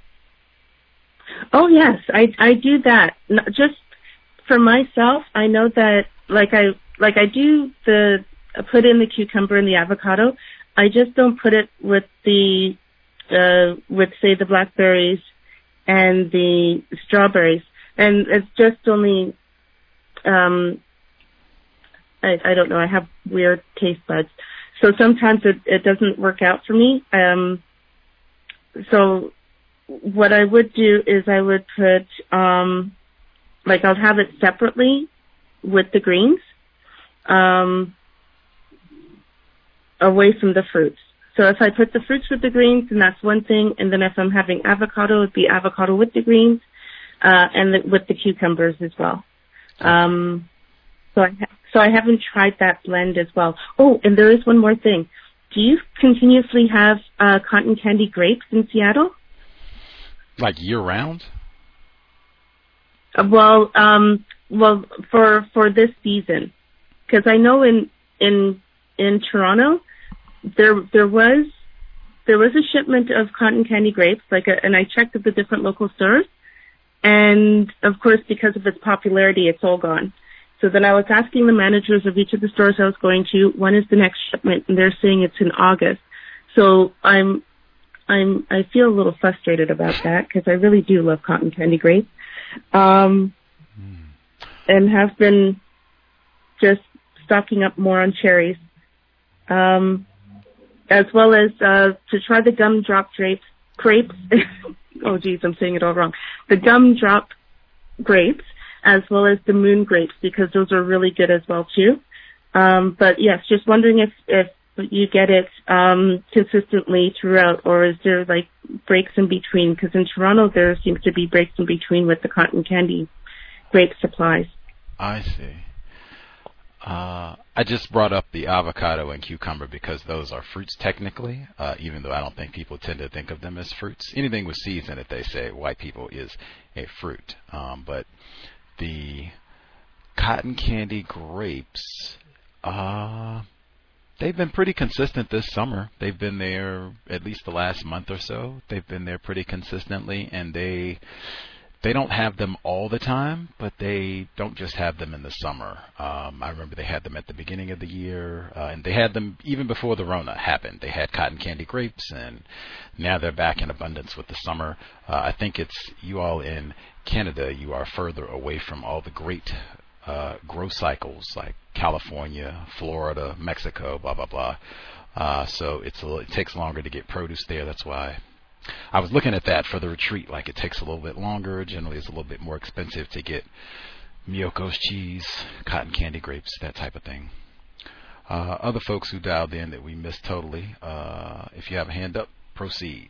[SPEAKER 11] Oh, yes, I, I do that. Just for myself, I know that like I Like I do the I put in the cucumber and the avocado. I just don't put it with the uh, with say the blackberries and the strawberries, and it's just only um, I, I don't know. I have weird taste buds, so sometimes it, it doesn't work out for me. Um, so what I would do is I would put um, like I'll have it separately with the greens. Um, away from the fruits. So if I put the fruits with the greens, then that's one thing. And then if I'm having avocado, it'd be avocado with the greens, uh, and the, with the cucumbers as well. Um, so I, ha- so I haven't tried that blend as well. Oh, and there is one more thing. Do you continuously have, uh, cotton candy grapes in Seattle?
[SPEAKER 8] Like year round?
[SPEAKER 11] Uh, well, um, well, for, for this season. Because I know in in in Toronto there there was there was a shipment of cotton candy grapes, like a, and I checked at the different local stores, and of course because of its popularity, it's all gone. So then I was asking the managers of each of the stores I was going to, when is the next shipment, and they're saying it's in August. So I'm I'm I feel a little frustrated about that because I really do love cotton candy grapes, um, mm. and have been just stocking up more on cherries, um, as well as uh, to try the gumdrop grapes. Grapes. Oh, geez, I'm saying it all wrong. The gumdrop grapes, as well as the moon grapes, because those are really good as well too. Um, but yes, just wondering if if you get it um, consistently throughout, or is there like breaks in between? Because in Toronto there seems to be breaks in between with the cotton candy grape supplies.
[SPEAKER 8] I see. Uh, I just brought up the avocado and cucumber because those are fruits technically, uh, even though I don't think people tend to think of them as fruits. Anything with seeds in it, they say, white people, is a fruit. Um, but the cotton candy grapes, uh, they've been pretty consistent this summer. They've been there at least the last month or so. They've been there pretty consistently, and they... They don't have them all the time, but they don't just have them in the summer. Um, I remember they had them at the beginning of the year, uh, and they had them even before the Rona happened. They had cotton candy grapes, and now they're back in abundance with the summer. Uh, I think it's you all in Canada, you are further away from all the great uh, growth cycles like California, Florida, Mexico, blah, blah, blah. Uh, so it's a, it takes longer to get produce there. That's why I was looking at that for the retreat. Like, it takes a little bit longer. Generally, it's a little bit more expensive to get Miyoko's cheese, cotton candy grapes, that type of thing. Uh, other folks who dialed in that we missed totally, uh, if you have a hand up, proceed.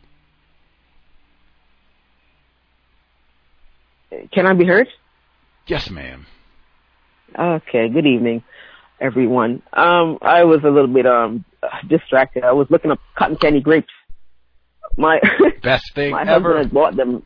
[SPEAKER 12] Can I be heard?
[SPEAKER 8] Yes, ma'am.
[SPEAKER 12] Okay, good evening, everyone. Um, I was a little bit um distracted. I was looking up cotton candy grapes. My
[SPEAKER 8] best thing
[SPEAKER 12] my
[SPEAKER 8] ever.
[SPEAKER 12] husband had bought them.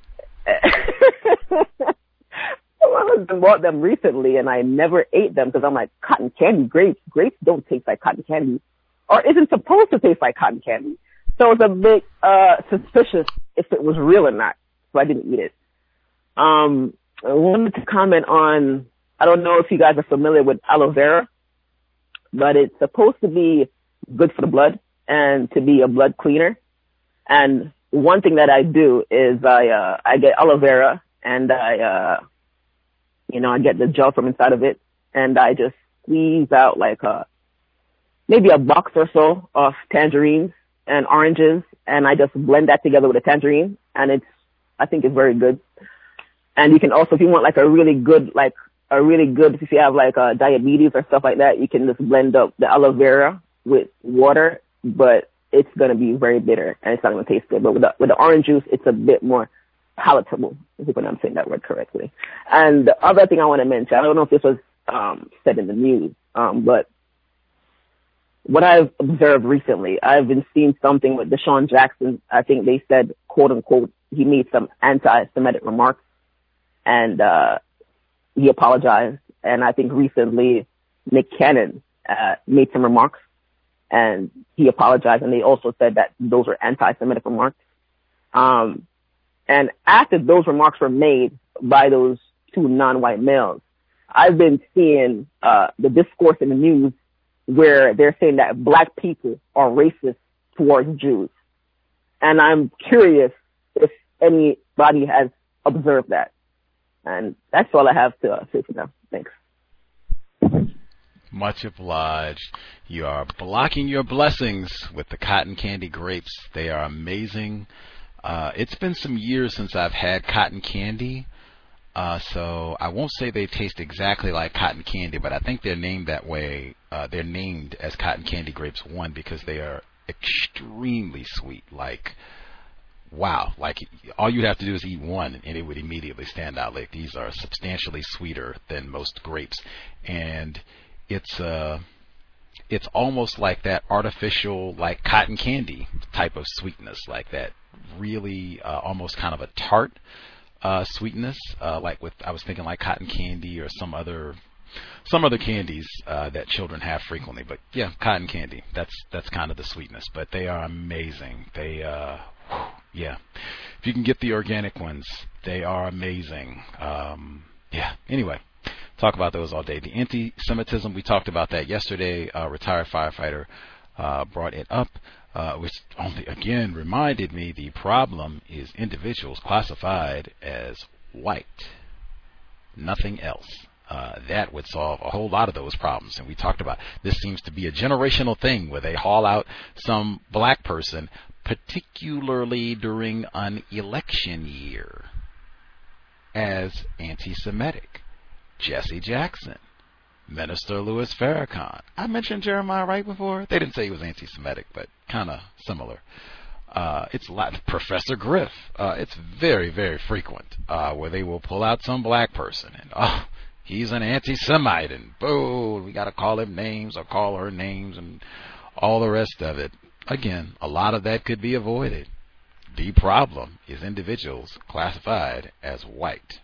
[SPEAKER 12] My husband bought them recently, and I never ate them because I'm like, cotton candy grapes. Grapes don't taste like cotton candy, or isn't supposed to taste like cotton candy. So it's a bit uh suspicious if it was real or not. so I didn't eat it. Um, I wanted to comment on, I don't know if you guys are familiar with aloe vera, but it's supposed to be good for the blood and to be a blood cleaner. And one thing that I do is I, uh, I get aloe vera and I, uh, you know, I get the gel from inside of it and I just squeeze out like a, maybe a box or so of tangerines and oranges, and I just blend that together with a tangerine, and it's, I think it's very good. And you can also, if you want like a really good, like a really good, if you have like uh, diabetes or stuff like that, you can just blend up the aloe vera with water, but it's going to be very bitter and it's not going to taste good. But with the, with the orange juice, it's a bit more palatable, if I'm saying that word correctly. And the other thing I want to mention, I don't know if this was um, said in the news, um, but what I've observed recently, I've been seeing something with Deshaun Jackson. I think they said, quote unquote, he made some anti-Semitic remarks and, uh, he apologized. And I think recently Nick Cannon, uh, made some remarks and he apologized. And they also said that those were anti-Semitic remarks. Um, and after those remarks were made by those two non-white males, I've been seeing, uh, the discourse in the news where they're saying that black people are racist towards Jews. And I'm curious if anybody has observed that. And that's all I have to uh, say for now. Thanks.
[SPEAKER 8] Much obliged. You are blocking your blessings with the cotton candy grapes. They are amazing. Uh, it's been some years since I've had cotton candy. Uh, so I won't say they taste exactly like cotton candy, but I think they're named that way. Uh, they're named as cotton candy grapes, one, because they are extremely sweet. Like, wow. Like, all you'd have to do is eat one, and it would immediately stand out. Like, these are substantially sweeter than most grapes. And it's, uh, it's almost like that artificial, like, cotton candy type of sweetness, like that really uh, almost kind of a tart Uh, sweetness, uh, like with, I was thinking like cotton candy or some other, some other candies, uh, that children have frequently, but yeah, cotton candy, that's, that's kind of the sweetness, but they are amazing. They, uh, whew, yeah, if you can get the organic ones, they are amazing. Um, yeah, anyway, talk about those all day. The anti-Semitism, we talked about that yesterday. Uh, retired firefighter, uh, brought it up. Uh, which only again reminded me the problem is individuals classified as white. Nothing else. Uh, that would solve a whole lot of those problems. And we talked about this seems to be a generational thing where they haul out some black person, particularly during an election year, as anti-Semitic. Jesse Jackson. Minister Louis Farrakhan. I mentioned Jeremiah Wright before. They didn't say he was anti-Semitic, but kind of similar. Uh, it's a lot. Professor Griff. Uh, it's very, very frequent uh, where they will pull out some black person and, oh, he's an anti-Semite, and boo, we got to call him names or call her names and all the rest of it. Again, a lot of that could be avoided. The problem is individuals classified as white.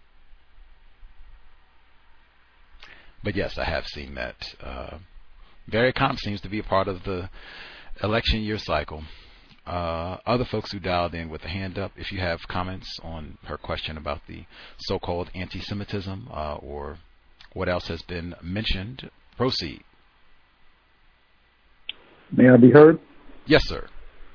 [SPEAKER 8] But yes, I have seen that. Uh, Barry Comp seems to be a part of the election year cycle. Uh, other folks who dialed in with a hand up, if you have comments on her question about the so-called anti-Semitism uh, or what else has been mentioned, proceed.
[SPEAKER 13] May I be heard?
[SPEAKER 8] Yes, sir.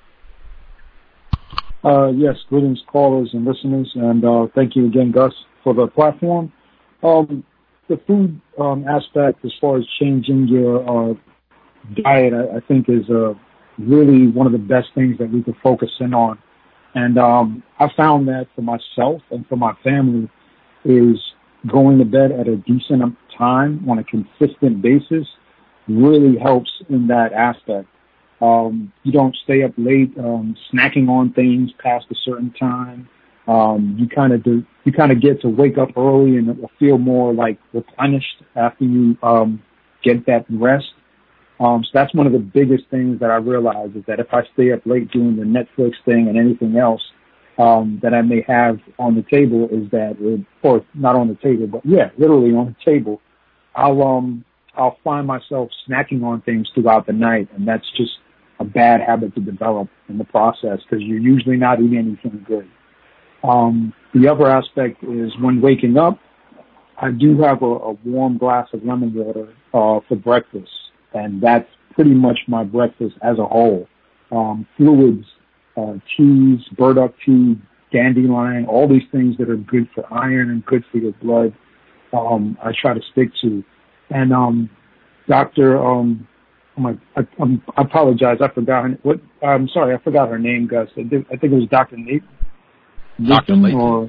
[SPEAKER 13] Uh, yes, greetings, callers and listeners, and uh, thank you again, Gus, for the platform. Um, The food um, aspect, as far as changing your uh, diet, I, I think is uh, really one of the best things that we could focus in on. And um, I found that for myself and for my family is going to bed at a decent time on a consistent basis really helps in that aspect. Um, you don't stay up late um, snacking on things past a certain time. Um, you kind of do, you kind of get to wake up early and feel more like replenished after you, um, get that rest. Um, so that's one of the biggest things that I realize is that if I stay up late doing the Netflix thing and anything else, um, that I may have on the table is that, it, or not on the table, but yeah, literally on the table, I'll, um, I'll find myself snacking on things throughout the night. And that's just a bad habit to develop in the process because you're usually not eating anything good. Um, the other aspect is when waking up, I do have a, a warm glass of lemon water uh, for breakfast, and that's pretty much my breakfast as a whole. Um, fluids, uh, teas, burdock tea, dandelion, all these things that are good for iron and good for your blood, um, I try to stick to. And um, Doctor, um, oh my, I, um, I apologize, I forgot her. What? I'm sorry, I forgot her name, Gus. I, did, I think it was Doctor Nate.
[SPEAKER 8] Doctor Layton.
[SPEAKER 13] Or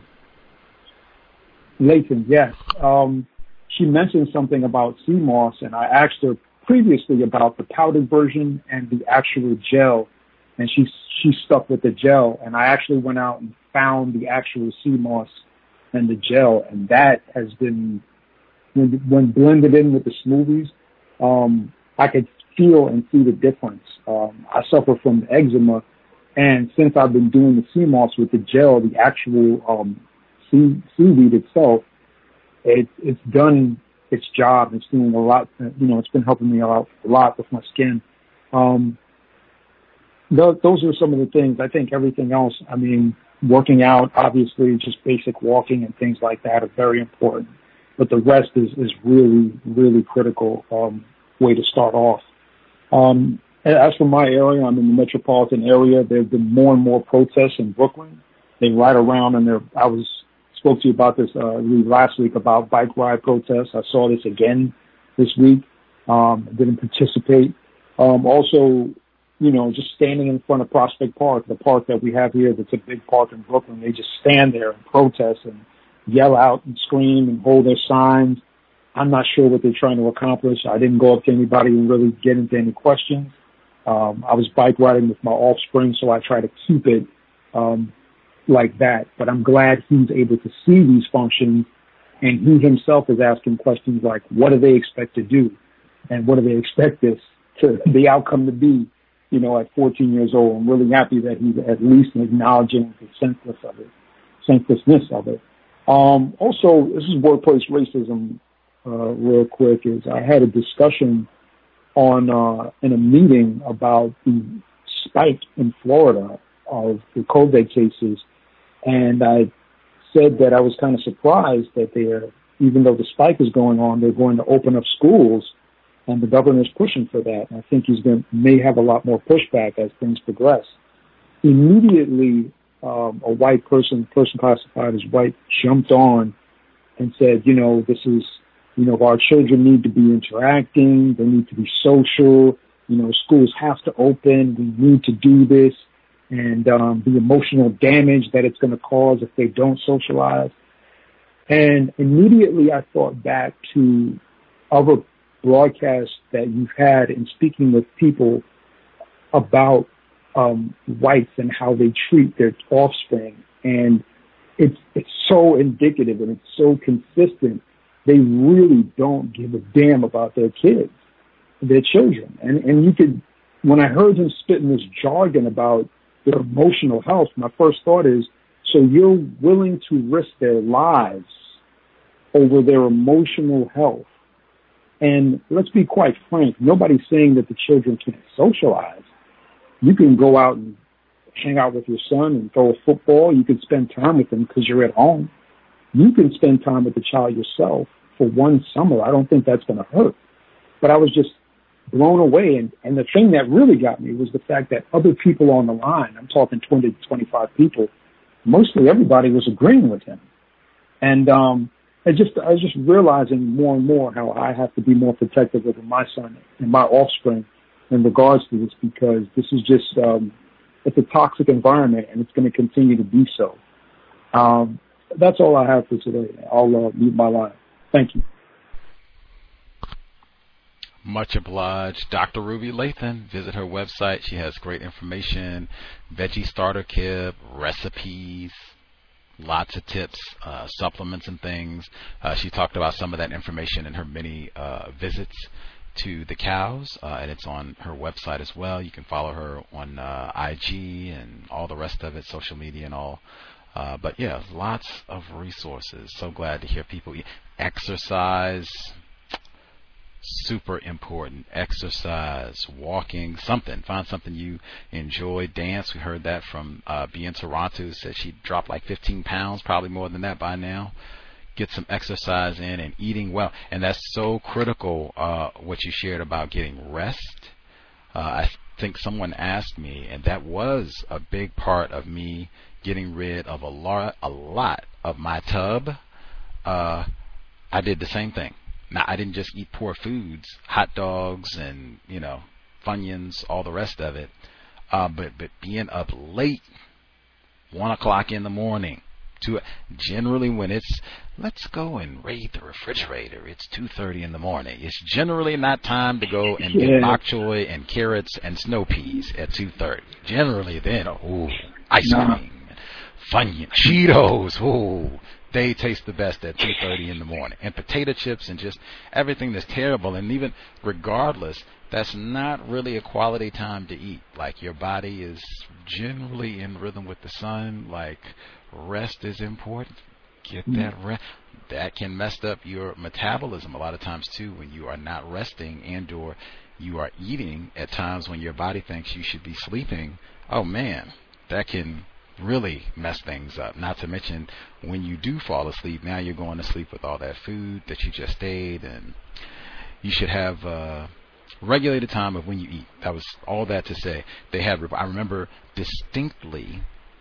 [SPEAKER 13] Layton, yes. Um, she mentioned something about sea moss, and I asked her previously about the powdered version and the actual gel, and she she stuck with the gel. And I actually went out and found the actual sea moss and the gel, and that has been, when, when blended in with the smoothies, um, I could feel and see the difference. Um, I suffer from eczema, and since I've been doing the sea moss with the gel, the actual um, sea, seaweed itself, it, it's done its job. It's doing a lot, you know, it's been helping me out a lot with my skin. Um, th- those are some of the things. I think everything else, I mean, working out, obviously, just basic walking and things like that are very important. But the rest is, is really, really critical um, way to start off. Um, as for my area, I'm in the metropolitan area. There have been more and more protests in Brooklyn. They ride around, and I was spoke to you about this uh, last week about bike ride protests. I saw this again this week. Um, didn't participate. Um, also, you know, just standing in front of Prospect Park, the park that we have here, that's a big park in Brooklyn. They just stand there and protest and yell out and scream and hold their signs. I'm not sure what they're trying to accomplish. I didn't go up to anybody and really get into any questions. Um, I was bike riding with my offspring, so I try to keep it um, like that. But I'm glad he's able to see these functions, and he himself is asking questions like, what do they expect to do? And what do they expect this to the outcome to be, you know, at fourteen years old? I'm really happy that he's at least acknowledging the senseless of it, senselessness of it. Um, also, this is workplace racism, uh, real quick, is I had a discussion on, uh, in a meeting about the spike in Florida of the COVID cases. And I said that I was kind of surprised that they're, even though the spike is going on, they're going to open up schools, and the governor's pushing for that. And I think he's going to, may have a lot more pushback as things progress. Immediately, um, a white person, person classified as white, jumped on and said, you know, this is, you know, our children need to be interacting. They need to be social. You know, schools have to open. We need to do this. And um, the emotional damage that it's going to cause if they don't socialize. And immediately I thought back to other broadcasts that you've had in speaking with people about um, whites and how they treat their offspring. And it's, it's so indicative and it's so consistent. They really don't give a damn about their kids, their children. And, and you could, when I heard him spitting this jargon about their emotional health, my first thought is, so you're willing to risk their lives over their emotional health. And let's be quite frank, nobody's saying that the children can't socialize. You can go out and hang out with your son and throw a football. You can spend time with them because you're at home. You can spend time with the child yourself for one summer. I don't think that's going to hurt. But I was just blown away. And, and the thing that really got me was the fact that other people on the line, I'm talking twenty to twenty-five people, mostly everybody was agreeing with him. And um, I just I was just realizing more and more how I have to be more protective of my son and my offspring in regards to this, because this is just, um, it's a toxic environment, and it's going to continue to be so. Um, that's all I have for today. I'll uh, mute my line. Thank you.
[SPEAKER 8] Much obliged. Doctor Ruby Lathan. Visit her website. She has great information, veggie starter kit, recipes, lots of tips, uh, supplements and things. Uh, she talked about some of that information in her many uh, visits to the cows, uh, and it's on her website as well. You can follow her on uh, I G and all the rest of it, social media and all. Uh, but yeah, lots of resources. So glad to hear people exercise. super important. Exercise, walking, something. Find something you enjoy. Dance. We heard that from uh, B in Toronto. Said she dropped like fifteen pounds, probably more than that by now. Get some exercise in and eating well. And that's so critical, uh, what you shared about getting rest. Uh, I think someone asked me, and that was a big part of me getting rid of a lot, a lot of my tub. Uh, I did the same thing. Now, I didn't just eat poor foods, hot dogs and, you know, Funyuns, all the rest of it. Uh, but, but being up late, one o'clock in the morning, to generally when it's, let's go and raid the refrigerator, it's two thirty in the morning. It's generally not time to go and get
[SPEAKER 13] Yeah.
[SPEAKER 8] bok choy and carrots and snow peas at two thirty. Generally then, oh, ice
[SPEAKER 13] Nah.
[SPEAKER 8] cream, Funyuns, Cheetos, oh, they taste the best at two thirty in the morning. And potato chips and just everything that's terrible. And even regardless, that's not really a quality time to eat. Like, your body is generally in rhythm with the sun. Like, rest is important. Get that rest. That can mess up your metabolism a lot of times too when you are not resting and or you are eating at times when your body thinks you should be sleeping. Oh man, that can really mess things up. Not to mention when you do fall asleep, now you're going to sleep with all that food that you just ate, and you should have uh regulated time of when you eat. That was all that to say. They had, I remember distinctly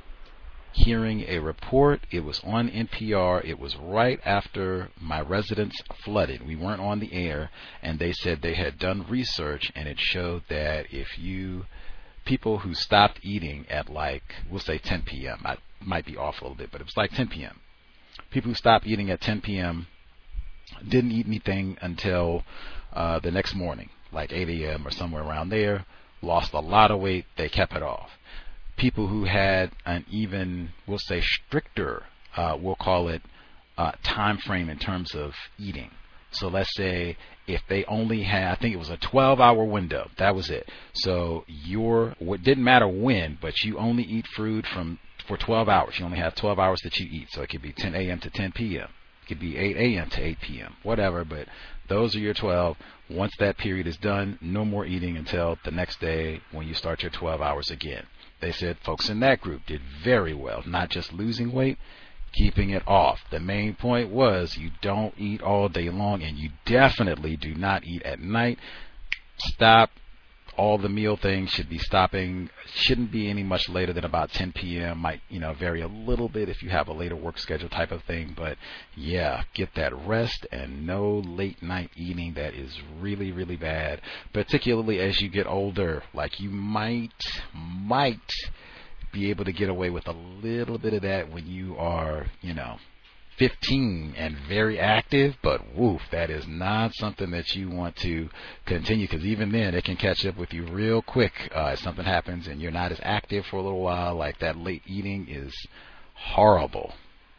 [SPEAKER 8] hearing a report. It was on N P R. It was right after my residence flooded. We weren't on the air, and they said they had done research, and it showed that if you, people who stopped eating at like, we'll say ten p.m., I might be off a little bit, but it was like ten p.m. People who stopped eating at ten p.m. didn't eat anything until uh, the next morning, like eight a.m. or somewhere around there, lost a lot of weight. They kept it off. People who had an even, we'll say, stricter, uh, we'll call it, uh, time frame in terms of eating. So let's say if they only had, I think it was a twelve-hour window. That was it. So your, it didn't matter when, but you only eat food from for twelve hours. You only have twelve hours that you eat. So it could be ten a.m. to ten p.m. It could be eight a.m. to eight p.m., whatever, but those are your twelve. Once that period is done, no more eating until the next day when you start your twelve hours again. They said folks in that group did very well, not just losing weight, keeping it off. The main point was you don't eat all day long, and you definitely do not eat at night. Stop. All the meal things should be stopping, shouldn't be any much later than about ten p.m. Might, you know, vary a little bit if you have a later work schedule type of thing. But yeah, get that rest and no late night eating. That is really, really bad, particularly as you get older. Like, you might, might be able to get away with a little bit of that when you are, you know, fifteen and very active, but woof, that is not something that you want to continue, because even then it can catch up with you real quick uh, if something happens and you're not as active for a little while. Like, that late eating is horrible.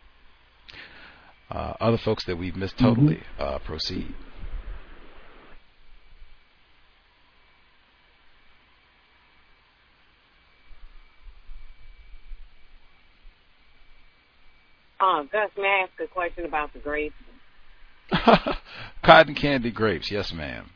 [SPEAKER 8] Uh, other folks that we've missed totally, mm-hmm. uh, proceed.
[SPEAKER 10] Uh, Gus, may I ask a question about the grapes?
[SPEAKER 8] Cotton candy grapes, yes, ma'am.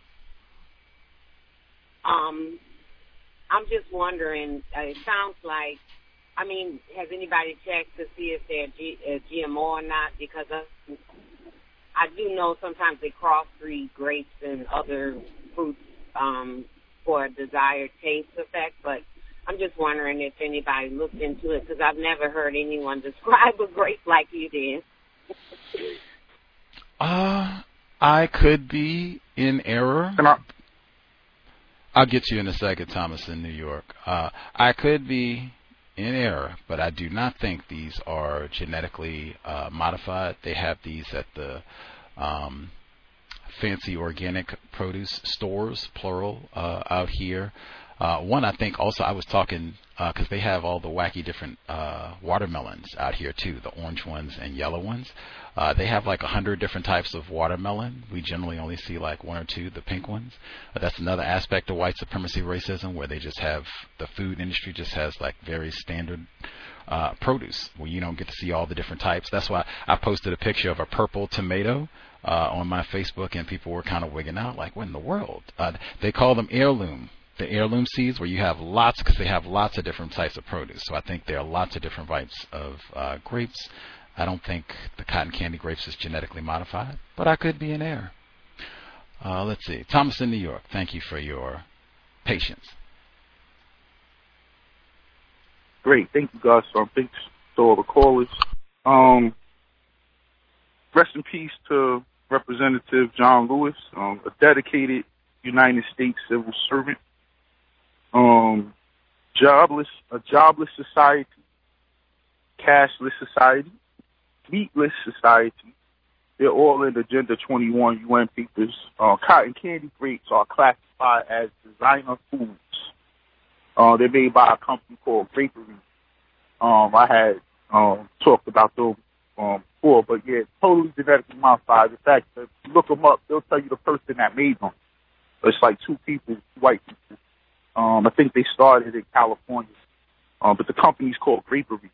[SPEAKER 10] Um, I'm just wondering, uh, it sounds like, I mean, has anybody checked to see if they're G, uh, G M O or not? Because I, I do know sometimes they crossbreed grapes and other fruits um, for a desired taste effect, but I'm just wondering if anybody looked into it, because I've never heard anyone describe a grape like you did.
[SPEAKER 8] uh, I could be in error. I'll get you in a second, Thomas, in New York. Uh, I could be in error, but I do not think these are genetically uh, modified. They have these at the um, fancy organic produce stores, plural, uh, out here. Uh, one, I think also I was talking because uh, they have all the wacky different uh, watermelons out here too, the orange ones and yellow ones. Uh, they have like a hundred different types of watermelon. We generally only see like one or two, the pink ones. But that's another aspect of white supremacy racism, where they just have the food industry just has like very standard uh, produce where you don't get to see all the different types. That's why I posted a picture of a purple tomato uh, on my Facebook, and people were kind of wigging out like, what in the world? Uh, they call them heirloom. The heirloom seeds, where you have lots, because they have lots of different types of produce. So I think there are lots of different types of uh, grapes. I don't think the cotton candy grapes is genetically modified, but I could be in error. Uh, let's see. Thomas in New York, thank you for your patience.
[SPEAKER 14] Great. Thank you, guys. So thanks to all the callers. Um, rest in peace to Representative John Lewis, um, a dedicated United States civil servant. Um, jobless, a jobless society, cashless society, meatless society. They're all in Agenda twenty-one U N papers. Uh, cotton candy grapes are classified as designer foods. Uh, they're made by a company called Grapery. Um, I had um, talked about them um, before, but yeah, totally genetically modified. In fact, if you look them up, they'll tell you the person that made them. It's like two people, two white people. Um, I think they started in California, um, but the company's called Grapery.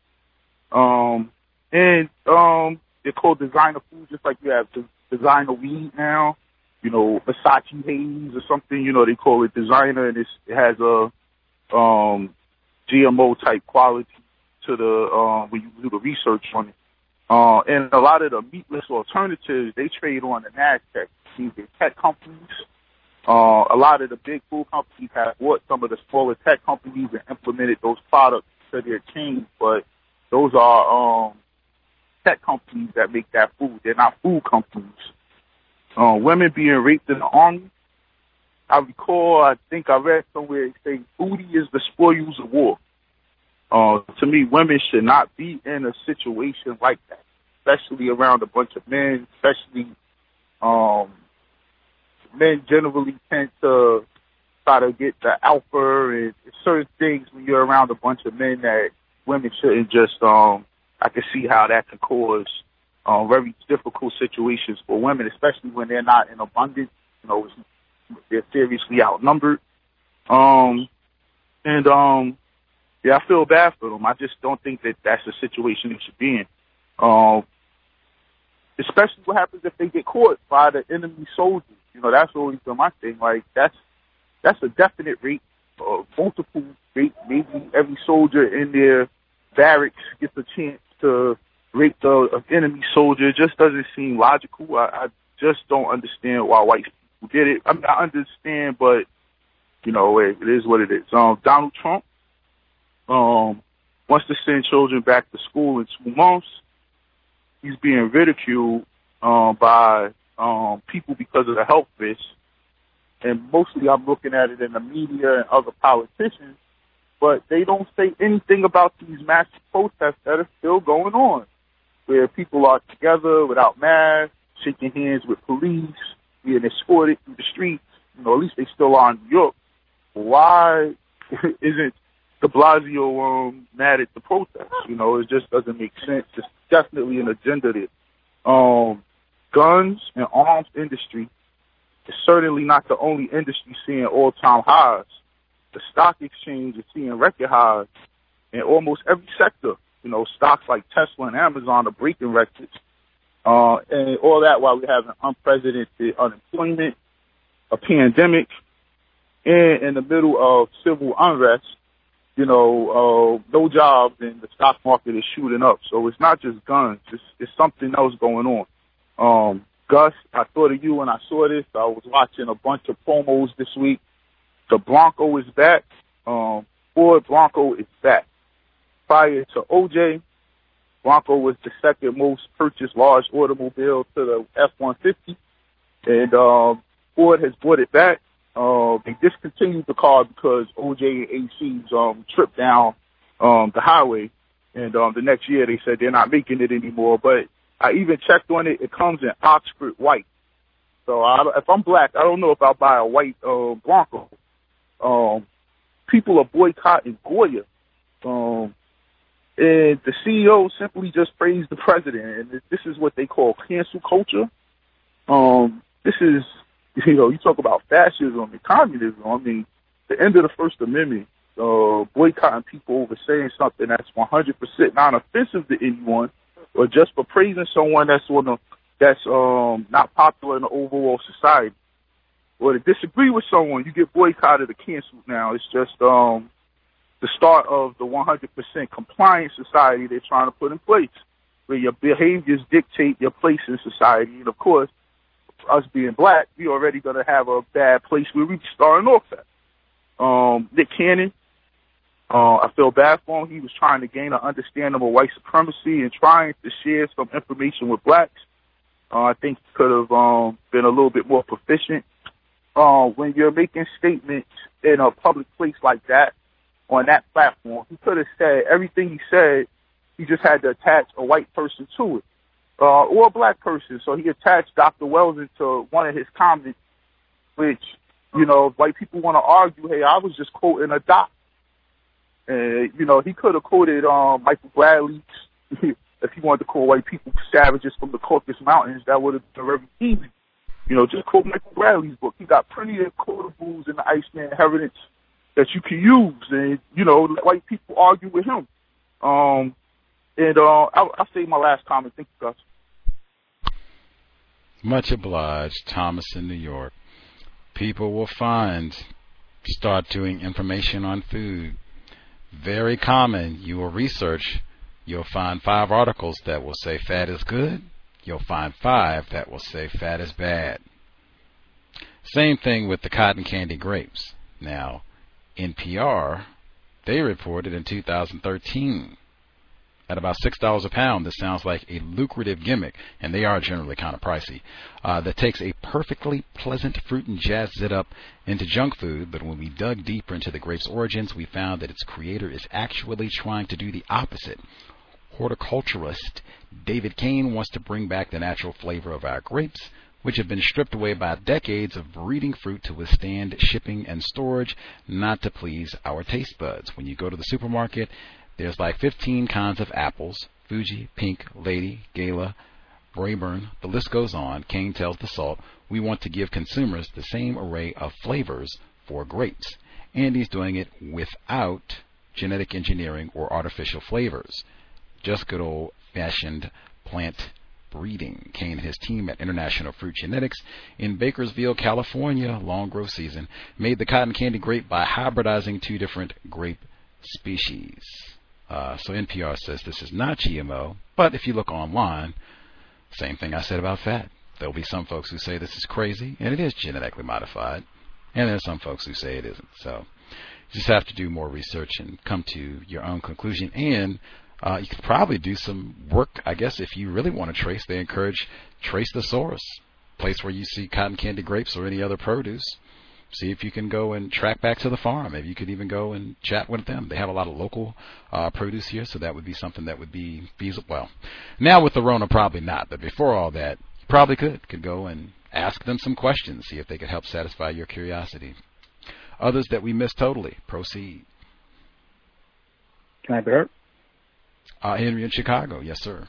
[SPEAKER 14] Um, and um, they're called designer food, just like you have designer weed now. You know, Versace Haze or something. You know, they call it designer, and it's, it has a um, G M O type quality to the um, when you do the research on it. Uh, and a lot of the meatless alternatives, they trade on the NASDAQ. These are tech companies. Uh, a lot of the big food companies have bought some of the smaller tech companies and implemented those products to their chain, but those are um, tech companies that make that food. They're not food companies. Uh, women being raped in the army. I recall, I think I read somewhere saying booty is the spoils of war. Uh, to me, women should not be in a situation like that, especially around a bunch of men, especially um, men generally tend to try to get the alpha and certain things when you're around a bunch of men that women shouldn't just, um, I can see how that can cause uh, very difficult situations for women, especially when they're not in abundance, you know, they're seriously outnumbered. Um, and, um, yeah, I feel bad for them. I just don't think that that's a situation they should be in. Um, especially what happens if they get caught by the enemy soldiers. You know, that's always been my thing. Like, that's that's a definite rape, uh, multiple rape. Maybe every soldier in their barracks gets a chance to rape the uh, enemy soldier. It just doesn't seem logical. I, I just don't understand why white people did it. I mean, I understand, but, you know, it, it is what it is. Um, Donald Trump um, wants to send children back to school in two months. He's being ridiculed um, by um, people because of the health risk. And mostly I'm looking at it in the media and other politicians, but they don't say anything about these massive protests that are still going on, where people are together without masks, shaking hands with police, being escorted through the streets. You know, at least they still are in New York. Why isn't de Blasio um, mad at the protests? You know, it just doesn't make sense. It's definitely an agenda there. Um, guns and arms industry is certainly not the only industry seeing all-time highs. The stock exchange is seeing record highs in almost every sector. You know, stocks like Tesla and Amazon are breaking records. Uh, and all that while we have an unprecedented unemployment, a pandemic, and in the middle of civil unrest, you know, uh, no jobs and the stock market is shooting up. So it's not just guns. It's, it's something else going on. Um, Gus, I thought of you when I saw this. I was watching a bunch of promos this week. The Bronco is back. Um, Ford Bronco is back. Prior to O J, Bronco was the second most purchased large automobile to the F one fifty. And um, Ford has brought it back. Uh, they discontinued the car because O J and A C's um, tripped down um, the highway. And um, the next year they said they're not making it anymore. But I even checked on it. It comes in Oxford white. So I, if I'm black, I don't know if I'll buy a white uh, Bronco. Um, people are boycotting Goya. Um, and the C E O simply just praised the president. And this is what they call cancel culture. Um, this is, you know, you talk about fascism and communism. I mean, the end of the First Amendment, uh, boycotting people over saying something that's one hundred percent non-offensive to anyone, or just for praising someone that's on a, that's um, not popular in the overall society. Or to disagree with someone, you get boycotted or canceled now. It's just um, the start of the one hundred percent compliant society they're trying to put in place, where your behaviors dictate your place in society. And, of course, us being black, we already going to have a bad place where we starting off at. Um, Nick Cannon, uh, I feel bad for him. He was trying to gain an understanding of white supremacy and trying to share some information with blacks. Uh, I think he could have um, been a little bit more proficient. Uh, when you're making statements in a public place like that, on that platform, he could have said everything he said. He just had to attach a white person to it, uh, or a black person. So he attached Doctor Wells into one of his comments, which, you know, if white people want to argue, hey, I was just quoting a doc. And, you know, he could have quoted um, Michael Bradley. If he wanted to call white people savages from the Caucasus Mountains, that would have been very easy. You know, just quote Michael Bradley's book. He got plenty of quotables in the Iceman Inheritance that you can use, and, you know, let white people argue with him. Um, and uh, I'll, I'll say my last comment. Thank you, guys.
[SPEAKER 8] Much obliged, Thomas in New York. People will find, start doing information on food. Very common. You will research. You'll find five articles that will say fat is good. You'll find five that will say fat is bad. Same thing with the cotton candy grapes. Now, N P R, they reported in two thousand thirteen at about six dollars a pound. This sounds like a lucrative gimmick, and they are generally kind of pricey, uh, that takes a perfectly pleasant fruit and jazzed it up into junk food. But when we dug deeper into the grape's origins, we found that its creator is actually trying to do the opposite. Horticulturist David Kane wants to bring back the natural flavor of our grapes, which have been stripped away by decades of breeding fruit to withstand shipping and storage, not to please our taste buds. When you go to the supermarket, there's like fifteen kinds of apples: Fuji, Pink, Lady, Gala, Braeburn, the list goes on. Kane tells the Salt, we want to give consumers the same array of flavors for grapes. And he's doing it without genetic engineering or artificial flavors. Just good old-fashioned plant breeding. Kane and his team at International Fruit Genetics in Bakersfield, California, long growth season, made the cotton candy grape by hybridizing two different grape species. Uh, so N P R says this is not G M O, but if you look online, same thing I said about fat. There'll be some folks who say this is crazy, and it is genetically modified, and there are some folks who say it isn't. So you just have to do more research and come to your own conclusion. And Uh, you could probably do some work, I guess, if you really want to trace. They encourage trace the source, place where you see cotton candy grapes or any other produce. See if you can go and track back to the farm. Maybe you could even go and chat with them. They have a lot of local uh, produce here, so that would be something that would be feasible. Well, now with the Rona, probably not, but before all that, you probably could. Could go and ask them some questions, see if they could help satisfy your curiosity. Others that we missed totally, proceed.
[SPEAKER 15] Can I be heard?
[SPEAKER 8] Uh, Henry in Chicago. Yes, sir.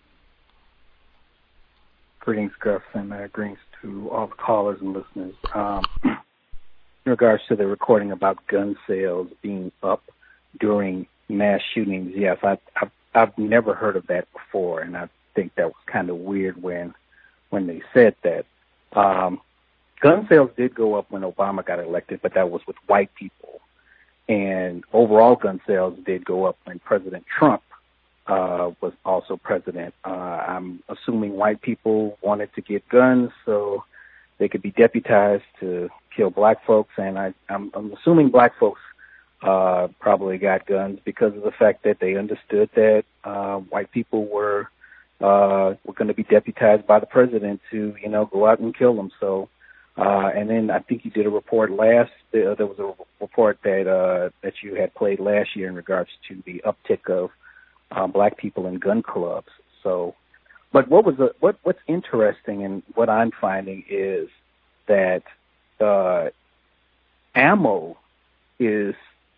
[SPEAKER 15] Greetings, Gus, and uh, greetings to all the callers and listeners. Um, in regards to the recording about gun sales being up during mass shootings, yes, I, I've, I've never heard of that before, and I think that was kind of weird when when they said that. Um, gun sales did go up when Obama got elected, but that was with white people. And overall gun sales did go up when President Trump uh, was also president. Uh, I'm assuming white people wanted to get guns so they could be deputized to kill black folks. And I, I'm, I'm assuming black folks uh, probably got guns because of the fact that they understood that uh, white people were uh, were going to be deputized by the president to, you know, go out and kill them. So, uh, and then I think you did a report last, uh, there was a report that, uh, that you had played last year in regards to the uptick of uh, black people in gun clubs. So, but what was the, what, what's interesting and what I'm finding is that, uh, ammo is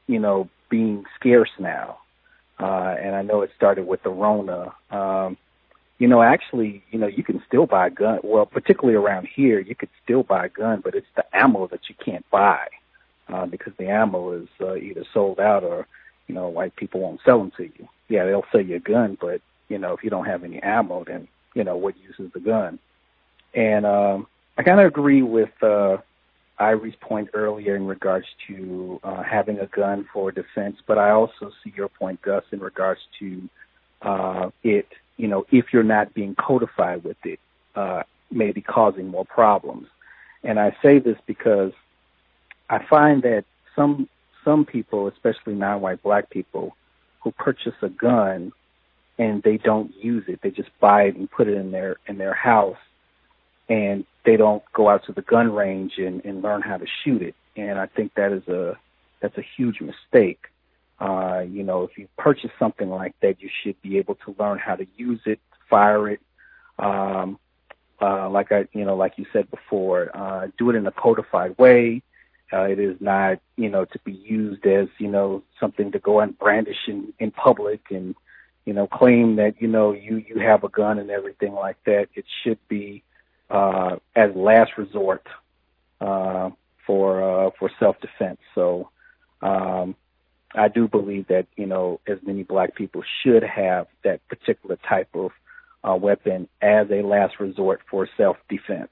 [SPEAKER 15] you know, being scarce now. Uh, and I know it started with the Rona. Um, you know, actually, you know, you can still buy a gun. Well, particularly around here, you could still buy a gun, but it's the ammo that you can't buy uh, because the ammo is uh, either sold out or, you know, white people won't sell them to you. Yeah, they'll sell you a gun, but, you know, if you don't have any ammo, then, you know, what use is the gun? And um, I kind of agree with uh, Irie's point earlier in regards to uh, having a gun for defense, but I also see your point, Gus, in regards to uh, it, you know, if you're not being codified with it, uh, maybe causing more problems. And I say this because I find that some some people, especially non-white black people, who purchase a gun and they don't use it, they just buy it and put it in their in their house, and they don't go out to the gun range and, and learn how to shoot it. And I think that is a that's a huge mistake. Uh, you know, if you purchase something like that, you should be able to learn how to use it, fire it. Um, uh, like I, you know, like you said before, uh, do it in a codified way. Uh, it is not, you know, to be used as, you know, something to go and brandish in, in public and, you know, claim that, you know, you, you have a gun and everything like that. It should be, uh, as last resort, uh, for, uh, for self-defense. So, um, I do believe that, you know, as many black people should have that particular type of uh, weapon as a last resort for self-defense.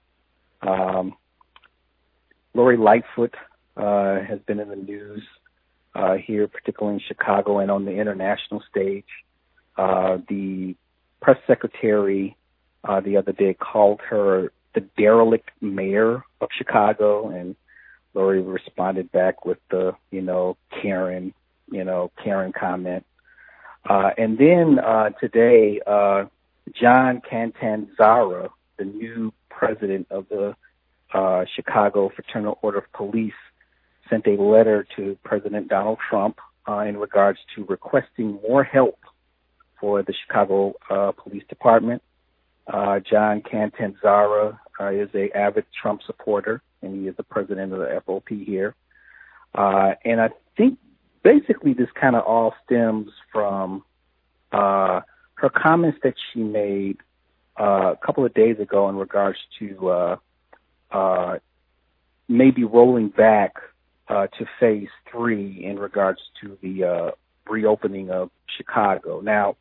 [SPEAKER 15] Um, Lori Lightfoot uh, has been in the news uh, here, particularly in Chicago and on the international stage. Uh, the press secretary uh, the other day called her the derelict mayor of Chicago, and Lori responded back with the, you know, Karen, you know, Karen comment. Uh, and then uh, today, uh, John Catanzara, the new president of the uh, Chicago Fraternal Order of Police, sent a letter to President Donald Trump uh, in regards to requesting more help for the Chicago uh, Police Department. Uh, John Catanzara uh, is a avid Trump supporter, and he is the president of the F O P here. Uh, and I think basically this kind of all stems from uh, her comments that she made uh, a couple of days ago in regards to uh, uh, maybe rolling back uh, to phase three in regards to the uh, reopening of Chicago. Now,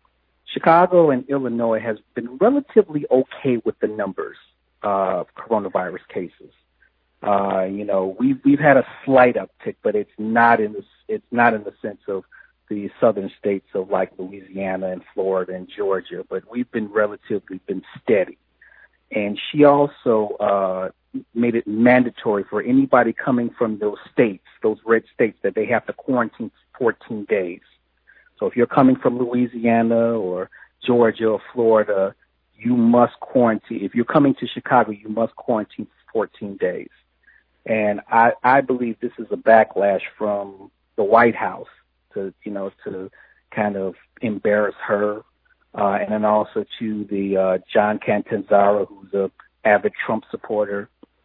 [SPEAKER 15] Chicago and Illinois has been relatively okay with the numbers of coronavirus cases. Uh, you know, we've we've had a slight uptick, but it's not in the it's not in the sense of the southern states of like Louisiana and Florida and Georgia, but we've been relatively been steady. And she also uh, made it mandatory for anybody coming from those states, those red states, that they have to quarantine fourteen days. So if you're coming from Louisiana or Georgia or Florida, you must quarantine. If you're coming to Chicago, you must quarantine for fourteen days. And I, I believe this is a backlash from the White House to, you know, to kind of embarrass her. Uh, and then also to the, uh, John Catanzara, who's a avid Trump supporter.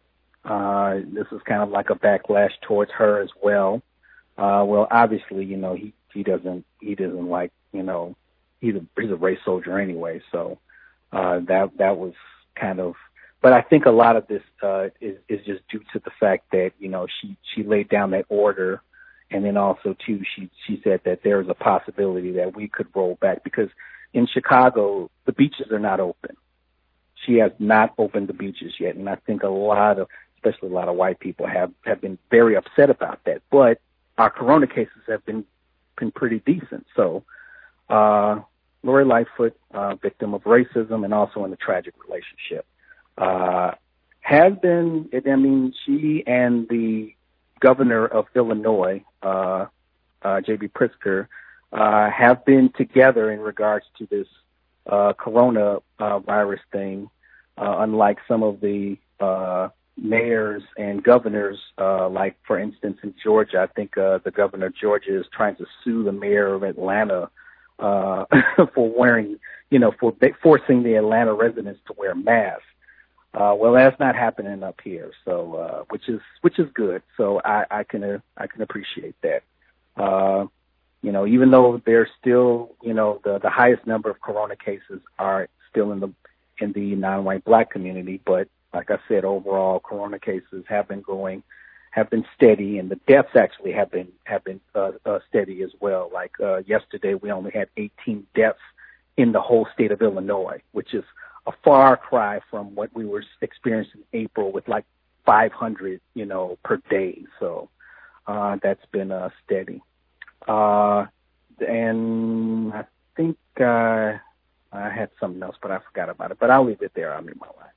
[SPEAKER 15] Uh, this is kind of like a backlash towards her as well. Uh, well, obviously, you know, he, he doesn't, he doesn't like, you know, he's a, he's a race soldier anyway. So, uh, that, that was kind of, but I think a lot of this, uh, is, is just due to the fact that, you know, she, she laid down that order. And then also too, she, she said that there is a possibility that we could roll back because in Chicago, the beaches are not open. She has not opened the beaches yet. And I think a lot of, especially a lot of white people have, have been very upset about that. But our corona cases have been, been pretty decent. So, uh, Lori Lightfoot, uh, victim of racism and also in a tragic relationship, uh, has been, I mean, she and the governor of Illinois, uh, uh, J B Pritzker, uh, have been together in regards to this, uh, corona, uh, virus thing, uh, unlike some of the, uh, mayors and governors, uh, like, for instance, in Georgia, I think, uh, the governor of Georgia is trying to sue the mayor of Atlanta, uh, for wearing, you know, for forcing the Atlanta residents to wear masks. Uh, well, that's not happening up here, so uh, which is which is good. So I, I can uh, I can appreciate that. Uh, you know, even though there's still, you know, the the highest number of corona cases are still in the in the non-white black community, but like I said, overall corona cases have been growing, have been steady, and the deaths actually have been have been uh, uh, steady as well. Like uh, yesterday, we only had eighteen deaths in the whole state of Illinois, which is a far cry from what we were experiencing in April with like five hundred, you know, per day. So uh, that's been uh, steady. Uh, and I think uh, I had something else, but I forgot about it. But I'll leave it there. I'll leave my line.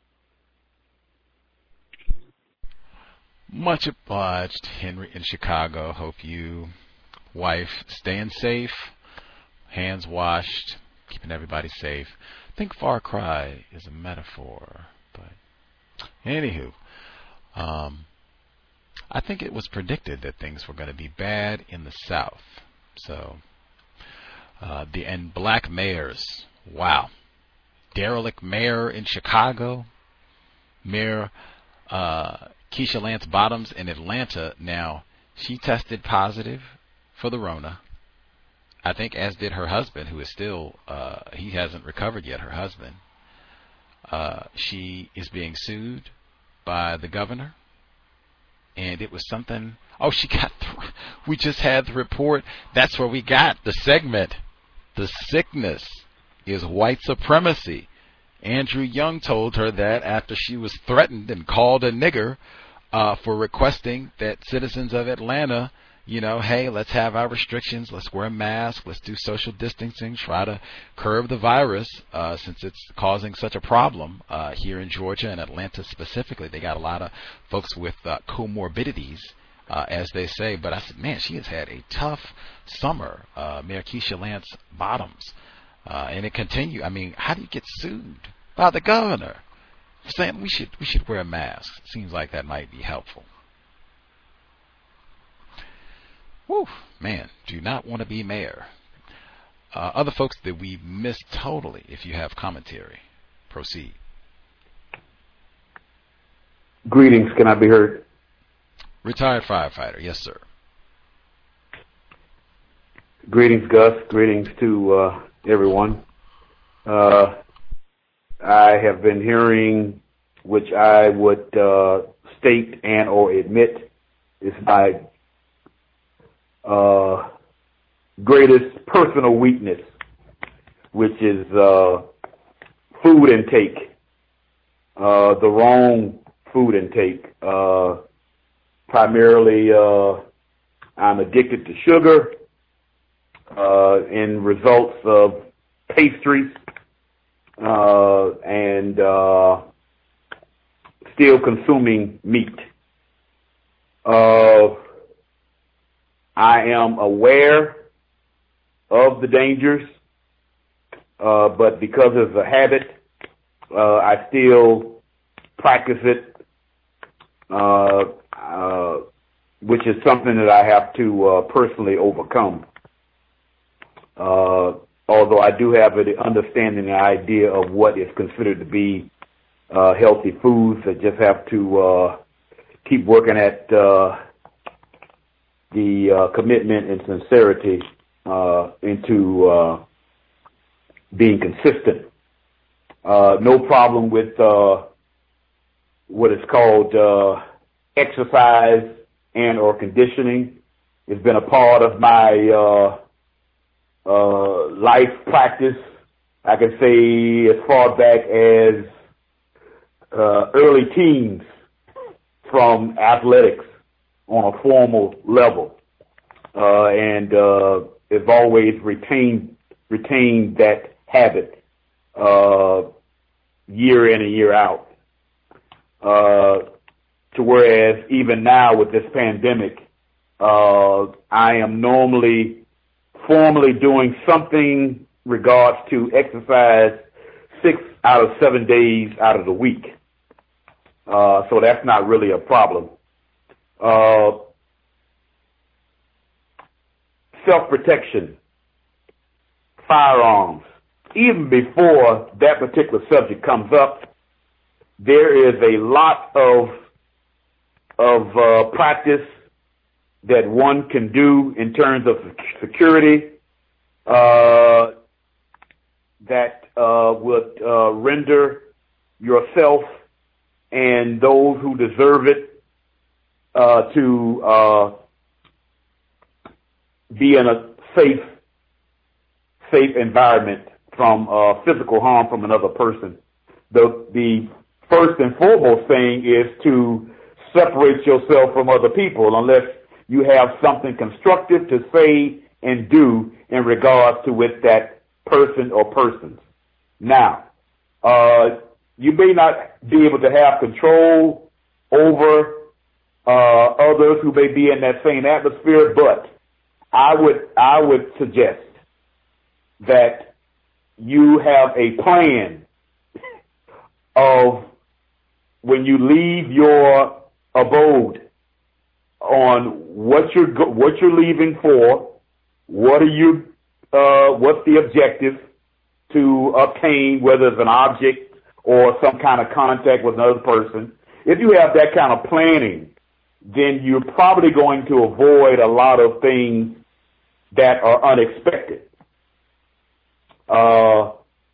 [SPEAKER 8] Much obliged, Henry in Chicago. Hope you, wife, staying safe, hands washed, keeping everybody safe. I think Far Cry is a metaphor, but anywho, um, I think it was predicted that things were going to be bad in the South. So, uh, the and black mayors, wow, derelict mayor in Chicago, Mayor uh, Keisha Lance Bottoms in Atlanta. Now, she tested positive for the Rona. I think as did her husband, who is still, uh, he hasn't recovered yet, her husband. Uh, she is being sued by the governor. And it was something, oh, she got, th- we just had the report. That's where we got the segment. The sickness is white supremacy. Andrew Young told her that after she was threatened and called a nigger uh, for requesting that citizens of Atlanta, you know, hey, let's have our restrictions. Let's wear masks. Let's do social distancing. Try to curb the virus uh, since it's causing such a problem uh, here in Georgia and Atlanta specifically. They got a lot of folks with uh, comorbidities, uh, as they say. But I said, man, she has had a tough summer, uh, Mayor Keisha Lance Bottoms. Uh, and it continued. I mean, how do you get sued by the governor for saying we should we should wear masks? Seems like that might be helpful. Whew, man, do not want to be mayor. Uh, other folks that we missed totally, if you have commentary, proceed.
[SPEAKER 1] Greetings, can I be heard?
[SPEAKER 8] Retired firefighter, yes, sir.
[SPEAKER 1] Greetings, Gus. Greetings to uh, everyone. Uh, I have been hearing, which I would uh, state and or admit is my uh, greatest personal weakness, which is uh, food intake, uh, the wrong food intake. Uh, primarily, uh, I'm addicted to sugar. Uh, in results of pastries, uh, and, uh, still consuming meat. Uh, I am aware of the dangers, uh, but because of the habit, uh, I still practice it, uh, uh, which is something that I have to, uh, personally overcome. Uh, although I do have an understanding, an idea of what is considered to be uh, healthy foods, I just have to uh, keep working at uh, the uh, commitment and sincerity uh, into uh, being consistent. Uh, no problem with uh, what is called uh, exercise and or conditioning. It's been a part of my uh, Uh, life practice, I can say as far back as uh, early teens, from athletics on a formal level, uh, and uh, have always retained retained that habit uh, year in and year out. Uh, to whereas even now with this pandemic, uh, I am normally formally doing something regards to exercise six out of seven days out of the week. Uh, so that's not really a problem. Uh, self-protection, firearms. Even before that particular subject comes up, there is a lot of of uh, practice that one can do in terms of security uh, that uh, would uh, render yourself and those who deserve it uh, to uh, be in a safe, safe environment from uh, physical harm from another person. The the first and foremost thing is to separate yourself from other people unless you have something constructive to say and do in regards to with that person or persons. Now, uh, you may not be able to have control over uh, others who may be in that same atmosphere, but I would I would suggest that you have a plan of when you leave your abode on what you're go- what you're leaving for, what are you, uh, what's the objective to obtain, whether it's an object or some kind of contact with another person. If you have that kind of planning, then you're probably going to avoid a lot of things that are unexpected. Uh,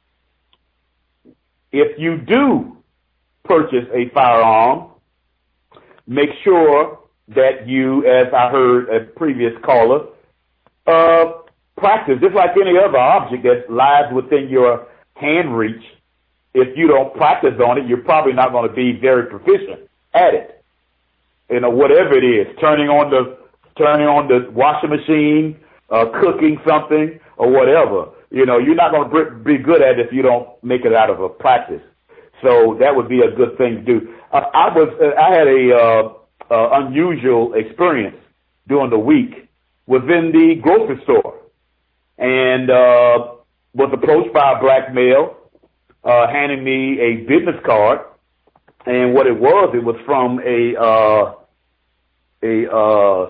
[SPEAKER 1] if you do purchase a firearm, make sure that you, as I heard a previous caller, uh, practice, just like any other object that lies within your hand reach. If you don't practice on it, you're probably not going to be very proficient at it. You know, whatever it is, turning on the turning on the washing machine, uh, cooking something, or whatever. You know, you're not going to be good at it if you don't make it out of a practice. So that would be a good thing to do. Uh, I was I had a uh, uh, unusual experience during the week within the grocery store, and uh, was approached by a black male uh, handing me a business card, and what it was, it was from a uh, a uh,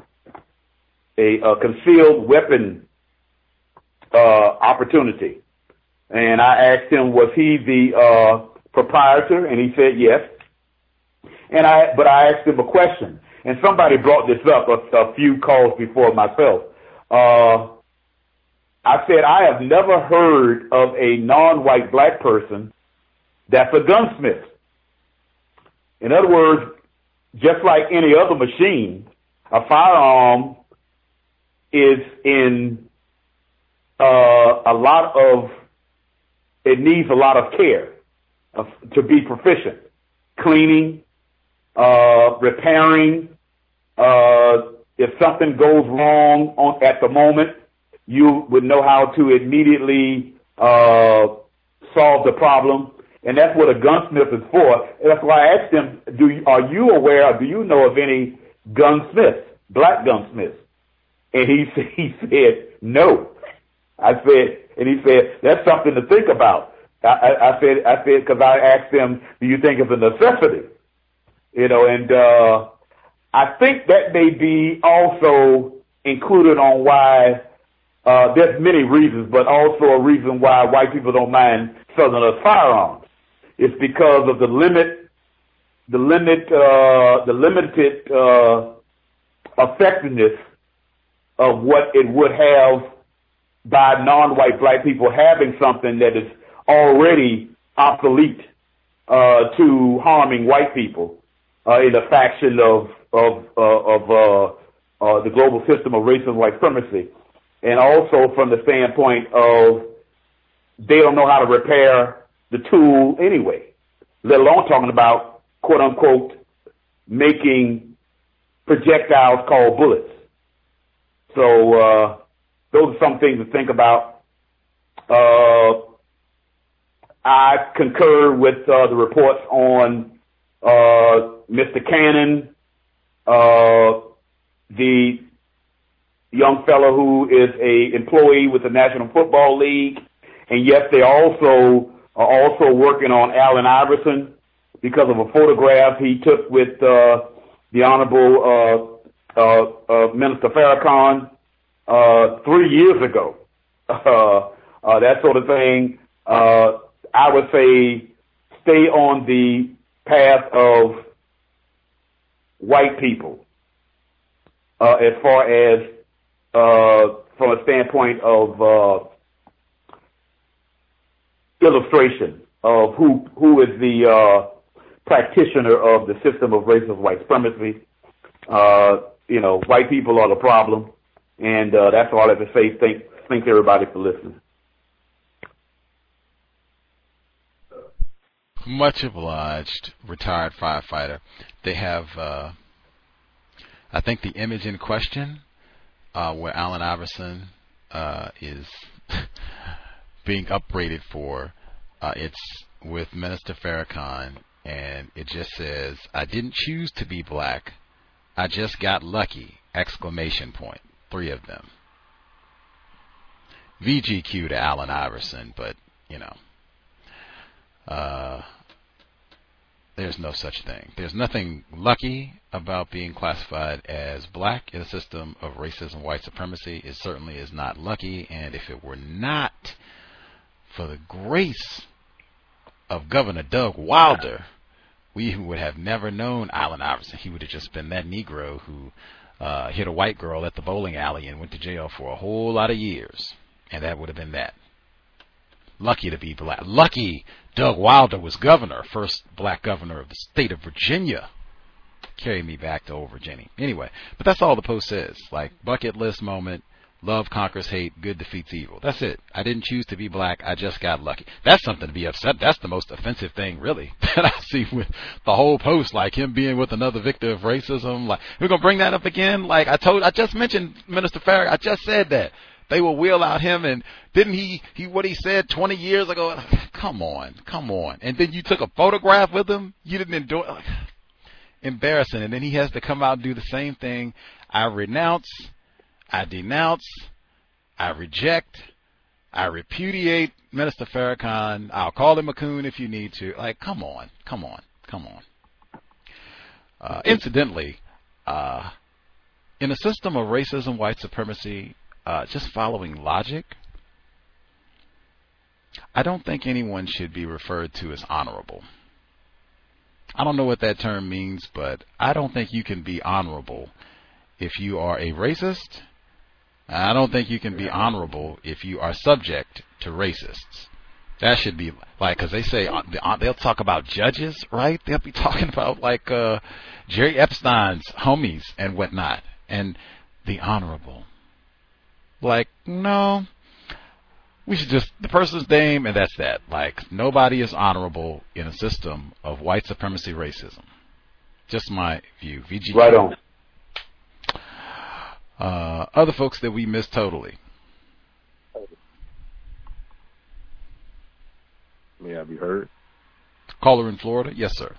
[SPEAKER 1] a, a concealed weapon uh, opportunity, and I asked him, was he the uh, proprietor, and he said yes. And I, but I asked him a question, and somebody brought this up a, a few calls before myself. Uh, I said, I have never heard of a non-white black person that's a gunsmith. In other words, just like any other machine, a firearm is in uh, a lot of, it needs a lot of care of, to be proficient. Cleaning, uh, repairing, uh, if something goes wrong on, at the moment, you would know how to immediately uh, solve the problem. And that's what a gunsmith is for. And that's why I asked him, do you, are you aware or do you know of any gunsmiths, black gunsmiths? And he, he said, no. I said, and he said, that's something to think about. I, I, I said, I said, because I asked him, do you think it's a necessity? You know, and uh, I think that may be also included on why, uh, there's many reasons, but also a reason why white people don't mind selling us firearms. It's because of the limit, the limit, uh, the limited uh, effectiveness of what it would have by non-white black people having something that is already obsolete uh, to harming white people uh, in a faction of of uh, of uh, uh, the global system of racism, white supremacy, and also from the standpoint of they don't know how to repair the tool anyway, let alone talking about quote unquote making projectiles called bullets. So uh, those are some things to think about. Uh, I concur with uh, the reports on uh, Mister Cannon, uh, the young fellow who is a employee with the National Football League, and yes, they also are also working on Allen Iverson because of a photograph he took with uh, the Honorable uh, uh, uh, Minister Farrakhan uh, three years ago. Uh, uh, that sort of thing. Uh, I would say stay on the path of white people uh, as far as uh, from a standpoint of uh, illustration of who who is the uh, practitioner of the system of racist white supremacy. Uh, you know, white people are the problem, and uh, that's all I have to say. Thank, thanks everybody for listening.
[SPEAKER 8] Much obliged, retired firefighter. They have, uh, I think, the image in question uh, where Allen Iverson uh, is being upbraided for. Uh, it's with Minister Farrakhan, and it just says, "I didn't choose to be black. I just got lucky!" Exclamation point. Three of them. V G Q to Allen Iverson, but you know. Uh, there's no such thing. There's nothing lucky about being classified as black in a system of racism, white supremacy. It certainly is not lucky, and if it were not for the grace of Governor Doug Wilder, we would have never known Allen Iverson. He would have just been that Negro who uh, hit a white girl at the bowling alley and went to jail for a whole lot of years, and that would have been that. Lucky to be black. Lucky Doug Wilder was governor, first black governor of the state of Virginia. Carry me back to old Virginia. Anyway, but that's all the post says. Like, bucket list moment, love conquers hate, good defeats evil. That's it. I didn't choose to be black. I just got lucky. That's something to be upset. That's the most offensive thing, really, that I see with the whole post, like him being with another victim of racism. Like, we're going to bring that up again? Like, I told, I just mentioned Minister Farrakhan. I just said that. They will wheel out him, and didn't he, he, what he said twenty years ago? Come on, come on. And then you took a photograph with him? You didn't endorse, like, embarrassing. And then he has to come out and do the same thing. I renounce, I denounce, I reject, I repudiate Minister Farrakhan. I'll call him a coon if you need to. Like, come on, come on, come on. Uh, incidentally, uh, in a system of racism, white supremacy, Uh, just following logic, I don't think anyone should be referred to as honorable. I don't know what that term means, but I don't think you can be honorable if you are a racist. I don't think you can be honorable if you are subject to racists. That should be like, because they say they'll talk about judges, right? They'll be talking about like uh, Jerry Epstein's homies and whatnot, and the honorable. Like, no, we should just, the person's name, and that's that. Like, nobody is honorable in a system of white supremacy racism. Just my view. V G.
[SPEAKER 1] Right on.
[SPEAKER 8] Uh, other folks that we miss totally.
[SPEAKER 7] May I be heard?
[SPEAKER 8] Caller in Florida? Yes, sir.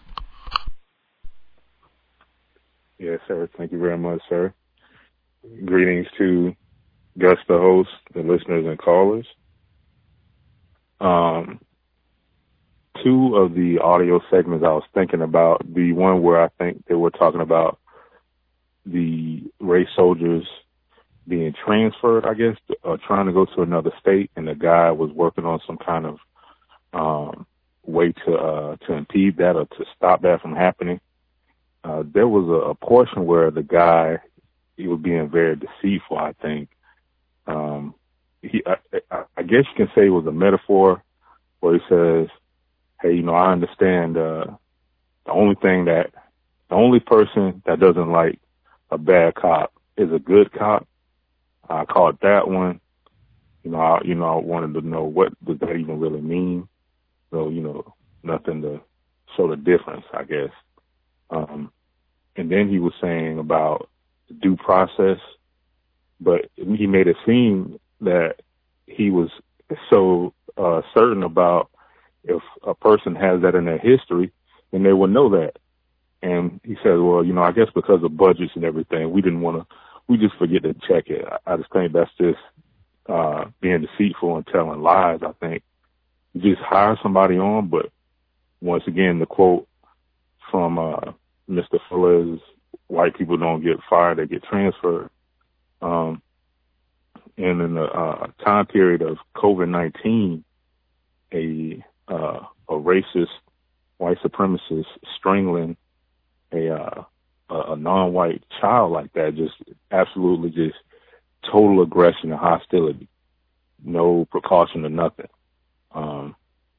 [SPEAKER 7] Yes, sir. Thank you very much, sir. Greetings to Gus, the host, the listeners and callers. Um, two of the audio segments I was thinking about, the one where I think they were talking about the race soldiers being transferred, I guess, uh, trying to go to another state, and the guy was working on some kind of um, way to uh, to impede that or to stop that from happening. Uh, there was a, a portion where the guy, he was being very deceitful, I think. Um, he, I, I guess you can say it was a metaphor where he says, hey, you know, I understand, uh, the only thing that, the only person that doesn't like a bad cop is a good cop. I caught that one. You know, I, you know, I wanted to know what does that even really mean. So, you know, nothing to show the difference, I guess. Um, and then he was saying about due process, but he made it seem that he was so uh, certain about if a person has that in their history, then they will know that. And he said, well, you know, I guess because of budgets and everything, we didn't want to, we just forget to check it. I, I just think that's just uh, being deceitful and telling lies, I think. You just hire somebody on, but once again, the quote from uh, Mister Fuller is, white people don't get fired, they get transferred. Um, and in the uh, time period of COVID nineteen, a uh, a racist white supremacists strangling a, uh, a, a non-white child like that, just absolutely just total aggression and hostility, no precaution or nothing. Um,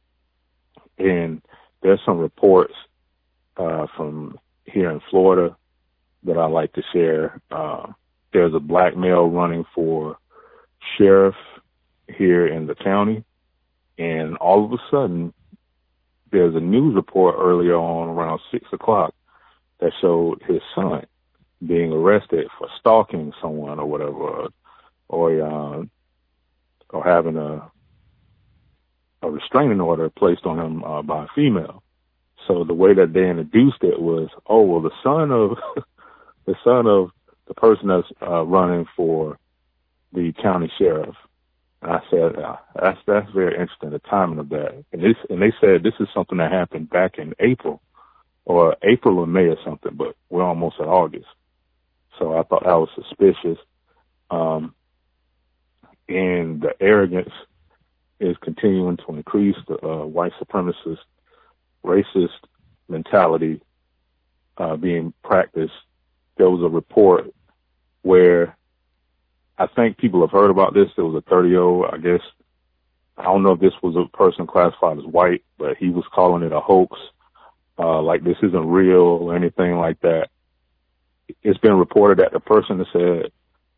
[SPEAKER 7] and there's some reports uh, from here in Florida that I like to share. Uh, there's a black male running for sheriff here in the county, and all of a sudden, there's a news report earlier on around six o'clock that showed his son being arrested for stalking someone or whatever, or or, uh, or having a a restraining order placed on him uh, by a female. So the way that they introduced it was, oh well, the son of the son of the person that's uh, running for the county sheriff. And I said, uh, that's that's very interesting, the timing of that. And this and they said this is something that happened back in April, or April or May or something, but we're almost at August. So I thought that was suspicious. Um, and the arrogance is continuing to increase. The uh, white supremacist, racist mentality uh, being practiced. There was a report where I think people have heard about this. There was a thirty-year-old, I guess. I don't know if this was a person classified as white, but he was calling it a hoax, uh, like this isn't real or anything like that. It's been reported that the person that said,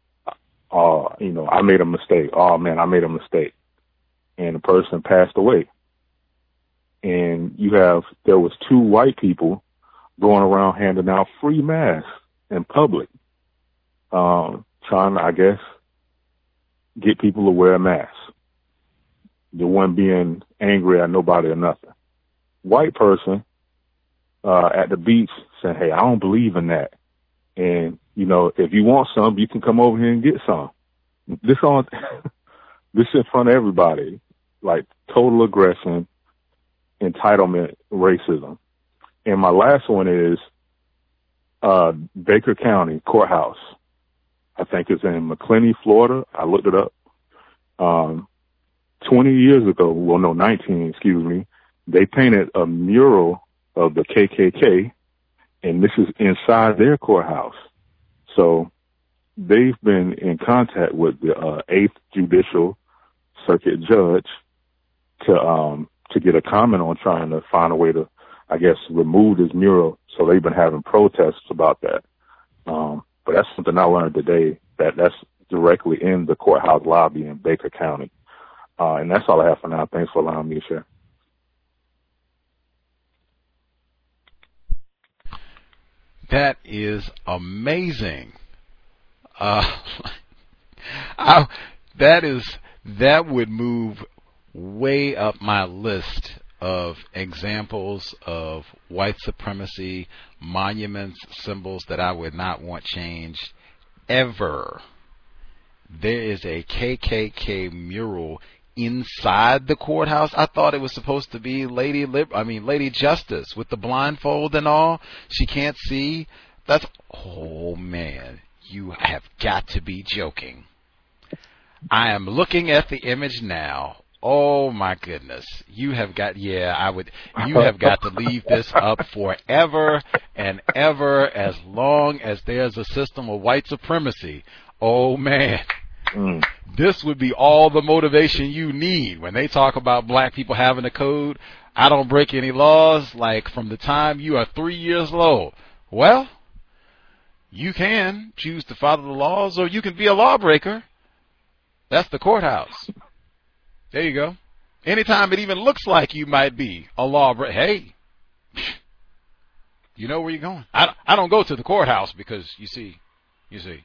[SPEAKER 7] oh, you know, I made a mistake. Oh, man, I made a mistake. And the person passed away. And you have, there was two white people going around handing out free masks in public, um, trying to, I guess, get people to wear masks. The one being angry at nobody or nothing. White person uh, at the beach saying, hey, I don't believe in that. And, you know, if you want some, you can come over here and get some. This on, this in front of everybody, like total aggression, entitlement, racism. And my last one is uh, Baker County Courthouse. I think it's in McClenny, Florida. I looked it up. Um, twenty years ago, well, no, nineteen, excuse me, they painted a mural of the K K K, and this is inside their courthouse. So they've been in contact with the uh, eighth Judicial Circuit Judge to um, to get a comment on trying to find a way to, I guess, remove this mural. So they've been having protests about that. Um, but that's something I learned today, that that's directly in the courthouse lobby in Baker County. Uh, and that's all I have for now. Thanks for allowing me to share.
[SPEAKER 8] That is amazing. Uh, I, that is, that would move way up my list of examples of white supremacy, monuments, symbols that I would not want changed ever. There is a K K K mural inside the courthouse. I thought it was supposed to be Lady Lib- I mean Lady Justice with the blindfold and all. She can't see. That's, oh man, you have got to be joking. I am looking at the image now. Oh my goodness. You have got, yeah, I would, you have got to leave this up forever and ever, as long as there's a system of white supremacy. Oh man. Mm. This would be all the motivation you need when they talk about black people having a code. I don't break any laws, like from the time you are three years old. Well, you can choose to follow the laws, or you can be a lawbreaker. That's the courthouse. There you go. Anytime it even looks like you might be a lawbreaker, hey, you know where you're going. I, I don't go to the courthouse because, you see, you see,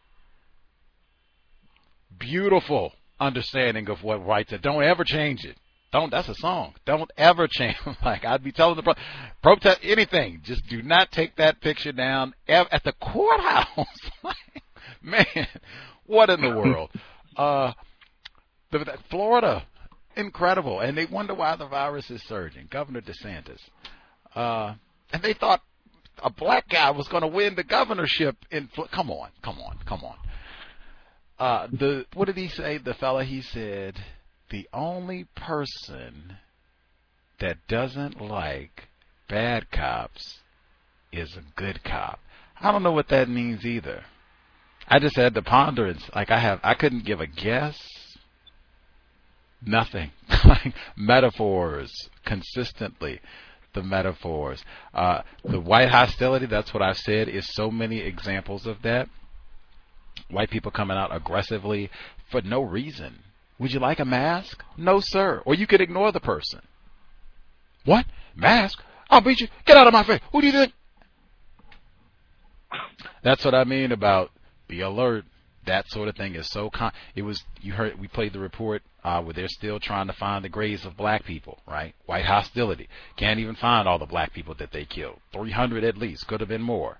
[SPEAKER 8] beautiful understanding of what rights are. Don't ever change it. Don't, that's a song. Don't ever change. Like, I'd be telling the pro, protest anything. Just do not take that picture down ever, at the courthouse. Man, what in the world? Uh, the, the, Florida, incredible. And they wonder why the virus is surging. Governor DeSantis. Uh, and they thought a black guy was going to win the governorship in, come on, come on, come on. Uh, the, what did he say? The fella, he said, the only person that doesn't like bad cops is a good cop. I don't know what that means either. I just had to ponder it. Like I have, I couldn't give a guess. Nothing. Like metaphors consistently. The metaphors. Uh, the white hostility, that's what I've said, is so many examples of that. White people coming out aggressively for no reason. Would you like a mask? No, sir. Or you could ignore the person. What? Mask? I'll beat you. Get out of my face. Who do you think? That's what I mean about be alert. That sort of thing is so con. It was, you heard, we played the report uh, where they're still trying to find the graves of black people, right? White hostility. Can't even find all the black people that they killed. three hundred at least. Could have been more.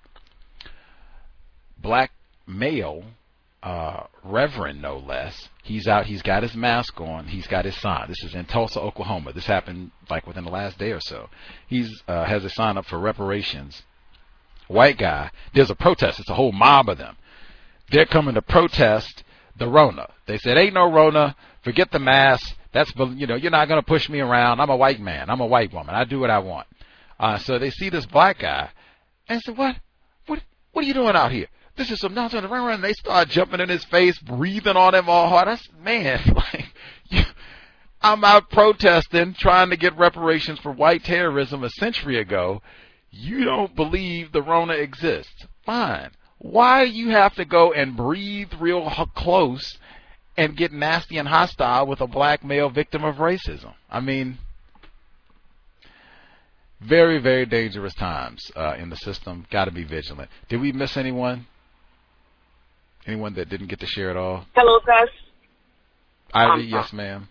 [SPEAKER 8] Black male, uh, reverend no less. He's out. He's got his mask on. He's got his sign. This is in Tulsa, Oklahoma. This happened like within the last day or so. He's uh, has a sign up for reparations. White guy. There's a protest. It's a whole mob of them. They're coming to protest the Rona. They said, ain't no Rona. Forget the mask. That's, you know, you're not going to push me around. I'm a white man. I'm a white woman. I do what I want. Uh, so they see this black guy and say, what? What, what are you doing out here? This is some nonsense. And they start jumping in his face, breathing on him all hard. That's, man, like, you, I'm out protesting, trying to get reparations for white terrorism a century ago. You don't believe the Rona exists. Fine. Why do you have to go and breathe real close and get nasty and hostile with a black male victim of racism? I mean, very, very dangerous times uh, in the system. Got to be vigilant. Did we miss anyone? Anyone that didn't get to share at all?
[SPEAKER 10] Hello, Gus.
[SPEAKER 8] Ivy,
[SPEAKER 10] um,
[SPEAKER 8] yes, ma'am.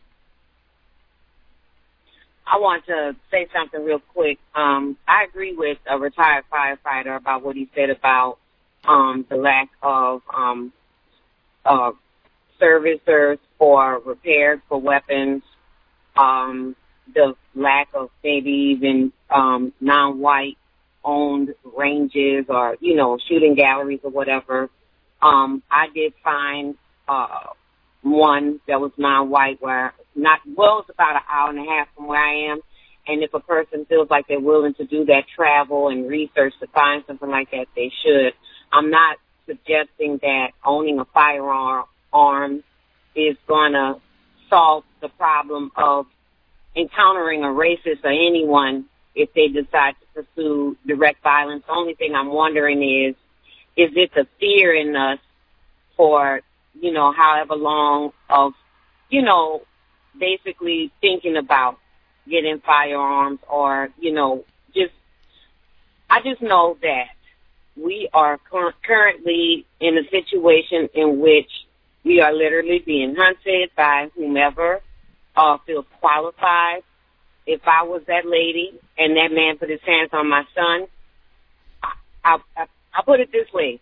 [SPEAKER 10] I want to say something real quick. Um, I agree with a retired firefighter about what he said about um, the lack of um, uh, servicers for repairs for weapons, um, the lack of maybe even um, non-white owned ranges or, you know, shooting galleries or whatever. Um, I did find uh, one that was non-white where not, well, it's about an hour and a half from where I am. And if a person feels like they're willing to do that travel and research to find something like that, they should. I'm not suggesting that owning a firearm arm is going to solve the problem of encountering a racist or anyone if they decide to pursue direct violence. The only thing I'm wondering is, is it the fear in us for, you know, however long of, you know, basically thinking about getting firearms or, you know, just, I just know that we are cur- currently in a situation in which we are literally being hunted by whomever uh, feels qualified. If I was that lady and that man put his hands on my son, I, I, I, I'll put it this way.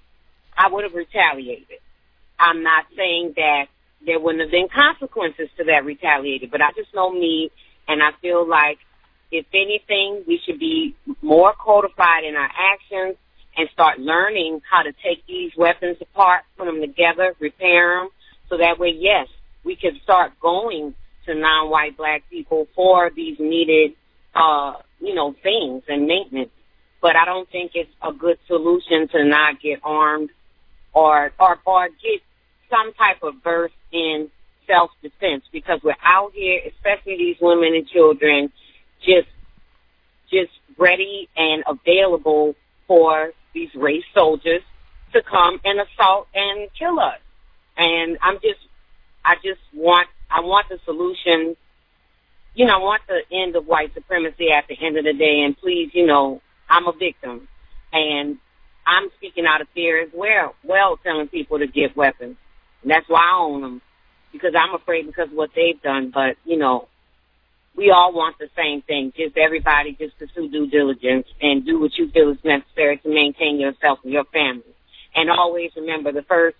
[SPEAKER 10] I would have retaliated. I'm not saying that there wouldn't have been consequences to that retaliated, but I just know me, and I feel like, if anything, we should be more codified in our actions and start learning how to take these weapons apart, put them together, repair them, so that way, yes, we can start going to non-white black people for these needed, uh, you know, things and maintenance. But I don't think it's a good solution to not get armed or, or, or get some type of verse in self-defense, because we're out here, especially these women and children, just, just ready and available for these race soldiers to come and assault and kill us. And I'm just, I just want, I want the solution, you know, I want the end of white supremacy at the end of the day. And please, you know, I'm a victim, and I'm speaking out of fear as well, well, telling people to get weapons. And that's why I own them, because I'm afraid because of what they've done. But, you know, we all want the same thing. Just everybody just pursue due diligence and do what you feel is necessary to maintain yourself and your family. And always remember the first,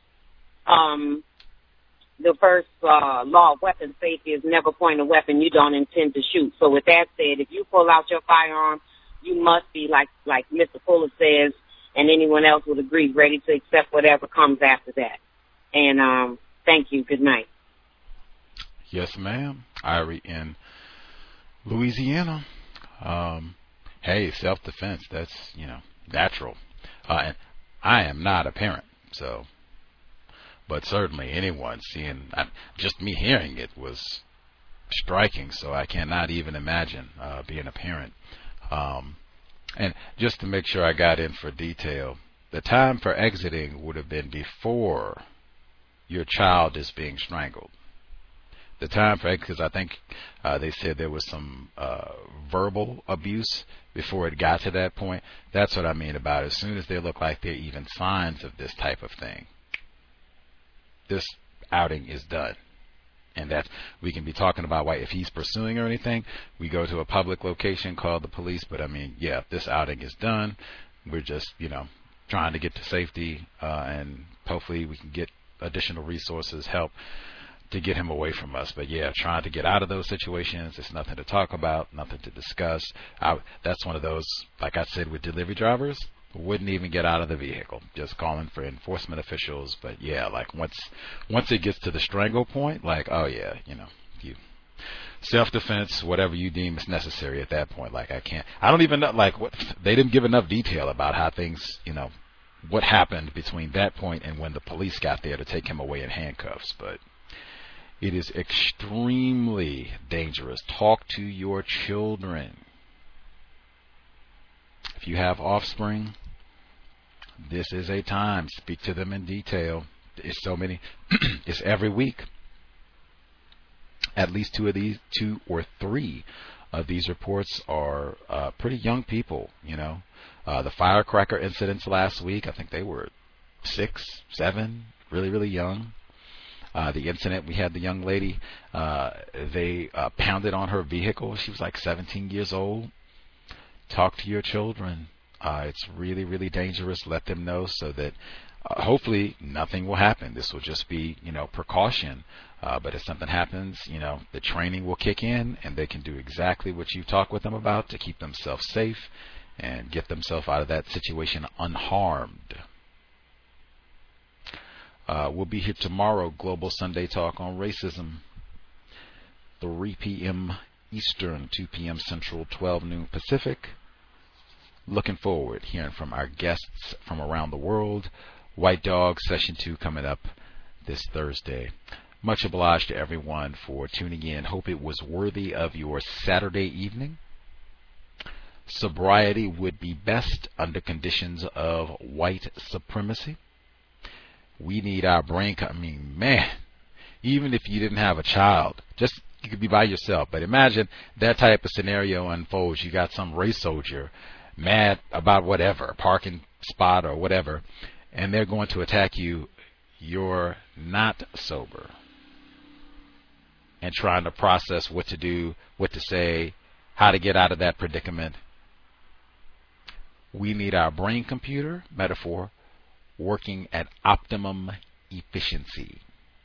[SPEAKER 10] um, the first uh, law of weapon safety is never point a weapon you don't intend to shoot. So with that said, if you pull out your firearm, you must be, like like Mister Fuller says, and anyone else would agree, ready to accept whatever comes after that. And um, thank you. Good night.
[SPEAKER 8] Yes, ma'am. Irie in Louisiana. Um, hey, self-defense, that's, you know, natural. Uh, and I am not a parent, so, but certainly anyone seeing, just me hearing it was striking, so I cannot even imagine uh, being a parent. Um, and just to make sure I got in for detail, the time for exiting would have been before your child is being strangled. The time for, because I think uh, they said there was some uh, verbal abuse before it got to that point. That's what I mean about it. As soon as they look like they're even signs of this type of thing, this outing is done. And that we can be talking about why, if he's pursuing or anything, we go to a public location, call the police. But I mean, yeah, this outing is done. We're just, you know, trying to get to safety, uh, and hopefully we can get additional resources, help to get him away from us. But yeah, trying to get out of those situations, it's nothing to talk about, nothing to discuss. I, that's one of those, like I said, with delivery drivers, wouldn't even get out of the vehicle, just calling for enforcement officials. But yeah, like once once it gets to the strangle point, like, oh yeah, you know, you self-defense, whatever you deem is necessary at that point. Like I can't, I don't even know, like what, they didn't give enough detail about how things, you know, what happened between that point and when the police got there to take him away in handcuffs. But it is extremely dangerous. Talk to your children. If you have offspring, this is a time. Speak to them in detail. It's so many. It's every week. At least two of these, two or three of these reports are uh, pretty young people. You know, uh, the firecracker incidents last week, I think they were six, seven, really, really young. Uh, the incident, we had the young lady, uh, they uh, pounded on her vehicle. She was like seventeen years old. Talk to your children. Uh, it's really, really dangerous. Let them know so that uh, hopefully nothing will happen. This will just be, you know, precaution. Uh, but if something happens, you know, the training will kick in and they can do exactly what you talk with them about to keep themselves safe and get themselves out of that situation unharmed. Uh, we'll be here tomorrow, Global Sunday Talk on Racism, three p.m. Eastern, two p.m. Central, twelve noon Pacific. Looking forward hearing from our guests from around the world. White Dog Session two coming up this Thursday. Much obliged to everyone for tuning in. Hope it was worthy of your Saturday evening. Sobriety would be best under conditions of white supremacy. We need our brain. I mean, man, even if you didn't have a child, just you could be by yourself. But imagine that type of scenario unfolds. You got some race soldier mad about whatever, parking spot or whatever, and they're going to attack you. You're not sober. And trying to process what to do, what to say, how to get out of that predicament. We need our brain computer, metaphor, working at optimum efficiency.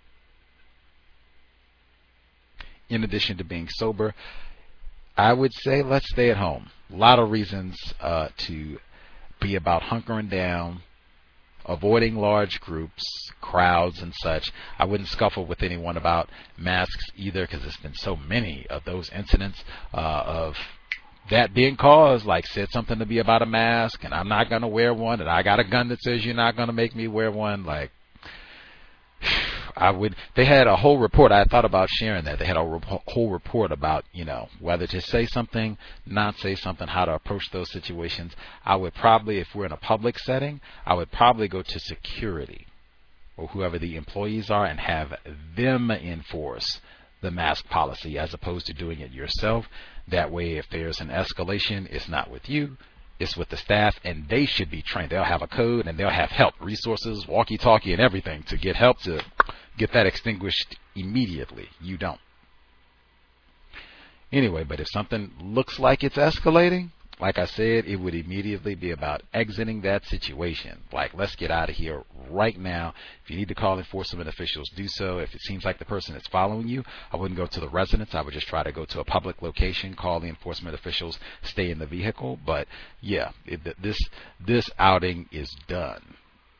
[SPEAKER 8] In addition to being sober, I would say let's stay at home. A lot of reasons uh, to be about hunkering down, avoiding large groups, crowds and such. I wouldn't scuffle with anyone about masks either, because there's been so many of those incidents uh, of that being caused, like said something to be about a mask and I'm not going to wear one and I got a gun that says you're not going to make me wear one. Like, I would, they had a whole report. I thought about sharing that. They had a re- whole report about, you know, whether to say something, not say something, how to approach those situations. I would probably, if we're in a public setting, I would probably go to security or whoever the employees are and have them enforce the mask policy as opposed to doing it yourself. That way, if there's an escalation, it's not with you, it's with the staff, and they should be trained. They'll have a code, and they'll have help, resources, walkie-talkie, and everything to get help to get that extinguished immediately. You don't. Anyway, but if something looks like it's escalating, like I said, it would immediately be about exiting that situation. Like, let's get out of here right now. If you need to call enforcement officials, do so. If it seems like the person is following you, I wouldn't go to the residence. I would just try to go to a public location, call the enforcement officials, stay in the vehicle. But yeah, it, this this outing is done.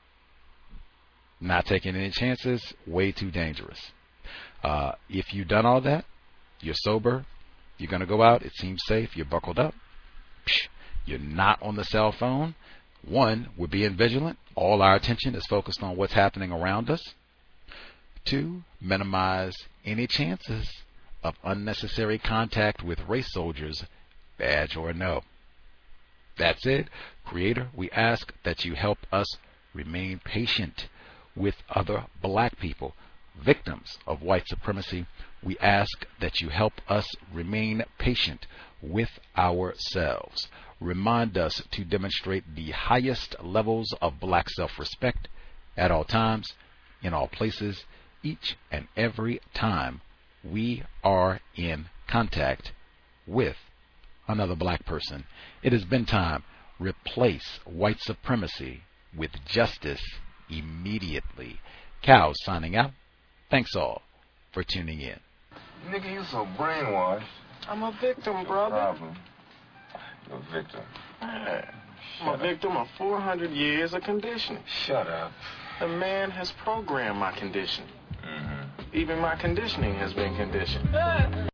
[SPEAKER 8] Not taking any chances, way too dangerous. Uh, if you've done all that, you're sober, you're going to go out, it seems safe, you're buckled up, You're not on the cell phone. One, we're being vigilant. All our attention is focused on what's happening around us. Two, minimize any chances of unnecessary contact with race soldiers, badge or no. That's it. Creator, we ask that you help us remain patient with other black people, victims of white supremacy. We ask that you help us remain patient with ourselves. Remind us to demonstrate the highest levels of black self-respect at all times, in all places, each and every time we are in contact with another black person. It has been time. Replace white supremacy with justice immediately. Cows signing out. Thanks all for tuning in.
[SPEAKER 9] Nigga, you so brainwashed.
[SPEAKER 16] I'm a victim, brother.
[SPEAKER 9] Problem. You're a victim.
[SPEAKER 16] Man, I'm a victim of four hundred years of conditioning.
[SPEAKER 9] Shut up.
[SPEAKER 16] The man has programmed my condition.
[SPEAKER 9] Mm-hmm.
[SPEAKER 16] Even my conditioning has been conditioned.